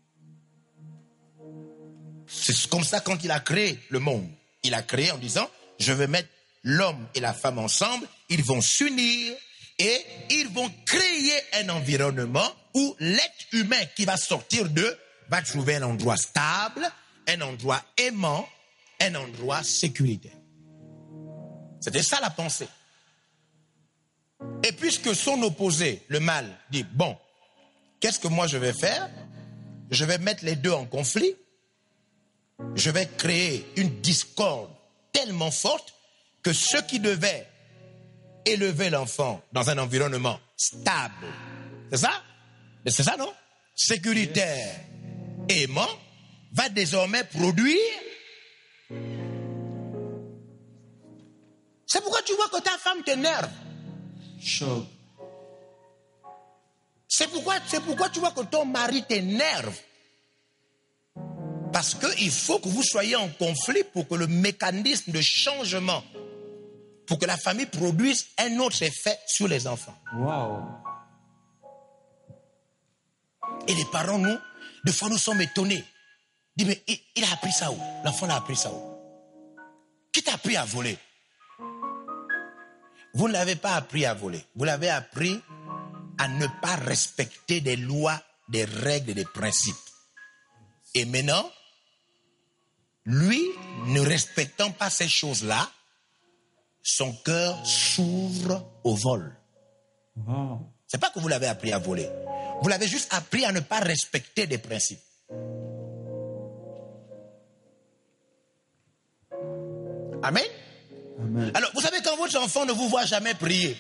C'est comme ça quand il a créé le monde. Il a créé en disant, je vais mettre l'homme et la femme ensemble, ils vont s'unir et ils vont créer un environnement où l'être humain qui va sortir d'eux va trouver un endroit stable, un endroit aimant, un endroit sécuritaire. C'était ça la pensée. Et puisque son opposé, le mal, dit, bon, qu'est-ce que moi je vais faire? Je vais mettre les deux en conflit. Je vais créer une discorde tellement forte que ceux qui devaient élever l'enfant dans un environnement stable, c'est ça? C'est ça, non? Sécuritaire, aimant, va désormais produire. C'est pourquoi tu vois que ta femme t'énerve. Choc. C'est pourquoi tu vois que ton mari t'énerve. Parce qu'il faut que vous soyez en conflit pour que le mécanisme de changement, pour que la famille produise un autre effet sur les enfants. Wow. Et les parents, nous, des fois, nous sommes étonnés. Dis, mais il a appris ça où? L'enfant l'a appris ça où? Qui t'a appris à voler? Vous ne l'avez pas appris à voler. Vous l'avez appris à ne pas respecter des lois, des règles et des principes. Et maintenant, lui, ne respectant pas ces choses-là, son cœur s'ouvre au vol. Wow. C'est pas que vous l'avez appris à voler. Vous l'avez juste appris à ne pas respecter des principes. Amen. Amen. Alors, vous savez, quand votre enfant ne vous voit jamais prier,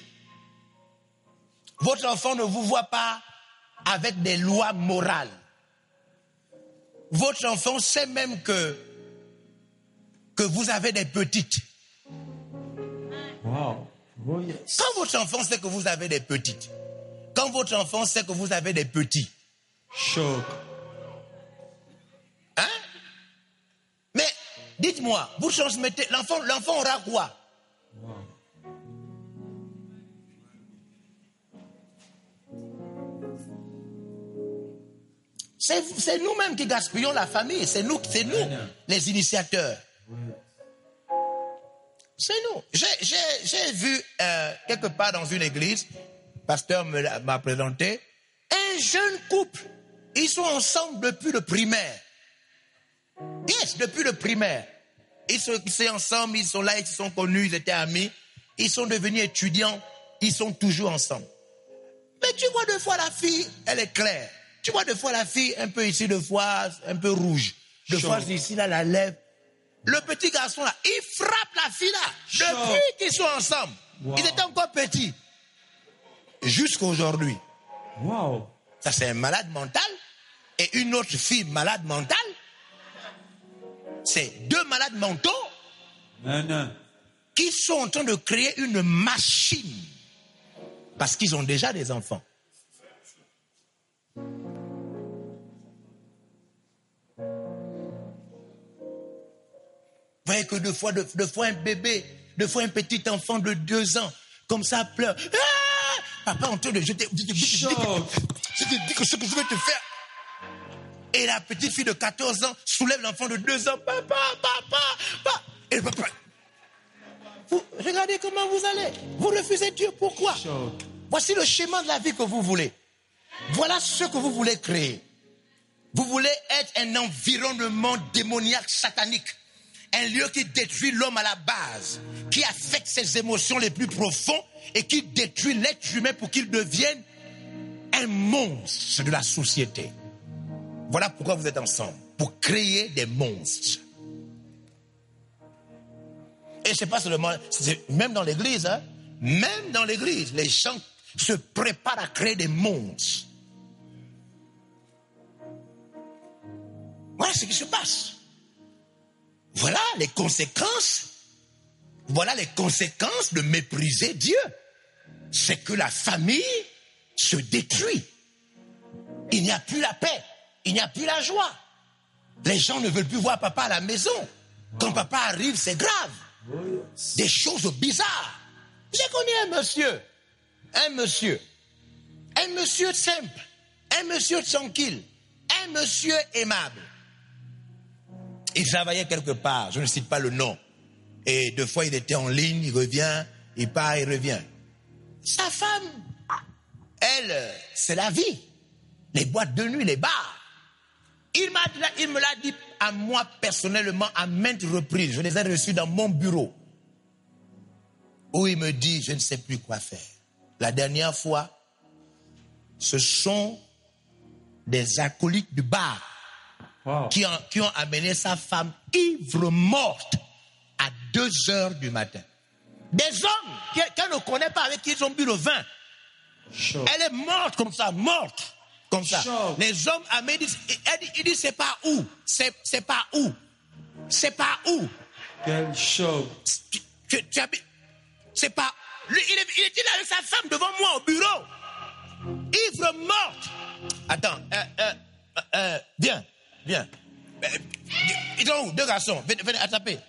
votre enfant ne vous voit pas avec des lois morales, votre enfant sait même que vous avez des petites. Wow. Oh yes. Quand votre enfant sait que vous avez des petites, quand votre enfant sait que vous avez des petits, Choc. hein? Mais dites-moi, vous transmettez, l'enfant aura quoi? Wow. C'est nous-mêmes qui gaspillons la famille, c'est nous les initiateurs. C'est nous. J'ai vu quelque part dans une église, le pasteur m'a présenté, un jeune couple. Ils sont ensemble depuis le primaire. Yes, depuis le primaire. Ils sont ensemble, ils sont là, ils se sont connus, ils étaient amis. Ils sont devenus étudiants, ils sont toujours ensemble. Mais tu vois deux fois la fille, elle est claire. Tu vois deux fois la fille, un peu ici, deux fois un peu rouge. Deux fois ici, là, la lèvre. Le petit garçon là, il frappe la fille là. Depuis qu'ils sont ensemble. Wow. Ils étaient encore petits. Jusqu'à aujourd'hui. Wow. Ça c'est un malade mental. Et une autre fille malade mentale. C'est deux malades mentaux Amen. qui sont en train de créer une machine. Parce qu'ils ont déjà des enfants. Vous voyez que deux fois un bébé, deux fois un petit enfant de 2 ans, comme ça pleure. Ah! Papa en train de jeter. Je te dis que ce que je vais te faire. Et la petite fille de 14 ans soulève l'enfant de 2 ans. Papa. Et le papa. Vous regardez comment vous allez. Vous refusez Dieu. Pourquoi? Choc. Voici le schéma de la vie que vous voulez. Voilà ce que vous voulez créer. Vous voulez être un environnement démoniaque, satanique. Un lieu qui détruit l'homme à la base, qui affecte ses émotions les plus profondes et qui détruit l'être humain pour qu'il devienne un monstre de la société. Voilà pourquoi vous êtes ensemble, pour créer des monstres. Et c'est pas seulement, même dans l'église, hein, même dans l'église, les gens se préparent à créer des monstres. ce qui se passe. Voilà les conséquences de mépriser Dieu. C'est que la famille se détruit. Il n'y a plus la paix, il n'y a plus la joie. Les gens ne veulent plus voir papa à la maison. Quand papa arrive, c'est grave. Des choses bizarres. J'ai connu un monsieur simple, un monsieur tranquille, un monsieur aimable. Il travaillait quelque part, je ne cite pas le nom. Et 2 fois, il était en ligne, il revient, il part, il revient. Sa femme, elle, c'est la vie. Les boîtes de nuit, les bars. Il me l'a dit à moi personnellement à maintes reprises. Je les ai reçus dans mon bureau. Où il me dit, je ne sais plus quoi faire. La dernière fois, ce sont des alcooliques du bar qui ont amené sa femme ivre morte à 2h du matin. Des hommes qu'elle ne connaît pas, avec qui ils ont bu le vin. Elle est morte comme ça, morte. Comme ça. Les hommes amènent, il dit c'est pas où. C'est pas où. C'est pas où. Quel choc. C'est pas. Lui, il était là avec sa femme devant moi au bureau. Ivre morte. Attends. Viens. Ils sont où? 2 garçons. Venez, attrapez.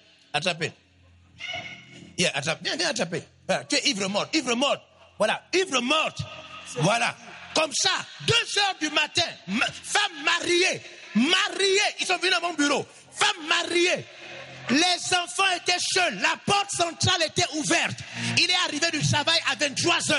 Viens, attrapez. Voilà, tu es ivre morte. Voilà, ivre morte. Voilà. Comme ça, 2h du matin, femme mariée, ils sont venus à mon bureau, femme mariée, les enfants étaient seuls, la porte centrale était ouverte, il est arrivé du travail à 23h,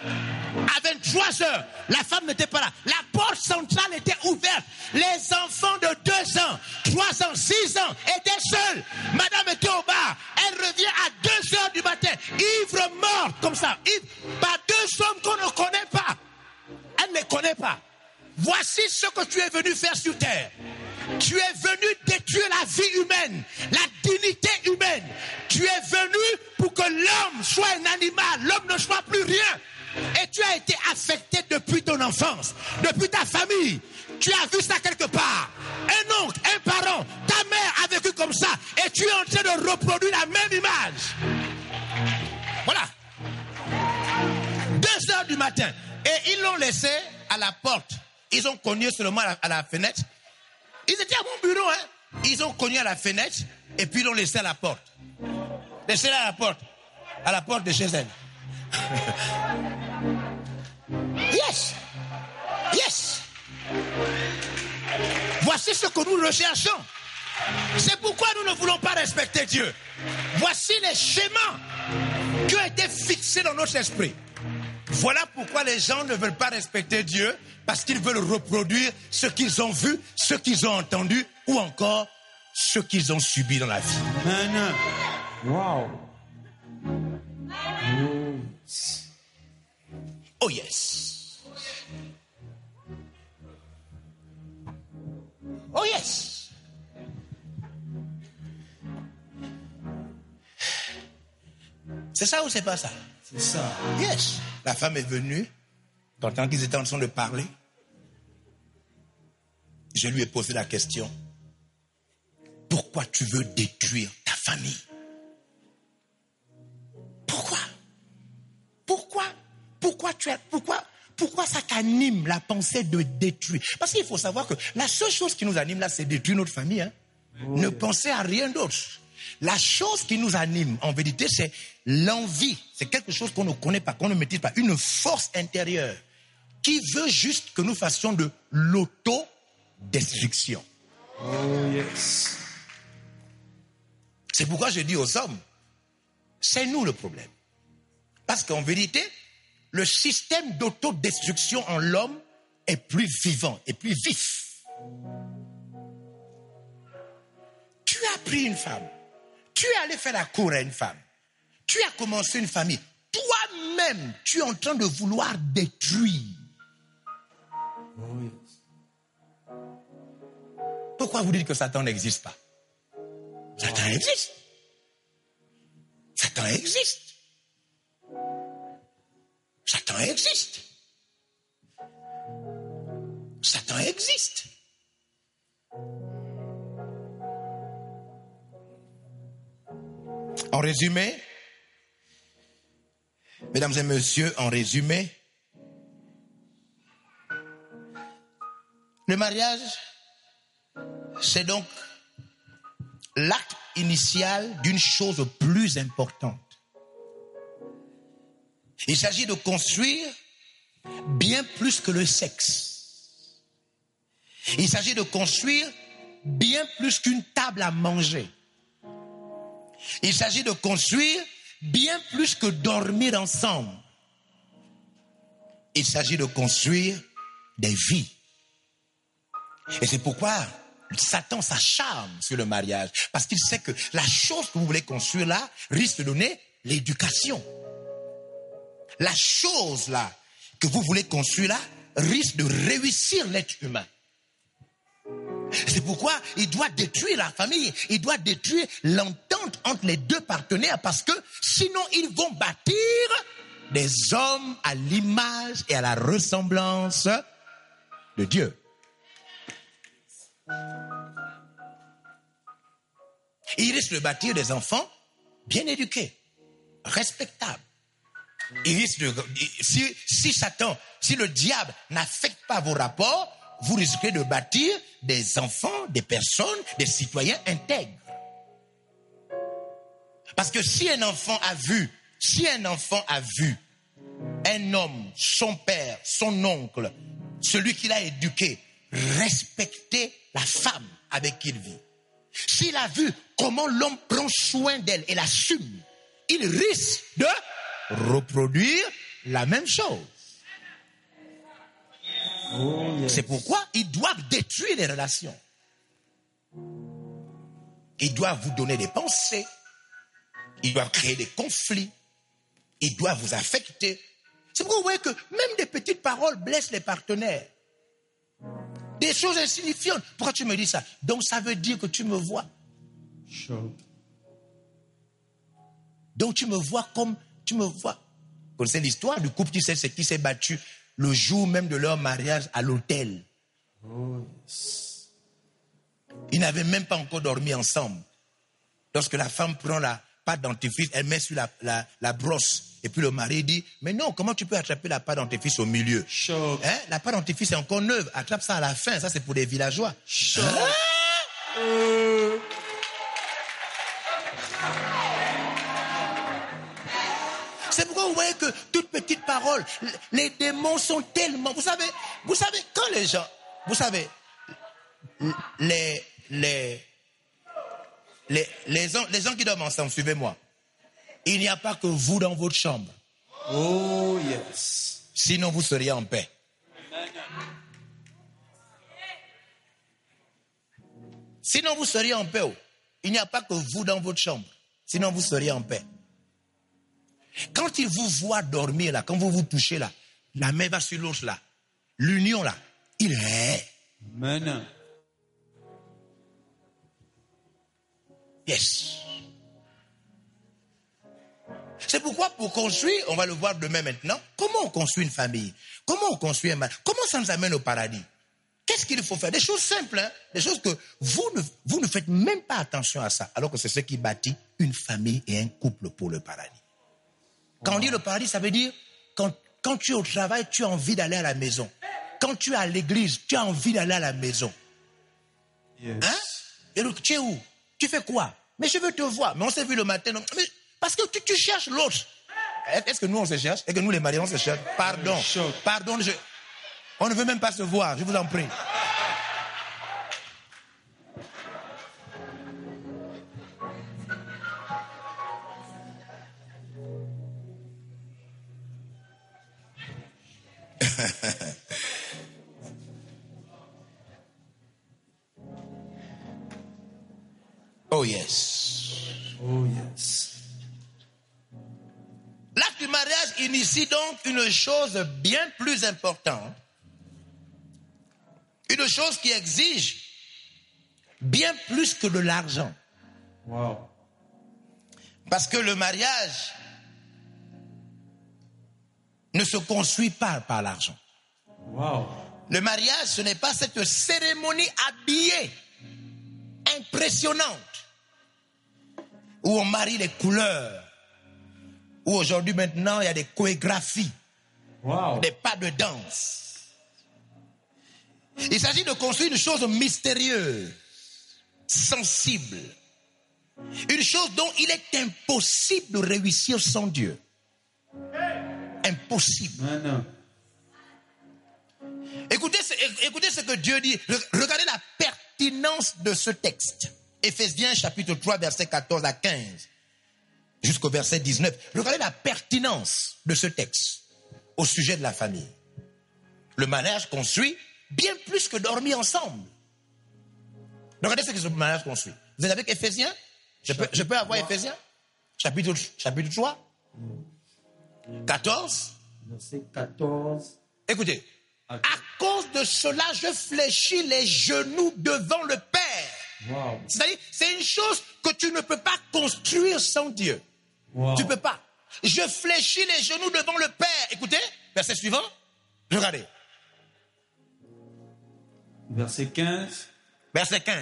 la femme n'était pas là, la porte centrale était ouverte, les enfants de 2 ans, 3 ans, 6 ans étaient seuls, madame était au bar, elle revient à 2h du matin, ivre morte, comme ça, par 2 hommes qu'on ne connaît pas. Elle ne connaît pas. Voici ce que tu es venu faire sur terre. Tu es venu détruire la vie humaine, la dignité humaine. Tu es venu pour que l'homme soit un animal, l'homme ne soit plus rien. Et tu as été affecté depuis ton enfance, depuis ta famille. Tu as vu ça quelque part. Un oncle, un parent, ta mère a vécu comme ça. Et tu es en train de reproduire la même image. Voilà. 2h du matin. Et ils l'ont laissé à la porte. Ils ont cogné seulement à la fenêtre. Ils étaient à mon bureau, hein. Ils ont cogné à la fenêtre et puis ils l'ont laissé à la porte. Laissé à la porte de chez elle. Yes. Voici ce que nous recherchons. C'est pourquoi nous ne voulons pas respecter Dieu. Voici les schémas qui ont été fixés dans notre esprit. Voilà pourquoi les gens ne veulent pas respecter Dieu, parce qu'ils veulent reproduire ce qu'ils ont vu, ce qu'ils ont entendu, ou encore ce qu'ils ont subi dans la vie. Amen. Wow. Oh yes. Oh yes. C'est ça ou c'est pas ça? C'est ça. Yes. La femme est venue, pendant qu'ils étaient en train de parler. Je lui ai posé la question. Pourquoi tu veux détruire ta famille? Pourquoi ça t'anime la pensée de détruire? Parce qu'il faut savoir que la seule chose qui nous anime là, c'est détruire notre famille. Hein? Oui. Ne pensez à rien d'autre. La chose qui nous anime, en vérité, c'est l'envie. C'est quelque chose qu'on ne connaît pas, qu'on ne maîtrise pas. Une force intérieure qui veut juste que nous fassions de l'autodestruction. Oh yes. C'est pourquoi je dis aux hommes, c'est nous le problème. Parce qu'en vérité, le système d'autodestruction en l'homme est plus vivant et plus vif. Tu as pris une femme. Tu es allé faire la cour à une femme. Tu as commencé une famille. Toi-même, tu es en train de vouloir détruire. Oh yes. Pourquoi vous dites que Satan n'existe pas? Satan existe. Satan existe. Satan existe. Satan existe. En résumé, mesdames et messieurs, en résumé, le mariage, c'est donc l'acte initial d'une chose plus importante. Il s'agit de construire bien plus que le sexe. Il s'agit de construire bien plus qu'une table à manger. Il s'agit de construire bien plus que dormir ensemble. Il s'agit de construire des vies. Et c'est pourquoi Satan s'acharne sur le mariage. Parce qu'il sait que la chose que vous voulez construire là risque de donner l'éducation. La chose là que vous voulez construire là risque de réussir l'être humain. C'est pourquoi il doit détruire la famille, il doit détruire l'entente entre les deux partenaires, parce que sinon ils vont bâtir des hommes à l'image et à la ressemblance de Dieu. Il risque de bâtir des enfants bien éduqués, respectables. Il risque de, si Satan, si le diable n'affecte pas vos rapports, vous risquez de bâtir des enfants, des personnes, des citoyens intègres. Parce que si un enfant a vu un homme, son père, son oncle, celui qu'il a éduqué, respecter la femme avec qui il vit, s'il a vu comment l'homme prend soin d'elle et l'assume, il risque de reproduire la même chose. Oh, yes. C'est pourquoi ils doivent détruire les relations. Ils doivent vous donner des pensées. Ils doivent créer des conflits. Ils doivent vous affecter. C'est pourquoi vous voyez que même des petites paroles blessent les partenaires. Des choses insignifiantes. Pourquoi tu me dis ça? Donc ça veut dire que tu me vois. Chaud. Donc tu me vois comme tu me vois. Vous connaissez l'histoire du couple qui s'est battu le jour même de leur mariage à l'hôtel. Oh, yes. Ils n'avaient même pas encore dormi ensemble. Lorsque la femme prend la pâte dentifrice, elle met sur la brosse. Et puis le mari dit, mais non, comment tu peux attraper la pâte dentifrice au milieu? Chaud. Hein? La pâte dentifrice est encore neuve. Attrape ça à la fin. Ça, c'est pour les villageois. Chaud. Hein? C'est pourquoi vous voyez que toute petite parole, les démons sont tellement... Vous savez, quand les gens... Vous savez, les gens qui dorment ensemble, suivez-moi. Il n'y a pas que vous dans votre chambre. Oh, yes. Sinon, vous seriez en paix. Sinon, vous seriez en paix. Il n'y a pas que vous dans votre chambre. Sinon, vous seriez en paix. Quand il vous voit dormir là, quand vous vous touchez là, la main va sur l'autre là, l'union là, il est. Amen. Yes. C'est pourquoi pour construire, on va le voir demain maintenant, comment on construit une famille, comment on construit un mariage, comment ça nous amène au paradis. Qu'est-ce qu'il faut faire? Des choses simples, hein? Des choses que vous ne faites même pas attention à ça, alors que c'est ce qui bâtit une famille et un couple pour le paradis. Quand on dit le paradis, ça veut dire quand tu es au travail, tu as envie d'aller à la maison. Quand tu es à l'église, tu as envie d'aller à la maison. Yes. Hein? Et donc, tu es où? Tu fais quoi? Mais je veux te voir. Mais on s'est vu le matin. Non. Mais parce que tu cherches l'autre. Est-ce que nous, on se cherche? Est-ce que nous, les mariés, on se cherche? Pardon. Pardon. On ne veut même pas se voir. Je vous en prie. Oh yes. Oh, yes. L'acte du mariage initie donc une chose bien plus importante. Une chose qui exige bien plus que de l'argent. Wow. Parce que le mariage ne se construit pas par l'argent. Wow. Le mariage, ce n'est pas cette cérémonie habillée, impressionnante, où on marie les couleurs, où aujourd'hui maintenant il y a des chorégraphies, Wow. des pas de danse. Il s'agit de construire une chose mystérieuse, sensible, une chose dont il est impossible de réussir sans Dieu. Impossible. Maintenant. Écoutez ce que Dieu dit. Regardez la pertinence de ce texte. Éphésiens chapitre 3, verset 14 à 15, jusqu'au verset 19. Regardez la pertinence de ce texte au sujet de la famille. Le mariage construit bien plus que dormir ensemble. Regardez ce que ce mariage construit. Vous êtes avec Éphésiens? Je peux avoir Éphésiens? Chapitre 3, 14. Verset 14. Écoutez. À cause de cela, je fléchis les genoux devant le Père. Wow. C'est-à-dire, c'est une chose que tu ne peux pas construire sans Dieu. Wow. Tu ne peux pas. Je fléchis les genoux devant le Père. Écoutez, verset suivant. Regardez. Verset 15. Verset 15.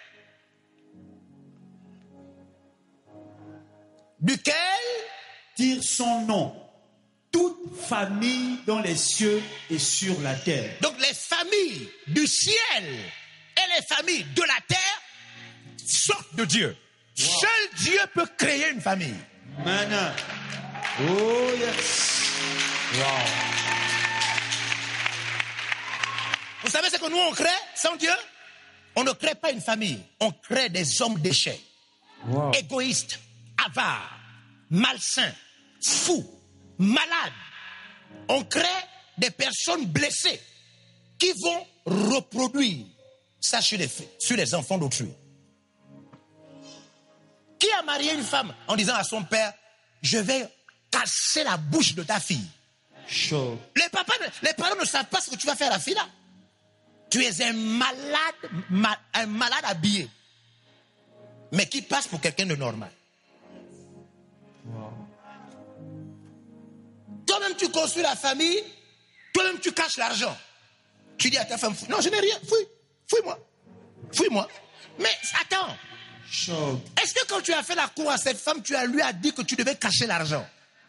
Duquel Tire son nom toute famille dans les cieux et sur la terre. donc les familles du ciel et les familles de la terre sortent de Dieu. Wow. Seul Dieu peut créer une famille. Maintenant. Oh yes. Wow. Vous savez ce que nous on crée sans Dieu? On ne crée pas une famille. On crée des hommes déchets. Wow. Égoïstes, avares, malsains, fous, malades. On crée des personnes blessées qui vont reproduire ça sur les enfants d'autrui. Qui a marié une femme en disant à son père, je vais casser la bouche de ta fille? Chaud. Les parents ne savent pas ce que tu vas faire à la fille là. Tu es un malade habillé, mais qui passe pour quelqu'un de normal. Wow. Toi-même tu construis la famille, toi-même tu caches l'argent. Tu dis à ta femme, non je n'ai rien, fouille-moi. Mais attends, Chaud. est-ce que quand tu as fait la cour à cette femme, tu lui as dit que tu devais cacher l'argent?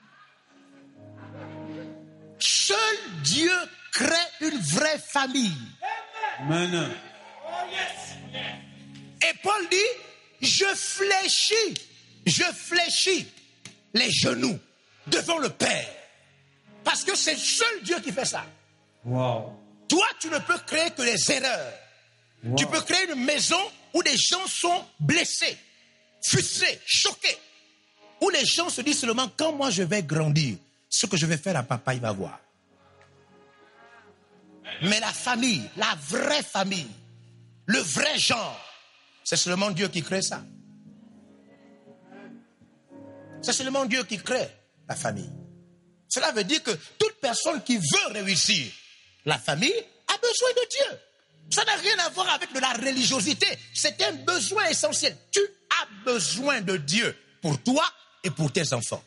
Seul Dieu crée une vraie famille. Maintenant. Et Paul dit, je fléchis les genoux devant le Père. Parce que c'est seul Dieu qui fait ça. Wow. Toi, tu ne peux créer que les erreurs. Wow. Tu peux créer une maison où des gens sont blessés, frustrés, choqués. Où les gens se disent seulement, quand moi je vais grandir, ce que je vais faire à papa, il va voir. Mais la famille, la vraie famille, le vrai genre, c'est seulement Dieu qui crée ça. C'est seulement Dieu qui crée la famille. Cela veut dire que toute personne qui veut réussir la famille a besoin de Dieu. Ça n'a rien à voir avec de la religiosité. C'est un besoin essentiel. Tu as besoin de Dieu pour toi et pour tes enfants.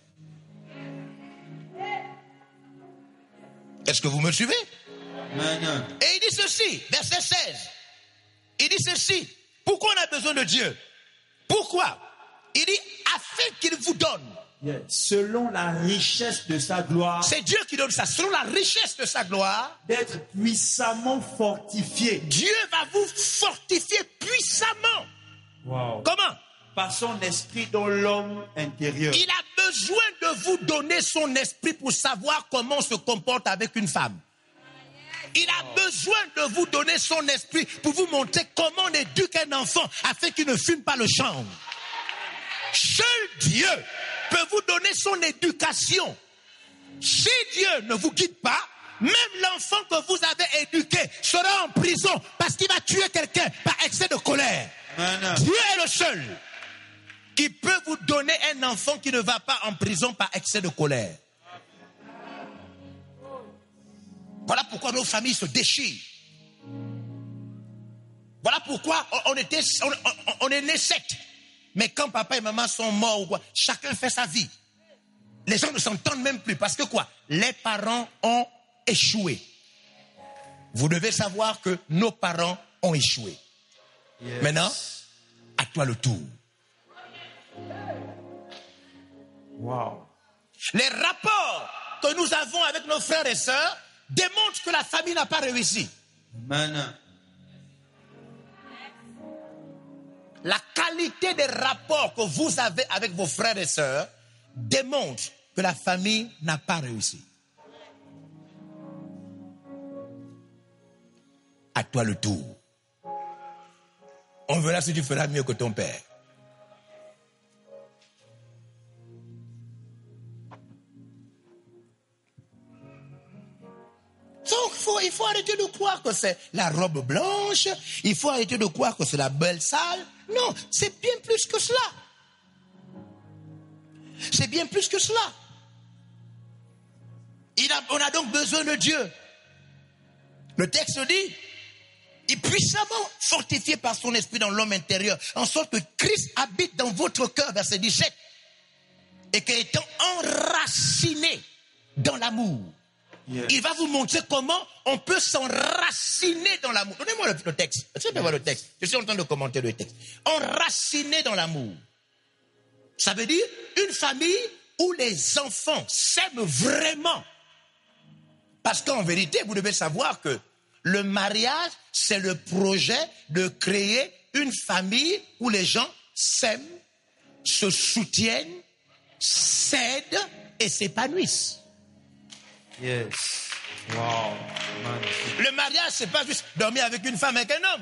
Est-ce que vous me suivez? Maintenant. Et il dit ceci, verset 16. Il dit ceci. Pourquoi on a besoin de Dieu? Pourquoi? Il dit, afin qu'il vous donne. Yes. Selon la richesse de sa gloire. C'est Dieu qui donne ça. Selon la richesse de sa gloire. D'être puissamment fortifié. Dieu va vous fortifier puissamment. Wow. Comment? Par son esprit dans l'homme intérieur. Il a besoin de vous donner son esprit pour savoir comment on se comporte avec une femme. Il a besoin de vous donner son esprit pour vous montrer comment on éduque un enfant afin qu'il ne fume pas le chanvre. Seul Dieu peut vous donner son éducation. Si Dieu ne vous guide pas, même l'enfant que vous avez éduqué sera en prison parce qu'il va tuer quelqu'un par excès de colère. Dieu est le seul qui peut vous donner un enfant qui ne va pas en prison par excès de colère. Voilà pourquoi nos familles se déchirent. Voilà pourquoi on est né 7. Mais quand papa et maman sont morts ou quoi, chacun fait sa vie. Les gens ne s'entendent même plus. Parce que quoi? Les parents ont échoué. Vous devez savoir que nos parents ont échoué. Yes. Maintenant, à toi le tour. Wow. Les rapports que nous avons avec nos frères et sœurs démontrent que la famille n'a pas réussi. Amen. La qualité des rapports que vous avez avec vos frères et sœurs démontre que la famille n'a pas réussi. À toi le tour. On verra si tu feras mieux que ton père. Donc, il faut arrêter de croire que c'est la robe blanche. Il faut arrêter de croire que c'est la belle salle. Non, c'est bien plus que cela. C'est bien plus que cela. On a donc besoin de Dieu. Le texte dit, il puissamment fortifié par son esprit dans l'homme intérieur, en sorte que Christ habite dans votre cœur, verset 17, et qu'étant enraciné dans l'amour, yes. Il va vous montrer comment on peut s'enraciner dans l'amour. Donnez-moi le texte. Est-ce que tu vois le texte? Je suis en train de commenter le texte. Enraciné dans l'amour. Ça veut dire une famille où les enfants s'aiment vraiment. Parce qu'en vérité, vous devez savoir que le mariage, c'est le projet de créer une famille où les gens s'aiment, se soutiennent, s'aident et s'épanouissent. Yes. Wow. Magnifique. Le mariage, c'est pas juste dormir avec une femme et avec un homme.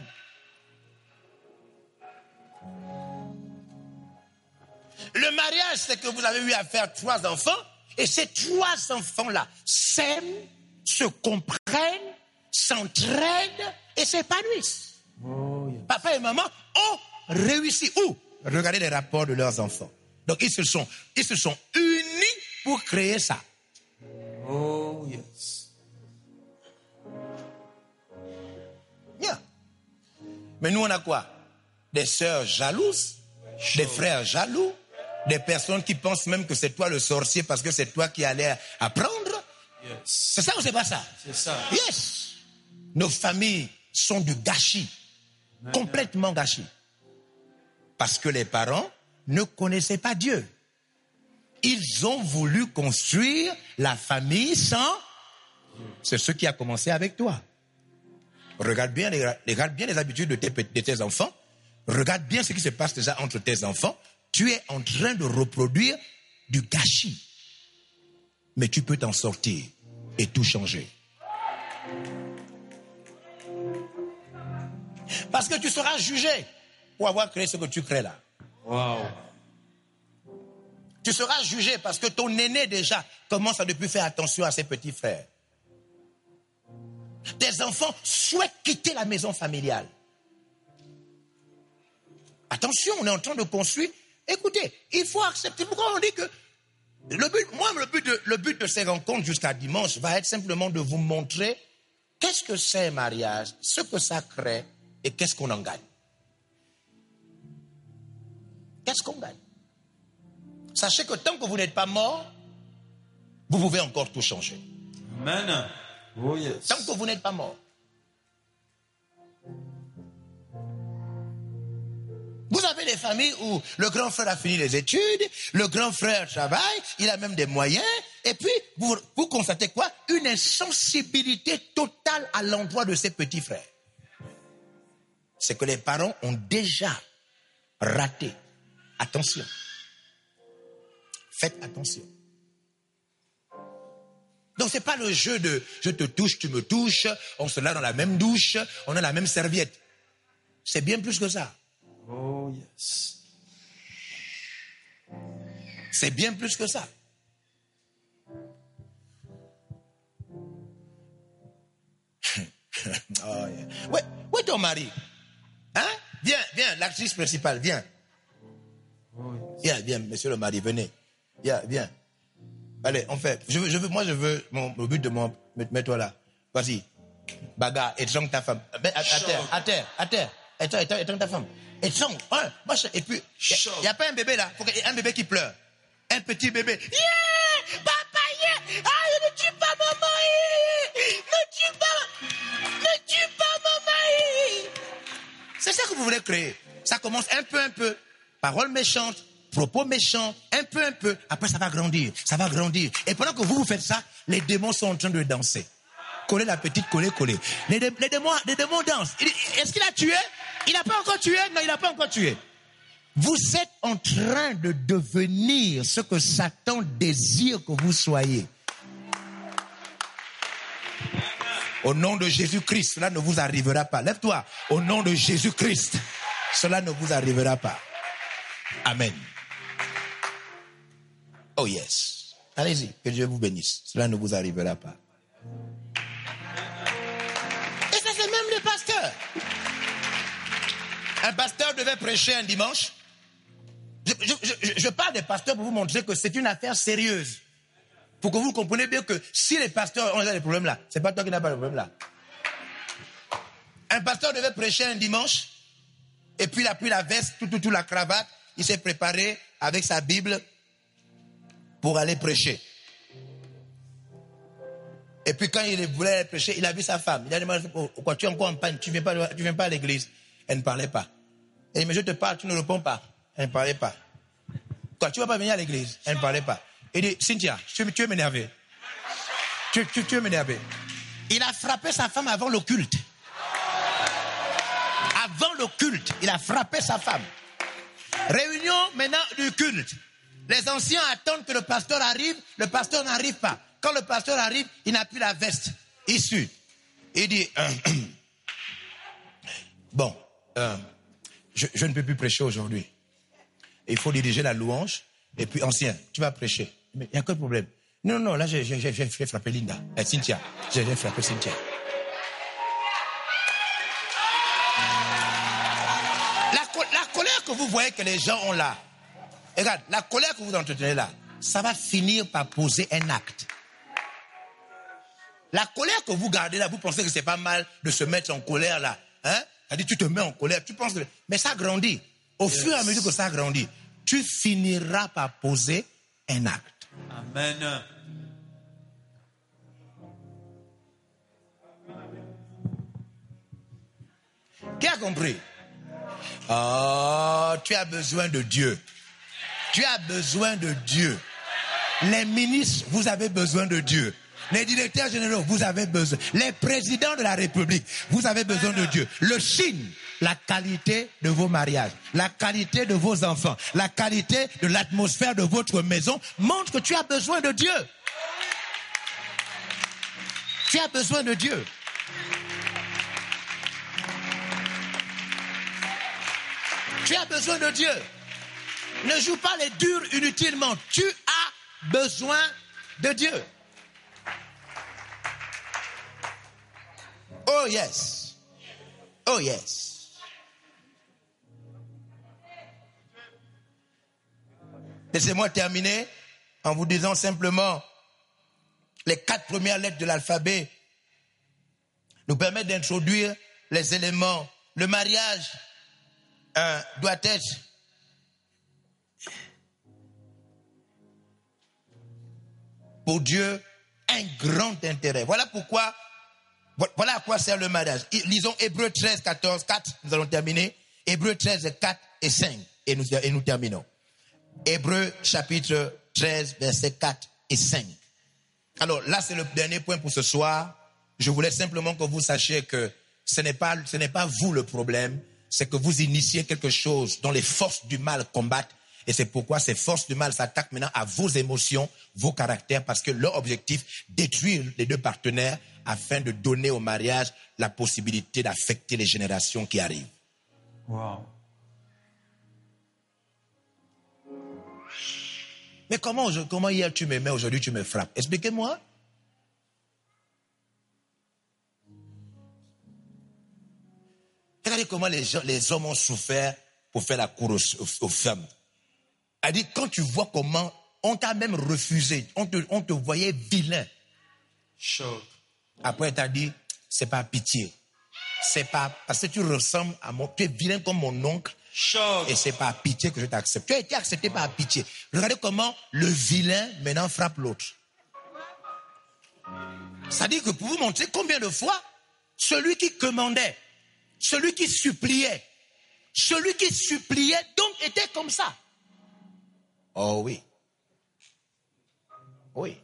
Le mariage, c'est que vous avez eu à faire 3 enfants et ces 3 enfants-là s'aiment, se comprennent, s'entraident et s'épanouissent. Oh, yes. Papa et maman ont réussi. Où? Regardez les rapports de leurs enfants. Donc ils se sont unis pour créer ça. Oh, yes. Bien. Mais nous, on a quoi? Des sœurs jalouses, des frères jaloux, des personnes qui pensent même que c'est toi le sorcier parce que c'est toi qui allais apprendre. Yes. C'est ça ou c'est pas ça? C'est ça. Yes. Nos familles sont du gâchis, complètement gâchis. Parce que les parents ne connaissaient pas Dieu. Ils ont voulu construire la famille sans... C'est ce qui a commencé avec toi. Regarde bien les habitudes de tes enfants. Regarde bien ce qui se passe déjà entre tes enfants. Tu es en train de reproduire du gâchis. Mais tu peux t'en sortir et tout changer. Parce que tu seras jugé pour avoir créé ce que tu crées là. Wow. Tu seras jugé parce que ton aîné déjà commence à ne plus faire attention à ses petits frères. Tes enfants souhaitent quitter la maison familiale. Attention, on est en train de construire. Écoutez, il faut accepter. Pourquoi on dit que le but de ces rencontres jusqu'à dimanche va être simplement de vous montrer qu'est-ce que c'est un mariage, ce que ça crée et qu'est-ce qu'on en gagne. Qu'est-ce qu'on gagne? Sachez que tant que vous n'êtes pas mort, vous pouvez encore tout changer. Amen. Oh, yes. Tant que vous n'êtes pas mort. Vous avez des familles où le grand frère a fini les études, le grand frère travaille, il a même des moyens, et puis vous constatez quoi? Une insensibilité totale à l'endroit de ses petits frères. C'est que les parents ont déjà raté. Attention. Faites attention. Donc c'est pas le jeu de je te touche, tu me touches, on se lave dans la même douche, on a la même serviette. C'est bien plus que ça. Oh, yes. C'est bien plus que ça. Oh, yeah. Où est ton mari? Hein? Viens, l'actrice principale, viens. Oh, yes. Viens, monsieur le mari, venez. Viens. Allez, on fait. Je veux, le but de mets-toi là. Vas-y. Bagarre, étrangle ta femme. À terre. Étrangle ta femme. Étrangle, et puis, il n'y a pas un bébé là. Il faut un bébé qui pleure. Un petit bébé. Yeah! Papa, yeah! Ah, ne tue pas maman! Ne tue pas maman! C'est ça que vous voulez créer. Ça commence un peu. Paroles méchantes, propos méchants, un peu. Après, ça va grandir. Et pendant que vous faites ça, les démons sont en train de danser. Coller la petite, coller. Les démons dansent. Est-ce qu'il a tué? Il n'a pas encore tué? Non, il n'a pas encore tué. Vous êtes en train de devenir ce que Satan désire que vous soyez. Au nom de Jésus-Christ, cela ne vous arrivera pas. Lève-toi. Au nom de Jésus-Christ, cela ne vous arrivera pas. Amen. Oh yes. Allez-y, que Dieu vous bénisse. Cela ne vous arrivera pas. Et ça, c'est même le pasteur. Un pasteur devait prêcher un dimanche. Je parle des pasteurs pour vous montrer que c'est une affaire sérieuse. Pour que vous compreniez bien que si les pasteurs ont des problèmes là, c'est pas toi qui n'as pas de problème là. Un pasteur devait prêcher un dimanche, et puis il a pris la veste, tout la cravate, il s'est préparé avec sa Bible pour aller prêcher. Et puis quand il voulait aller prêcher, il a vu sa femme. Il a demandé, pourquoi tu es encore en panne, tu viens pas à l'église. Elle ne parlait pas. Il dit, mais je te parle, tu ne réponds pas. Elle ne parlait pas. Quoi, tu ne vas pas venir à l'église? Elle ne parlait pas. Il dit, Cynthia, tu es m'énervé. Tu es m'énervé. Il a frappé sa femme avant le culte. Avant le culte, il a frappé sa femme. Réunion maintenant du culte. Les anciens attendent que le pasteur arrive, le pasteur n'arrive pas. Quand le pasteur arrive, il n'a plus la veste. Il suit. Il dit, bon, je ne peux plus prêcher aujourd'hui. Il faut diriger la louange. Et puis, ancien, tu vas prêcher. Mais il n'y a aucun problème. Non, là, j'ai frappé Linda. Cynthia. J'ai frappé Cynthia. La colère que vous voyez que les gens ont là, regarde, la colère que vous entretenez là, ça va finir par poser un acte. La colère que vous gardez là, vous pensez que c'est pas mal de se mettre en colère là. Hein? C'est-à-dire, tu te mets en colère, tu penses que... Mais ça grandit. Au fur et à mesure que ça grandit, tu finiras par poser un acte. Amen. Qui a compris? Oh, tu as besoin de Dieu. Tu as besoin de Dieu. Les ministres, vous avez besoin de Dieu. Les directeurs généraux, vous avez besoin. Les présidents de la République, vous avez besoin de Dieu. Le Chine, la qualité de vos mariages, la qualité de vos enfants, la qualité de l'atmosphère de votre maison montre que tu as besoin de Dieu. Tu as besoin de Dieu. Tu as besoin de Dieu. Ne joue pas les durs inutilement. Tu as besoin de Dieu. Oh yes. Oh yes. Laissez-moi terminer en vous disant simplement les 4 premières lettres de l'alphabet nous permettent d'introduire les éléments. Le mariage doit être pour Dieu un grand intérêt. Voilà pourquoi, voilà à quoi sert le mariage. Lisons Hébreux 13, 14, 4, nous allons terminer. Hébreux 13, 4 et 5, et nous terminons. Hébreux chapitre 13, versets 4 et 5. Alors là, c'est le dernier point pour ce soir. Je voulais simplement que vous sachiez que ce n'est pas vous le problème, c'est que vous initiez quelque chose dont les forces du mal combattent. Et c'est pourquoi ces forces du mal s'attaquent maintenant à vos émotions, vos caractères, parce que leur objectif, détruire les deux partenaires afin de donner au mariage la possibilité d'affecter les générations qui arrivent. Wow. Mais comment hier tu m'aimais, aujourd'hui tu me frappes? Expliquez-moi. Regardez comment les hommes ont souffert pour faire la cour aux femmes. Elle dit, quand tu vois comment on t'a même refusé, on te voyait vilain. Choc. Après, elle t'a dit, c'est pas pitié. C'est pas, parce que tu ressembles à tu es vilain comme mon oncle. Choc. Et c'est pas pitié que je t'accepte. Tu as été accepté par pitié. Regardez comment le vilain maintenant frappe l'autre. Ça dit que pour vous montrer combien de fois, celui qui commandait, celui qui suppliait donc était comme ça. Oh oui. Oui.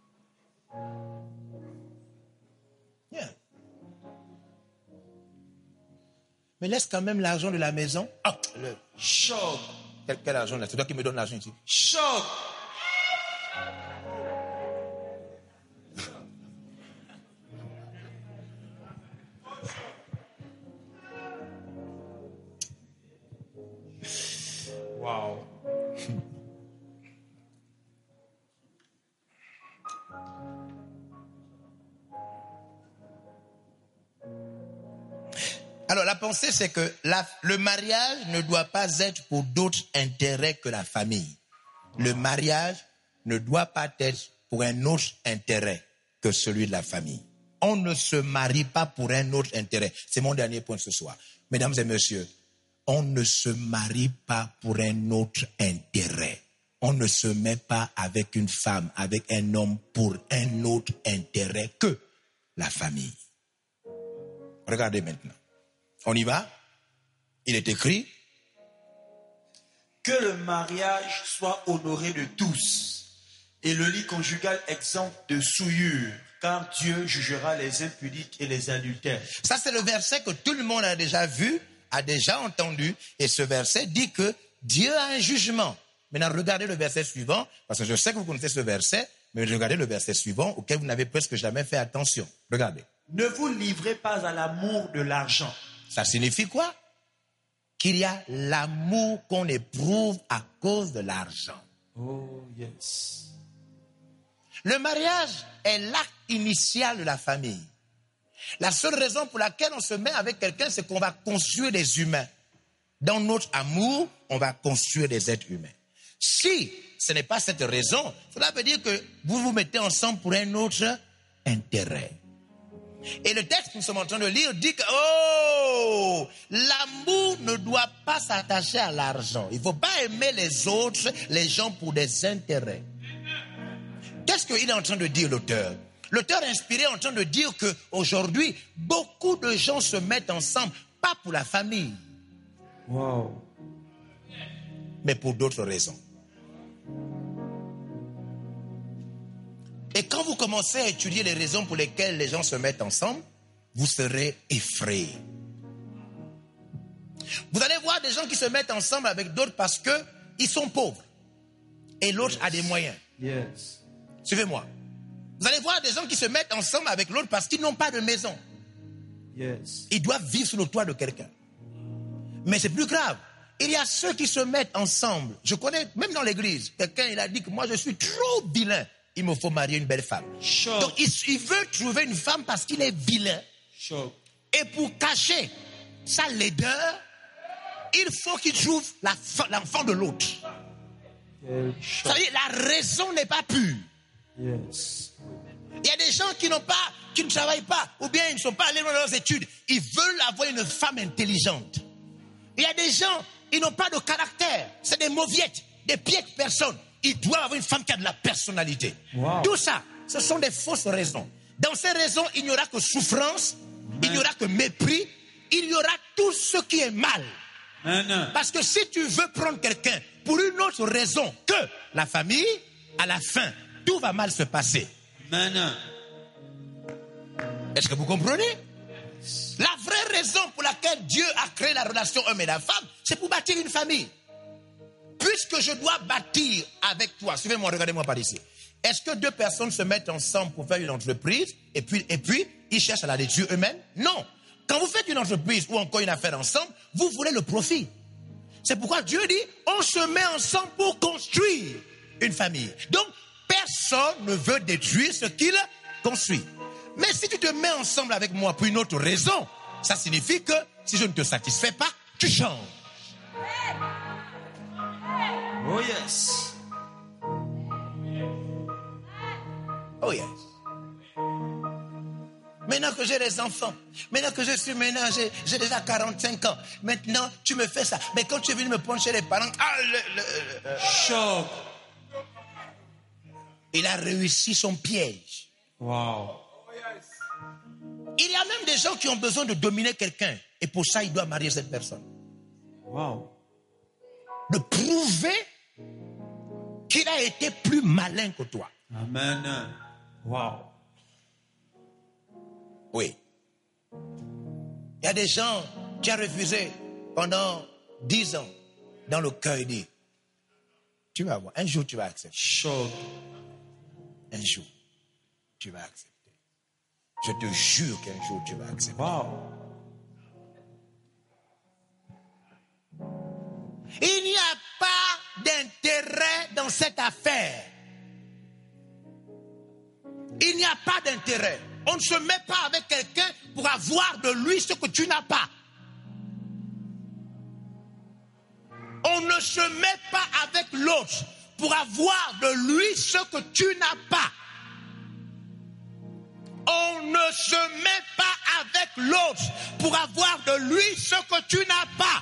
Yeah. Mais laisse quand même l'argent de la maison. Ah, le choc. Quel argent là? C'est toi qui me donnes l'argent ici. Choc. Wow. Alors la pensée, c'est que le mariage ne doit pas être pour d'autres intérêts que la famille. Le mariage ne doit pas être pour un autre intérêt que celui de la famille. On ne se marie pas pour un autre intérêt. C'est mon dernier point ce soir. Mesdames et messieurs, on ne se marie pas pour un autre intérêt. On ne se met pas avec une femme, avec un homme pour un autre intérêt que la famille. Regardez maintenant. On y va? Il est écrit que le mariage soit honoré de tous et le lit conjugal exempt de souillure, car Dieu jugera les impudiques et les adultères. Ça, c'est le verset que tout le monde a déjà vu, a déjà entendu. Et ce verset dit que Dieu a un jugement. Maintenant, regardez le verset suivant, parce que je sais que vous connaissez ce verset, mais regardez le verset suivant auquel vous n'avez presque jamais fait attention. Regardez. Ne vous livrez pas à l'amour de l'argent. Ça signifie quoi? Qu'il y a l'amour qu'on éprouve à cause de l'argent. Oh, yes. Le mariage est l'acte initial de la famille. La seule raison pour laquelle on se met avec quelqu'un, c'est qu'on va construire des humains. Dans notre amour, on va construire des êtres humains. Si ce n'est pas cette raison, cela veut dire que vous vous mettez ensemble pour un autre intérêt. Et le texte que nous sommes en train de lire dit que, l'amour ne doit pas s'attacher à l'argent. Il ne faut pas aimer les autres, les gens pour des intérêts. Qu'est-ce qu'il est en train de dire, l'auteur? L'auteur inspiré est en train de dire qu'aujourd'hui, beaucoup de gens se mettent ensemble, pas pour la famille, wow, mais pour d'autres raisons. Et quand vous commencez à étudier les raisons pour lesquelles les gens se mettent ensemble, vous serez effrayés. Vous allez voir des gens qui se mettent ensemble avec d'autres parce qu'ils sont pauvres. Et l'autre a des moyens. Yes. Suivez-moi. Vous allez voir des gens qui se mettent ensemble avec l'autre parce qu'ils n'ont pas de maison. Yes. Ils doivent vivre sous le toit de quelqu'un. Mais c'est plus grave. Il y a ceux qui se mettent ensemble. Je connais, même dans l'église, quelqu'un il a dit que moi je suis trop vilain. Il me faut marier une belle femme. Sure. Donc il veut trouver une femme parce qu'il est vilain. Sure. Et pour cacher sa laideur, il faut qu'il trouve l'enfant de l'autre. Ça veut dire la raison n'est pas pure. Yes. Il y a des gens qui ne travaillent pas, ou bien ils ne sont pas allés dans leurs études. Ils veulent avoir une femme intelligente. Il y a des gens, ils n'ont pas de caractère. C'est des mauviettes, des piètres personnes. Ils doivent avoir une femme qui a de la personnalité. Wow. Tout ça, ce sont des fausses raisons. Dans ces raisons, il n'y aura que souffrance, il n'y aura que mépris, il y aura tout ce qui est mal. Parce que si tu veux prendre quelqu'un pour une autre raison que la famille, à la fin, tout va mal se passer. Est-ce que vous comprenez? La vraie raison pour laquelle Dieu a créé la relation homme et la femme, c'est pour bâtir une famille. Puisque je dois bâtir avec toi, suivez-moi, regardez-moi par ici. Est-ce que deux personnes se mettent ensemble pour faire une entreprise et puis ils cherchent à la détruire eux-mêmes? Non. Quand vous faites une entreprise ou encore une affaire ensemble, vous voulez le profit. C'est pourquoi Dieu dit, on se met ensemble pour construire une famille. Donc, personne ne veut détruire ce qu'il construit. Mais si tu te mets ensemble avec moi pour une autre raison, ça signifie que si je ne te satisfais pas, tu changes. Oh yes. Oh yes. Maintenant que j'ai des enfants, maintenant que je suis ménagé, j'ai déjà 45 ans, maintenant tu me fais ça. Mais quand tu es venu me prendre chez les parents, Choc. Il a réussi son piège. Wow. Il y a même des gens qui ont besoin de dominer quelqu'un. Et pour ça, il doit marier cette personne. Wow. De prouver qu'il a été plus malin que toi. Amen. Wow. Oui. Il y a des gens qui ont refusé pendant 10 ans dans le cœur. Il dit, tu vas voir, un jour tu vas accepter. Choc. Un jour, tu vas accepter. Je te jure qu'un jour tu vas accepter. Wow. Il n'y a pas d'intérêt dans cette affaire. Il n'y a pas d'intérêt. On ne se met pas avec quelqu'un pour avoir de lui ce que tu n'as pas. On ne se met pas avec l'autre pour avoir de lui ce que tu n'as pas. On ne se met pas avec l'autre pour avoir de lui ce que tu n'as pas.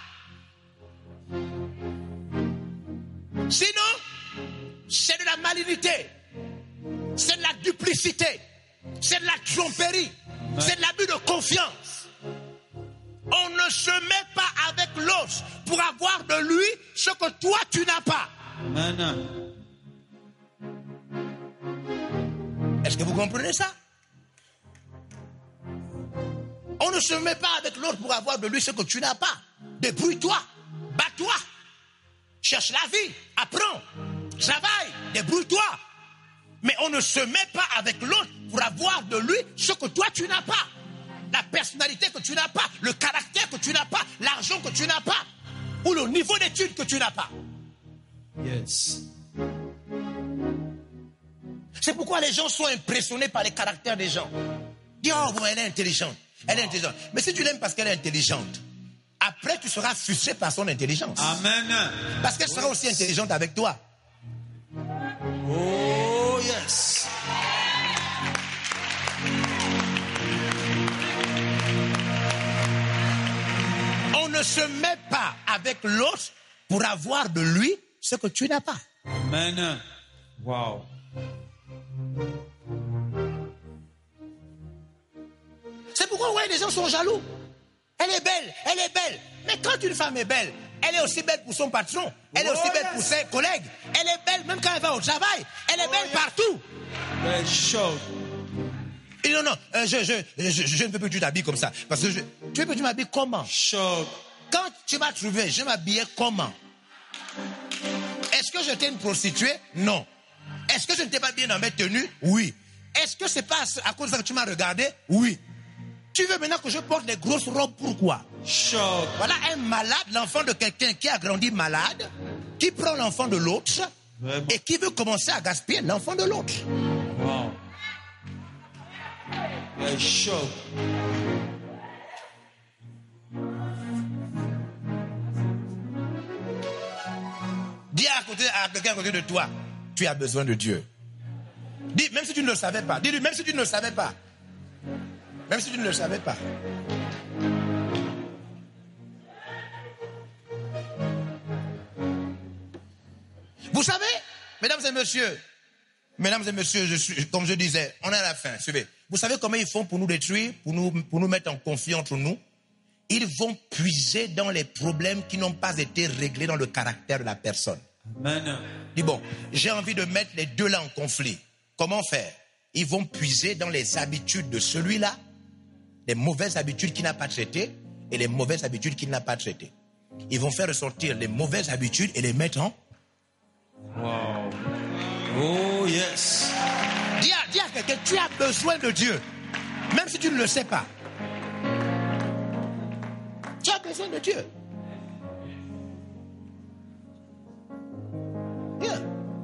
Sinon, c'est de la malignité, c'est de la duplicité, c'est de la tromperie, c'est de l'abus de confiance. On ne se met pas avec l'autre pour avoir de lui ce que toi tu n'as pas. Amen. Est-ce que vous comprenez ça? On ne se met pas avec l'autre pour avoir de lui ce que tu n'as pas. Débrouille-toi, bats-toi, cherche la vie, apprends, travaille, débrouille-toi. Mais on ne se met pas avec l'autre pour avoir de lui ce que toi tu n'as pas. La personnalité que tu n'as pas, le caractère que tu n'as pas, l'argent que tu n'as pas, ou le niveau d'études que tu n'as pas. Yes. C'est pourquoi les gens sont impressionnés par les caractères des gens. Dis, oh, bon, elle est intelligente. Elle est intelligente. Mais si tu l'aimes parce qu'elle est intelligente, après tu seras frustré par son intelligence. Amen. Parce qu'elle sera aussi intelligente avec toi. Oh, yes. On ne se met pas avec l'autre pour avoir de lui ce que tu n'as pas. Amen. Wow. C'est pourquoi ouais, les gens sont jaloux. Elle est belle, elle est belle. Mais quand une femme est belle, elle est aussi belle pour son patron, elle est aussi belle pour ses collègues, elle est belle même quand elle va au travail, elle est belle partout. Ben, chaud. Et non, non, je ne veux plus que tu t'habilles comme ça. Parce que tu veux que tu m'habilles comment? Choc. Quand tu m'as trouvé, je m'habillais comment? Est-ce que j'étais une prostituée? Non. Est-ce que je n'étais pas bien dans mes tenues? Oui. Est-ce que c'est pas à cause de ça que tu m'as regardé? Oui. Tu veux maintenant que je porte des grosses robes, pourquoi? Choc. Voilà un malade, l'enfant de quelqu'un qui a grandi malade, qui prend l'enfant de l'autre et qui veut commencer à gaspiller l'enfant de l'autre. Wow. Ben, choc. Dis à quelqu'un à côté de toi, tu as besoin de Dieu. Dis, même si tu ne le savais pas. Dis-lui, même si tu ne le savais pas. Même si tu ne le savais pas. Vous savez, mesdames et messieurs, comme je disais, on est à la fin, suivez. Vous savez comment ils font pour nous détruire, pour nous mettre en conflit entre nous? Ils vont puiser dans les problèmes qui n'ont pas été réglés dans le caractère de la personne. Amen. Dis bon, j'ai envie de mettre les deux là en conflit. Comment faire? Ils vont puiser dans les habitudes de celui-là, les mauvaises habitudes qu'il n'a pas traitées et les mauvaises habitudes qu'il n'a pas traitées. Ils vont faire ressortir les mauvaises habitudes et les mettre en... Wow. Oh, yes. Dis à quelqu'un, tu as besoin de Dieu, même si tu ne le sais pas. Tu as besoin de Dieu. Yeah.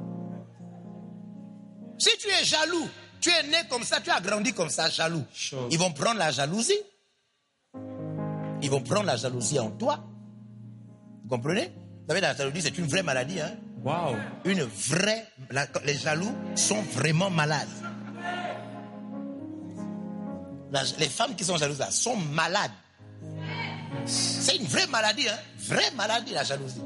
Si tu es jaloux, tu es né comme ça, tu as grandi comme ça, jaloux. Sure. Ils vont prendre la jalousie. Ils vont prendre la jalousie en toi. Vous comprenez? Vous savez, la jalousie, c'est une vraie maladie. Hein? Wow. Les jaloux sont vraiment malades. Les femmes qui sont jalouses là sont malades. C'est une vraie maladie, hein? Vraie maladie, la jalousie.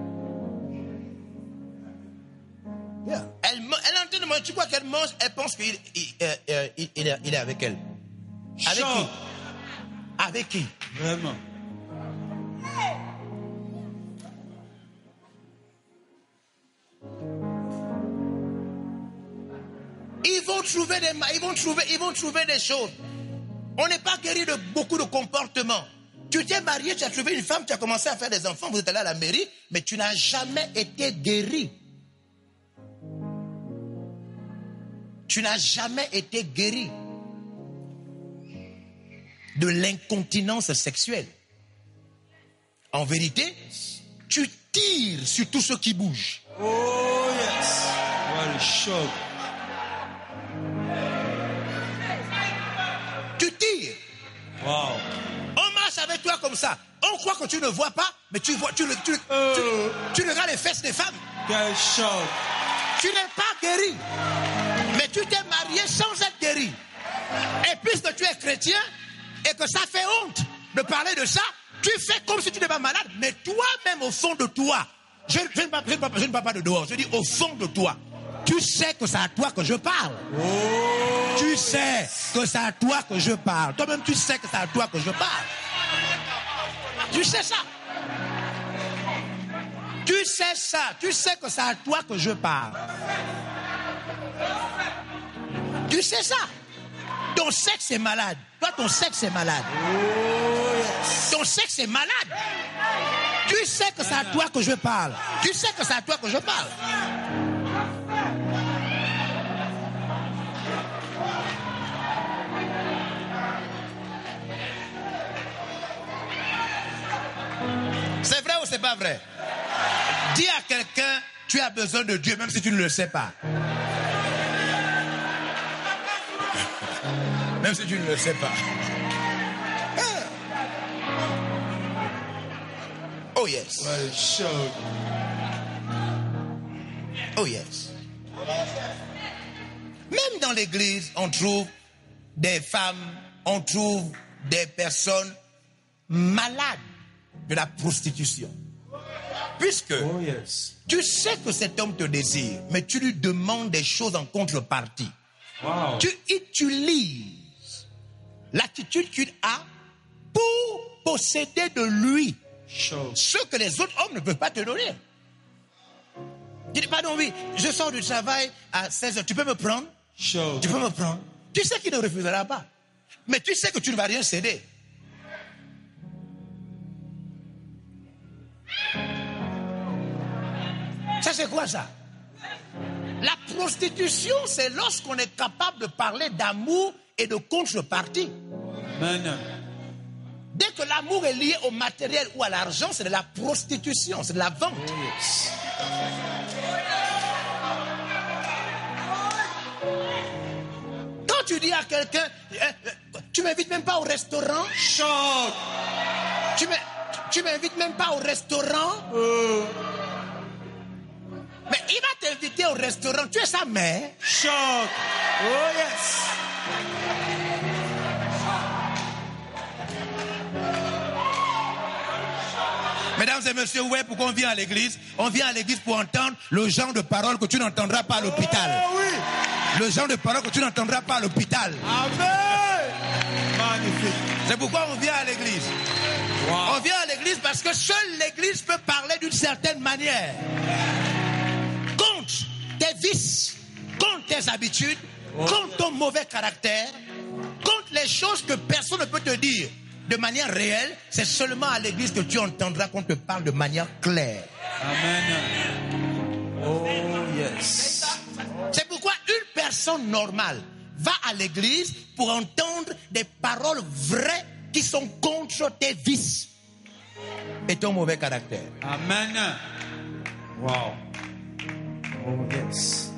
Yeah. Elle est en train de manger. Tu crois qu'elle mange? Elle pense qu'il est avec elle. Avec qui? Avec qui? Vraiment. trouver des choses. On n'est pas guéri de beaucoup de comportements. Tu t'es marié, tu as trouvé une femme, tu as commencé à faire des enfants, vous êtes allé à la mairie, mais tu n'as jamais été guéri. Tu n'as jamais été guéri de l'incontinence sexuelle. En vérité, tu tires sur tout ce qui bouge. Oh yes. What a shock. Tu tires. Wow. On marche avec toi comme ça. On croit que tu ne vois pas, mais tu regardes les fesses des femmes. Quel choc. Tu n'es pas guéri. Mais tu t'es marié sans être guéri. Et puisque tu es chrétien et que ça fait honte de parler de ça, tu fais comme si tu n'étais pas malade. Mais toi-même, au fond de toi, je ne parle pas de dehors, je dis au fond de toi, tu sais que c'est à toi que je parle. Oh. Tu sais que c'est à toi que je parle. Toi-même, tu sais que c'est à toi que je parle. Tu sais ça. Tu sais ça. Tu sais que c'est à toi que je parle. Tu sais ça. Ton sexe est malade. Toi, ton sexe est malade. Oh, yes. Ton sexe est malade. Tu sais que c'est à toi que je parle. Tu sais que c'est à toi que je parle. C'est vrai ou c'est pas vrai? Dis à quelqu'un, tu as besoin de Dieu, même si tu ne le sais pas. Même si tu ne le sais pas. Oh yes. What a shock. Oh yes. Même dans l'église, on trouve des femmes, on trouve des personnes malades de la prostitution. Puisque Oh yes. tu sais que cet homme te désire, mais tu lui demandes des choses en contrepartie. Wow. Tu utilises l'attitude qu'il a pour posséder de lui Shock. ce que les autres hommes ne peuvent pas te donner. Tu dis, pardon, oui, je sors du travail à 16h, tu peux me prendre? Shock. Tu peux me prendre? Tu sais qu'il ne refusera pas. Mais tu sais que tu ne vas rien céder. Ça, c'est quoi ça? La prostitution, c'est lorsqu'on est capable de parler d'amour et de contrepartie. Amen. Dès que l'amour est lié au matériel ou à l'argent, c'est de la prostitution, c'est de la vente. Oh yes. Quand tu dis à quelqu'un, tu m'invites même pas au restaurant, Shock. tu m'invites même pas au restaurant, mais il va t'inviter au restaurant, tu es sa mère. Shock. Oh yes. Mesdames et messieurs, ouais, pourquoi on vient à l'église? On vient à l'église pour entendre le genre de parole que tu n'entendras pas à l'hôpital. Oh oui. Le genre de parole que tu n'entendras pas à l'hôpital. Amen. Magnifique. C'est pourquoi on vient à l'église. Wow. On vient à l'église parce que seule l'église peut parler d'une certaine manière. Contre tes vices, contre tes habitudes, contre ton mauvais caractère, contre les choses que personne ne peut te dire de manière réelle, c'est seulement à l'église que tu entendras qu'on te parle de manière claire. Amen. Oh yes. C'est pourquoi une personne normale va à l'église pour entendre des paroles vraies qui sont contre tes vices et ton mauvais caractère. Amen. Wow. Oh yes.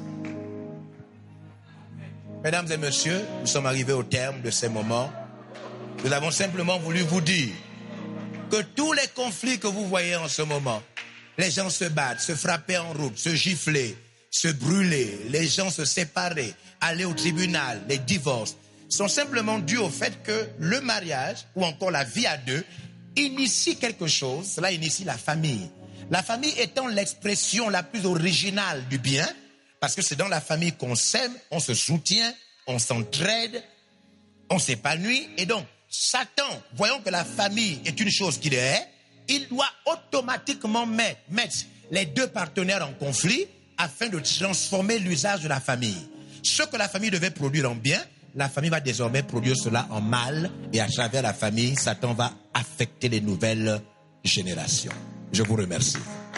Mesdames et messieurs, nous sommes arrivés au terme de ces moments. Nous avons simplement voulu vous dire que tous les conflits que vous voyez en ce moment, les gens se battent, se frapper en route, se gifler, se brûler, les gens se séparer, aller au tribunal, les divorces, sont simplement dus au fait que le mariage ou encore la vie à deux initie quelque chose, cela initie la famille. La famille étant l'expression la plus originale du bien, parce que c'est dans la famille qu'on s'aime, on se soutient, on s'entraide, on s'épanouit. Et donc, Satan, voyant que la famille est une chose qu'il est, il doit automatiquement mettre les deux partenaires en conflit afin de transformer l'usage de la famille. Ce que la famille devait produire en bien, la famille va désormais produire cela en mal, et à travers la famille, Satan va affecter les nouvelles générations. Je vous remercie.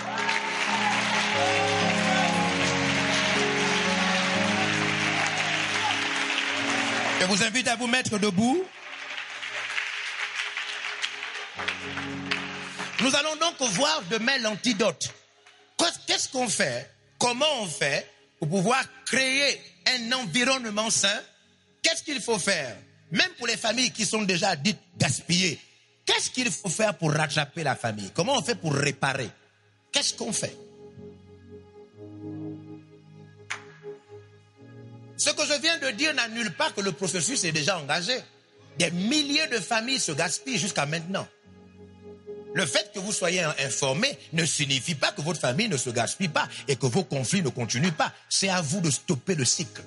Je vous invite à vous mettre debout. Nous allons donc voir demain l'antidote. Qu'est-ce qu'on fait? Comment on fait pour pouvoir créer un environnement sain? Qu'est-ce qu'il faut faire? Même pour les familles qui sont déjà dites gaspillées, qu'est-ce qu'il faut faire pour rattraper la famille? Comment on fait pour réparer? Qu'est-ce qu'on fait? Ce que je viens de dire n'annule pas que le processus est déjà engagé. Des milliers de familles se gaspillent jusqu'à maintenant. Le fait que vous soyez informés ne signifie pas que votre famille ne se gaspille pas et que vos conflits ne continuent pas. C'est à vous de stopper le cycle.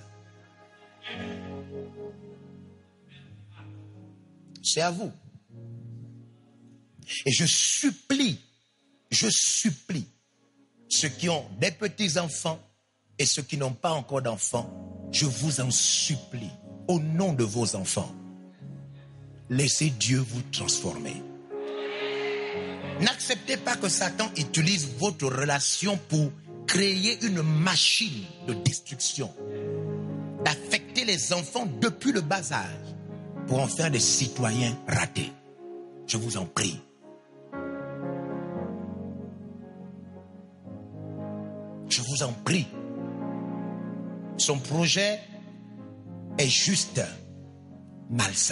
C'est à vous. Et je supplie ceux qui ont des petits-enfants et ceux qui n'ont pas encore d'enfants, je vous en supplie, au nom de vos enfants, laissez Dieu vous transformer. N'acceptez pas que Satan utilise votre relation pour créer une machine de destruction, d'affecter les enfants depuis le bas âge pour en faire des citoyens ratés. Je vous en prie. Je vous en prie. Son projet est juste malsain.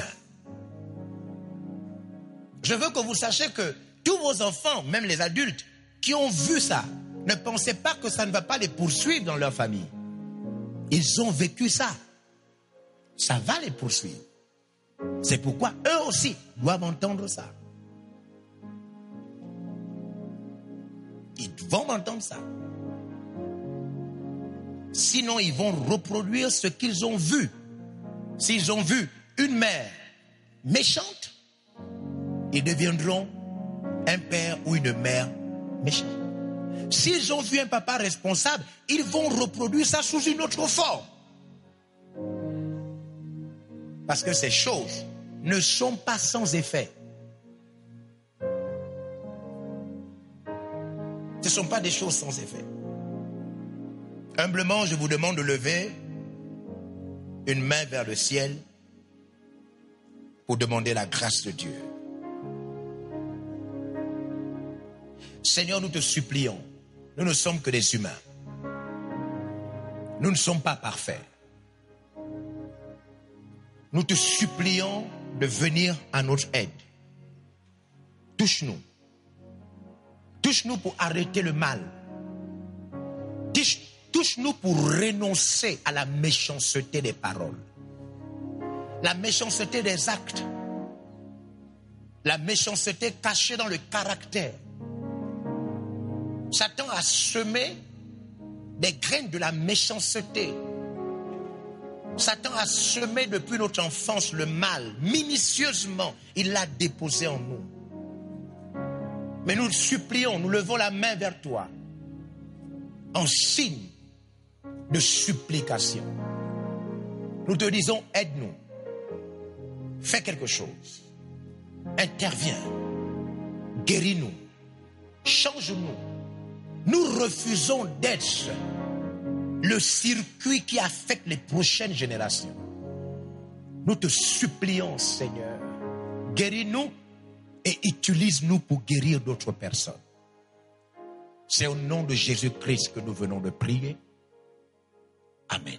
Je veux que vous sachiez que tous vos enfants, même les adultes, qui ont vu ça, ne pensez pas que ça ne va pas les poursuivre dans leur famille. Ils ont vécu ça. Ça va les poursuivre. C'est pourquoi eux aussi doivent entendre ça. Ils vont entendre ça. Sinon, ils vont reproduire ce qu'ils ont vu. S'ils ont vu une mère méchante, ils deviendront un père ou une mère méchante. S'ils ont vu un papa responsable, ils vont reproduire ça sous une autre forme. Parce que ces choses ne sont pas sans effet. Ce ne sont pas des choses sans effet. Humblement, je vous demande de lever une main vers le ciel pour demander la grâce de Dieu. Seigneur, nous te supplions, nous ne sommes que des humains. Nous ne sommes pas parfaits. Nous te supplions de venir à notre aide. Touche-nous. Touche-nous pour arrêter le mal. Touche-nous pour renoncer à la méchanceté des paroles. La méchanceté des actes. La méchanceté cachée dans le caractère. Satan a semé des graines de la méchanceté. Satan a semé depuis notre enfance le mal. Minutieusement, il l'a déposé en nous. Mais nous supplions, nous levons la main vers toi en signe de supplication. Nous te disons, aide-nous. Fais quelque chose. Interviens. Guéris-nous. Change-nous. Nous refusons d'être le circuit qui affecte les prochaines générations. Nous te supplions, Seigneur, guéris-nous et utilise-nous pour guérir d'autres personnes. C'est au nom de Jésus-Christ que nous venons de prier. Amen.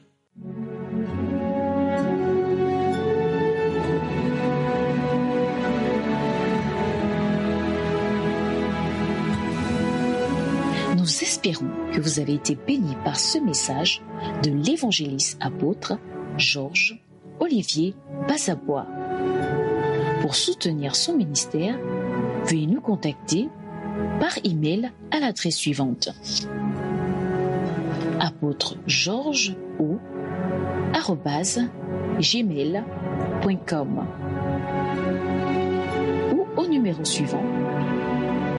Nous espérons que vous avez été bénis par ce message de l'évangéliste apôtre Georges Olivier Bassabois. Pour soutenir son ministère, veuillez nous contacter par email à l'adresse suivante: apôtregeorges@gmail.com ou au numéro suivant